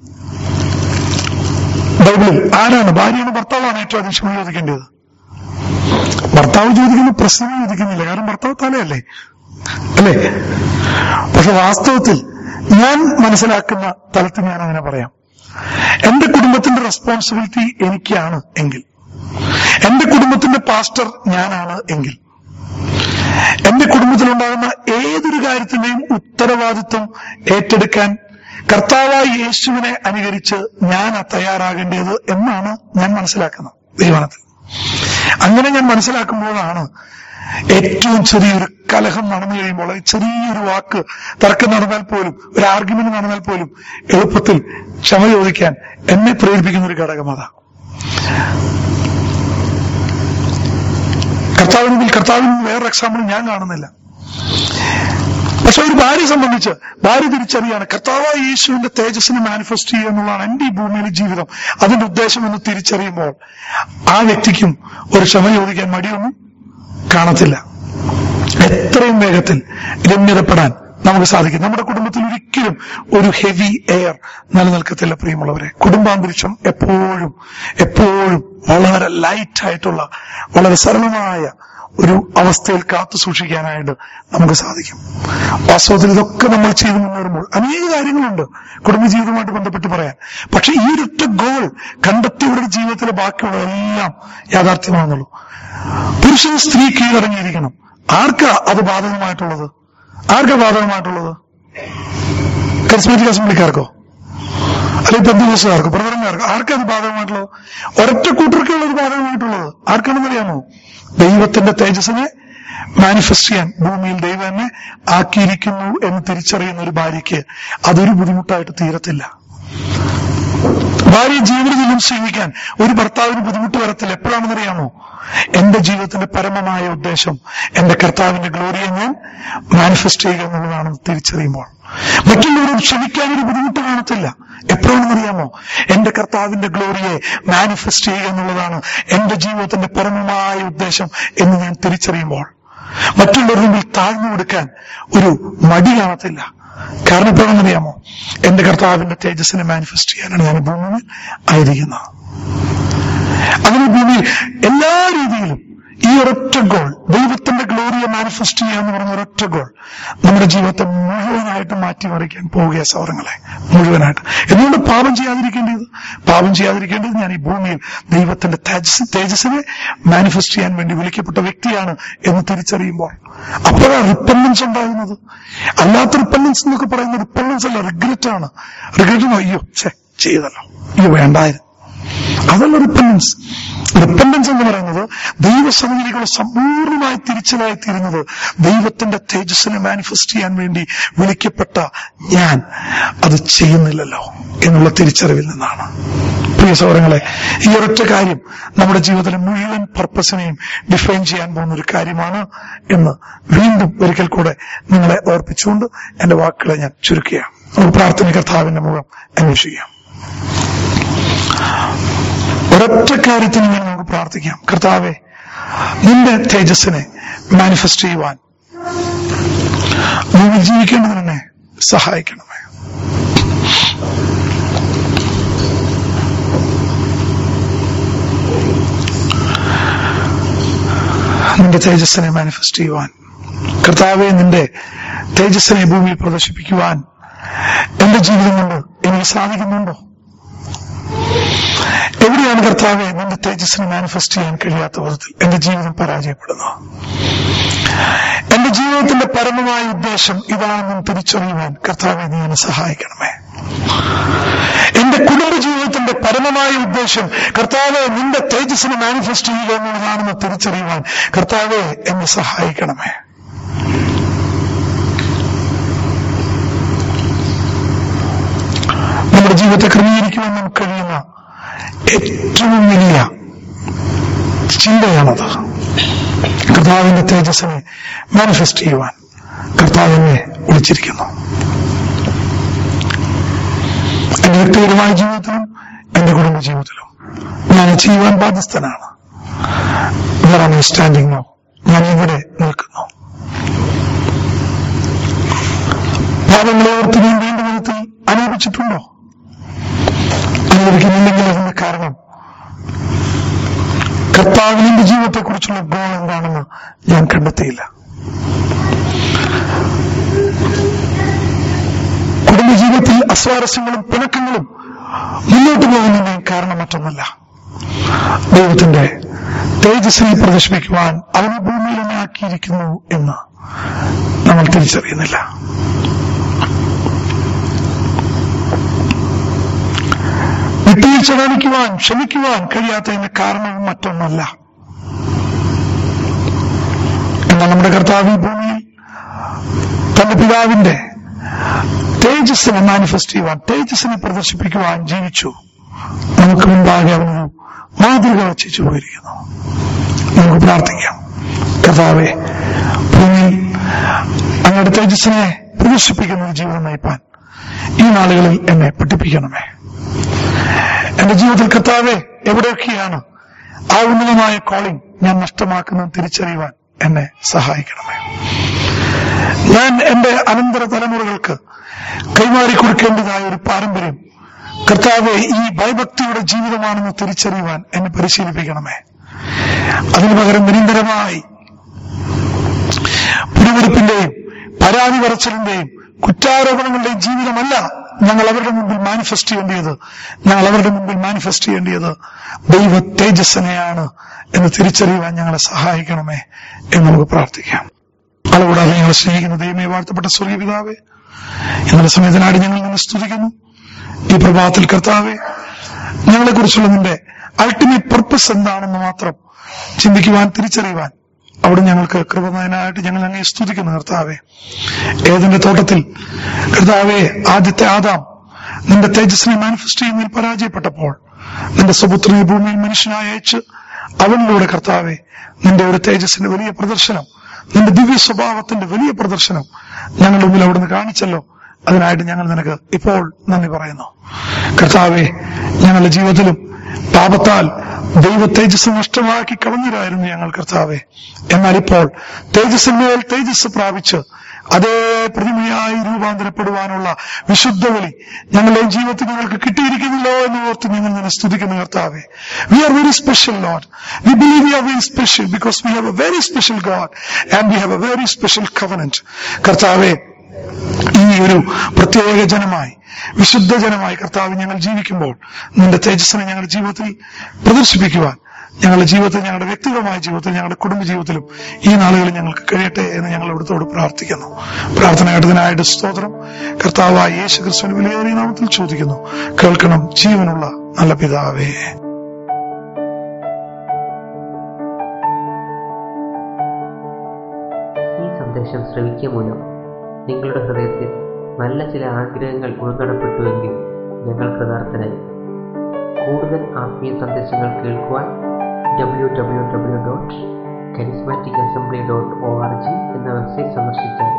ബൈബിളിൽ ആരാണ്? ഭാര്യയാണ്, ഭർത്താവാണ് ഏറ്റവും അധികം ക്ഷമ ചോദിക്കേണ്ടത്. ഭർത്താവ് ചോദിക്കുന്ന പ്രശ്നം ചോദിക്കുന്നില്ല, കാരണം ഭർത്താവ് തലയല്ലേ, അല്ലേ? പക്ഷെ വാസ്തവത്തിൽ ഞാൻ മനസ്സിലാക്കുന്ന തലത്തിൽ ഞാൻ അങ്ങനെ പറയാം. എന്റെ കുടുംബത്തിന്റെ റെസ്പോൺസിബിലിറ്റി എനിക്കാണ് എങ്കിൽ, എന്റെ കുടുംബത്തിന്റെ പാസ്റ്റർ ഞാനാണ് എങ്കിൽ, എന്റെ കുടുംബത്തിലുണ്ടാകുന്ന ഏതൊരു കാര്യത്തിന്റെയും ഉത്തരവാദിത്വം ഏറ്റെടുക്കാൻ കർത്താവായ യേശുവിനെ അനുകരിച്ച് ഞാൻ തയ്യാറാകേണ്ടത് എന്നാണ് ഞാൻ മനസ്സിലാക്കുന്നത് ദൈവത്തിൽ. അങ്ങനെ ഞാൻ മനസ്സിലാക്കുമ്പോഴാണ് ഏറ്റവും ചെറിയൊരു കലഹം നടന്നു കഴിയുമ്പോൾ, ചെറിയൊരു വാക്ക് തർക്കം നടന്നാൽ പോലും, ഒരു ആർഗ്യുമെന്റ് നടന്നാൽ പോലും എളുപ്പത്തിൽ ക്ഷമ ചോദിക്കാൻ എന്നെ പ്രേരിപ്പിക്കുന്ന ഒരു ഘടകം അതാ. കർത്താവിന് വേറൊരു എക്സാമ്പിൾ ഞാൻ കാണുന്നില്ല. പക്ഷെ ഒരു ഭാര്യയെ സംബന്ധിച്ച് ഭാര്യ തിരിച്ചറിയാണ്, കർത്താവായ യേശുവിന്റെ തേജസ്സിനെ മാനിഫെസ്റ്റ് ചെയ്യുക എന്നുള്ളതാണ് എന്റെ ഈ ഭൂമിയിലെ ജീവിതം, അതിന്റെ ഉദ്ദേശം എന്ന് തിരിച്ചറിയുമ്പോൾ ആ വ്യക്തിക്കും ഒരു ക്ഷമ ചോദിക്കാൻ മടിയൊന്നും കാണത്തില്ല. എത്രയും വേഗത്തിൽ രമ്യതപ്പെടാൻ നമുക്ക് സാധിക്കും. നമ്മുടെ കുടുംബത്തിൽ ഒരിക്കലും ഒരു ഹെവി എയർ നിലനിൽക്കത്തില്ല പ്രിയമുള്ളവരെ. കുടുംബാന്തരീക്ഷം എപ്പോഴും വളരെ ലൈറ്റായിട്ടുള്ള, വളരെ സരളമായ ഒരു അവസ്ഥയിൽ കാത്തു സൂക്ഷിക്കാനായിട്ട് നമുക്ക് സാധിക്കും. വാസ്തവത്തിൽ ഇതൊക്കെ നമ്മൾ ചെയ്ത് മുന്നേറുമ്പോൾ അനേക കാര്യങ്ങളുണ്ട് കുടുംബജീവിതവുമായിട്ട് ബന്ധപ്പെട്ട് പറയാൻ. പക്ഷെ ഈ ഒരൊറ്റ ഗോൾ കണ്ടെത്തിയവരുടെ ജീവിതത്തിലെ ബാക്കിയുള്ളതെല്ലാം യാഥാർത്ഥ്യമാണെന്നുള്ളൂ. പുരുഷൻ സ്ത്രീ കീഴടങ്ങിയിരിക്കണം. ആർക്കാ അത് ബാധകമായിട്ടുള്ളത്? കരിസ്മാറ്റിക് അസംബ്ലിക്കാർക്കോ അല്ലെങ്കിൽ പെന്തക്കോസ്തുകാർക്കോ പ്രവർത്തനക്കാർക്കോ? ആർക്കത് ബാധകമായിട്ടുള്ളത്? ഒരൊറ്റ കൂട്ടർക്കുള്ള ഒരു ബാധകമായിട്ടുള്ളത് ആർക്കാണെന്നറിയാമോ? ദൈവത്തിന്റെ തേജസ്സിനെ മാനിഫെസ്റ്റ് ചെയ്യാൻ ഭൂമിയിൽ ദൈവം എന്നെ ആക്കിയിരിക്കുന്നു എന്ന് തിരിച്ചറിയുന്ന ഒരു ഭാര്യയ്ക്ക് അതൊരു ബുദ്ധിമുട്ടായിട്ട് തീരത്തില്ല. ഭാര്യ ജീവിതത്തിലും സേവിക്കാൻ ഒരു ഭർത്താവിന് ബുദ്ധിമുട്ട് വരത്തില്ല. എപ്പോഴാണെന്നറിയാമോ? എന്റെ ജീവിതത്തിന്റെ പരമമായ ഉദ്ദേശം എന്റെ കർത്താവിന്റെ ഗ്ലോറിയെ ഞാൻ മാനിഫെസ്റ്റ് ചെയ്യുക എന്നുള്ളതാണെന്ന് തിരിച്ചറിയുമ്പോൾ മറ്റുള്ളവരോട് ക്ഷമിക്കാനൊരു ബുദ്ധിമുട്ട് കാണത്തില്ല. എപ്പോഴാണെന്നറിയാമോ? എന്റെ കർത്താവിന്റെ ഗ്ലോറിയെ മാനിഫെസ്റ്റ് ചെയ്യുക എന്നുള്ളതാണ് എന്റെ ജീവിതത്തിന്റെ പരമമായ ഉദ്ദേശം എന്ന് ഞാൻ തിരിച്ചറിയുമ്പോൾ മറ്റുള്ളവരുടെ മുമ്പിൽ താഴ്ന്നു കൊടുക്കാൻ ഒരു മടി കാണത്തില്ല. കാരണം എപ്പോഴാണെന്നറിയാമോ? എന്റെ കർത്താവിന്റെ തേജസ്സിനെ മാനിഫെസ്റ്റ് ചെയ്യാനാണ് ഞാൻ ഭൂമിയിൽ ആയിരിക്കുന്നത്. അങ്ങനെ ഭൂമിയിൽ എല്ലാ രീതിയിലും ഈ ഒരൊറ്റ ഗോൾ, ദൈവത്തിന്റെ ഗ്ലോറിയെ മാനിഫെസ്റ്റ് ചെയ്യുക എന്ന് പറയുന്ന ഒരൊറ്റ ഗോൾ നമ്മുടെ ജീവിതത്തെ മുഴുവനായിട്ട് മാറ്റിമറിക്കാൻ പോവുകയാണ് സൗരങ്ങളെ, മുഴുവനായിട്ട്. എന്തുകൊണ്ട് പാപം ചെയ്യാതിരിക്കേണ്ടത് ഞാൻ ഈ ഭൂമിയിൽ ദൈവത്തിന്റെ തേജസ്സിനെ മാനിഫെസ്റ്റ് ചെയ്യാൻ വേണ്ടി വിളിക്കപ്പെട്ട വ്യക്തിയാണ് എന്ന് തിരിച്ചറിയുമ്പോൾ അപ്പോഴാണ് റിപ്പൻഡൻസ് ഉണ്ടാകുന്നത്. അല്ലാത്ത റിപ്പൻഡൻസ് എന്നൊക്കെ പറയുന്നത് റിപ്പൻഡൻസ് അല്ല, റിഗ്രറ്റ് ആണ്. റിഗ്രറ്റ് അയ്യോ ചെയ്തല്ലോ, അയ്യോ വേണ്ടായിരുന്നു, അതല്ല റിപ്പൻഡൻസ്. റിപ്പൻഡൻസ് എന്ന് പറയുന്നത് ദൈവസന്നിധിയിലേക്കുള്ള സമ്പൂർണമായി തിരിച്ചലായിത്തീരുന്നത് ദൈവത്തിന്റെ തേജസ്സിനെ മാനിഫെസ്റ്റ് ചെയ്യാൻ വേണ്ടി വിളിക്കപ്പെട്ട ഞാൻ അത് ചെയ്യുന്നില്ലല്ലോ എന്നുള്ള തിരിച്ചറിവിൽ നിന്നാണ്. പ്രിയ സഹോദരങ്ങളെ, ഈ ഒരൊറ്റ കാര്യം നമ്മുടെ ജീവിതത്തിലെ മുഴുവൻ പർപ്പസിനെയും ഡിഫൈൻ ചെയ്യാൻ പോകുന്ന ഒരു കാര്യമാണ് എന്ന് വീണ്ടും ഒരിക്കൽ കൂടെ നിങ്ങളെ ഓർപ്പിച്ചുകൊണ്ട് എന്റെ വാക്കുകളെ ഞാൻ ചുരുക്കുകയാണ്. നമുക്ക് പ്രാർത്ഥന കർത്താവിന്റെ മുഖം അന്വേഷിക്കാം. ഒരൊറ്റ കാര്യത്തിന് വേണ്ടി നമുക്ക് പ്രാർത്ഥിക്കാം. കർത്താവെ, നിന്റെ തേജസ്സിനെ മാനിഫെസ്റ്റ് ചെയ്യുവാൻ നീ ജീവിക്കേണ്ടതിനെ സഹായിക്കണമേ. നിന്റെ തേജസ്സിനെ മാനിഫെസ്റ്റ് ചെയ്യുവാൻ, കർത്താവെ, നിന്റെ തേജസ്സിനെ ഭൂമിയിൽ പ്രദർശിപ്പിക്കുവാൻ എന്റെ ജീവിതം കൊണ്ട് എനിക്ക് സാധിക്കുന്നുണ്ടോ? എവിടെയാണ് കർത്താവെ നിന്റെ തേജസ്സിനെ മാനിഫെസ്റ്റ് ചെയ്യാൻ കഴിയാത്ത വിധത്തിൽ എന്റെ ജീവിതം പരാജയപ്പെടുന്നു? എന്റെ ജീവിതത്തിന്റെ പരമമായ ഉദ്ദേശം ഇതാണെന്നും തിരിച്ചറിയുവാൻ കർത്താവെ നീ എന്നെ സഹായിക്കണമേ. എന്റെ കുടുംബ ജീവിതത്തിന്റെ പരമമായ ഉദ്ദേശം കർത്താവെ നിന്റെ തേജസ്സിനെ മാനിഫെസ്റ്റ് ചെയ്യുക എന്നുള്ളതാണെന്ന് തിരിച്ചറിയുവാൻ കർത്താവെ എന്നെ സഹായിക്കണമേ. നമ്മുടെ ജീവിതത്തെ ക്രമീകരിക്കുവാൻ നമുക്ക് കഴിയുന്ന ഏറ്റവും വലിയ ചിന്തയാണത്. കർത്താവിന്റെ തേജസ്സിനെ മാനിഫെസ്റ്റ് ചെയ്യുവാൻ കർത്താവിനെ വിളിച്ചിരിക്കുന്നു. എന്റെ വ്യക്തിപരമായ ജീവിതത്തിലും എന്റെ കുടുംബ ജീവിതത്തിലും ഞാൻ ചെയ്യുവാൻ ബാധ്യസ്ഥനാണ്. സ്റ്റാൻഡിങ് നോ, ഞാൻ ഇവിടെ നിൽക്കുന്നു. പാപങ്ങളെ ഓർത്ത് ഞാൻ വേണ്ട വിധത്തിൽ അനുഭവിച്ചിട്ടുണ്ടോ? അനുഭവിക്കുന്നില്ലെങ്കിൽ അതിന്റെ കാരണം കർത്താവിന്റെ ജീവിതത്തെക്കുറിച്ചുള്ള ഗോൾ എന്താണെന്ന് ഞാൻ കണ്ടെത്തിയില്ല. കുടുംബജീവിതത്തിൽ അസ്വാരസ്യങ്ങളും പിണക്കങ്ങളും മുന്നോട്ട് പോകുന്നതിന് കാരണം മറ്റൊന്നല്ല, ദൈവത്തിന്റെ തേജസ്സിനെ പ്രദർശിപ്പിക്കുവാൻ അവനെ ഭൂമിയിൽ തന്നെ ആക്കിയിരിക്കുന്നു എന്ന് നമ്മൾ തിരിച്ചറിയുന്നില്ല. വിട്ടുവീഴ്ച കാണിക്കുവാൻ, ക്ഷമിക്കുവാൻ കഴിയാത്തതിന്റെ കാരണവും മറ്റൊന്നല്ല. എന്നാൽ നമ്മുടെ കർത്താവ് ഈ ഭൂമിയിൽ തന്റെ പിതാവിന്റെ തേജസ്സിനെ മാനിഫെസ്റ്റ് ചെയ്യുവാൻ, തേജസ്സിനെ പ്രദർശിപ്പിക്കുവാൻ ജീവിച്ചു. നമുക്ക് മുൻപാകെ അവനൊരു മാതൃക വച്ചു പോയിരിക്കുന്നു. നമുക്ക് പ്രാർത്ഥിക്കാം. കർത്താവെ, ഭൂമിയിൽ അങ്ങയുടെ തേജസ്സിനെ പ്രദർശിപ്പിക്കുന്ന ഒരു ജീവിതം നയിപ്പാൻ ഈ നാളുകളിൽ എന്നെ പഠിപ്പിക്കണമേ. എന്റെ ജീവിതത്തിൽ കർത്താവെ, എവിടെയൊക്കെയാണ് ആ ഉന്നതമായ കോളിംഗ് ഞാൻ നഷ്ടമാക്കുന്നത് തിരിച്ചറിയുവാൻ എന്നെ സഹായിക്കണമേ. ഞാൻ എന്റെ അനന്തര തലമുറകൾക്ക് കൈമാറി കൊടുക്കേണ്ടതായ ഒരു പാരമ്പര്യം കർത്താവെ ഈ ഭയഭക്തിയുടെ ജീവിതമാണെന്ന് തിരിച്ചറിയുവാൻ എന്നെ പരിശീലിപ്പിക്കണമേ. അതിനു പകരം നിരന്തരമായി പിടിവെടുപ്പിന്റെയും പരാതി പറച്ചിലിന്റെയും കുറ്റാരോപണങ്ങളുടെയും ജീവിതമല്ല ഞങ്ങൾ അവരുടെ മുമ്പിൽ മാനിഫെസ്റ്റ് ചെയ്യേണ്ടത് ദൈവ തേജസ്സിനെയാണ് എന്ന് തിരിച്ചറിയുവാൻ ഞങ്ങളെ സഹായിക്കണമേ എന്ന് നമുക്ക് പ്രാർത്ഥിക്കാം. അതുകൂടാതെ ഞങ്ങളെ സ്നേഹിക്കുന്ന ദൈവമേ, വാഴ്ത്തപ്പെട്ട സ്വർഗീയ പിതാവേ, ഇന്നലെ സമയത്തിനാടി ഞങ്ങൾ നിന്നെ സ്തുതിക്കുന്നു. ഈ പ്രഭാതത്തിൽ കർത്താവേ, ഞങ്ങളെക്കുറിച്ചുള്ള നിന്റെ അൾട്ടിമേറ്റ് പർപ്പസ് എന്താണെന്ന് മാത്രം ചിന്തിക്കുവാൻ, തിരിച്ചറിയുവാൻ അവിടെ ഞങ്ങൾക്ക് കൃപനായിട്ട് ഞങ്ങൾ അങ്ങേ സ്തുതിക്കുന്നു. കർത്താവേ, ഏതിന്റെ തോട്ടത്തിൽ കർത്താവേ ആദ്യത്തെ ആദാം നിന്റെ തേജസ്സിനെ മാനിഫെസ്റ്റ് ചെയ്യുന്നതിൽ പരാജയപ്പെട്ടപ്പോൾ നിന്റെ സ്വപുത്രനെ ഭൂമിയിൽ മനുഷ്യനായി അയച്ച് അവനിലൂടെ കർത്താവേ നിന്റെ ഒരു തേജസ്സിന്റെ വലിയ പ്രദർശനം, നിന്റെ ദിവ്യ സ്വഭാവത്തിന്റെ വലിയ പ്രദർശനം ഞങ്ങളുടെ മുമ്പിൽ അവിടുന്ന് കാണിച്ചല്ലോ. അതിനായിട്ട് ഞങ്ങൾ നിനക്ക് ഇപ്പോൾ നന്ദി പറയുന്നു. കർത്താവെ, ഞങ്ങളുടെ ജീവിതത്തിലും പാപത്താൽ ദൈവ തേജസ് നഷ്ടമാക്കി കളഞ്ഞവരായിരുന്നു ഞങ്ങൾ കർത്താവെ. എന്നാൽ ഇപ്പോൾ തേജസ്സിന്മേൽ തേജസ് പ്രാപിച്ച് അതേ പ്രതിമയായി രൂപാന്തരപ്പെടുവാനുള്ള വിശുദ്ധ വിളി ഞങ്ങളുടെ ജീവിതത്തിൽ ഞങ്ങൾക്ക് കിട്ടിയിരിക്കുന്നല്ലോ എന്ന് ഓർത്ത് ഞങ്ങൾ നിന്നെ സ്തുതിക്കുന്ന കർത്താവേ. We are very special lord. We believe we are very special because we have a very special God and we have a very special covenant. കർത്താവേ, ഈ ഒരു പ്രത്യേക ജനമായി, വിശുദ്ധ ജനമായി കർത്താവ് ഞങ്ങൾ ജീവിക്കുമ്പോൾ നിന്റെ തേജസ്സിനെ ഞങ്ങളുടെ ജീവിതത്തിൽ പ്രദർശിപ്പിക്കുവാൻ ഞങ്ങളുടെ ജീവിതത്തിൽ, ഞങ്ങളുടെ വ്യക്തിപരമായ ജീവിതത്തിൽ, ഞങ്ങളുടെ കുടുംബ ജീവിതത്തിലും ഈ നാളുകളിൽ ഞങ്ങൾക്ക് കഴിയട്ടെ എന്ന് ഞങ്ങൾ ഇവിടുത്തോട് പ്രാർത്ഥിക്കുന്നു. പ്രാർത്ഥന കേട്ടതിനായിട്ട് സ്തോത്രം. കർത്താവായ യേശു ക്രിസ്തുവിന്റെ വിലയേറിയ നാമത്തിൽ ചോദിക്കുന്നു, കേൾക്കണം ജീവനുള്ള നല്ല പിതാവേ. ഈ സന്ദേശം ശ്രവിക്കുക മൂലം നിങ്ങളുടെ ഹൃദയത്തിൽ നല്ല ചില ആഗ്രഹങ്ങൾ ഉൾക്കടപ്പെട്ടുവെങ്കിൽ ഞങ്ങൾ കൃതാർത്ഥരായി. കൂടുതൽ ആത്മീയ സന്ദേശങ്ങൾ കേൾക്കുവാൻ www.charismaticassembly.org എന്ന വെബ്സൈറ്റ് സന്ദർശിച്ചാൽ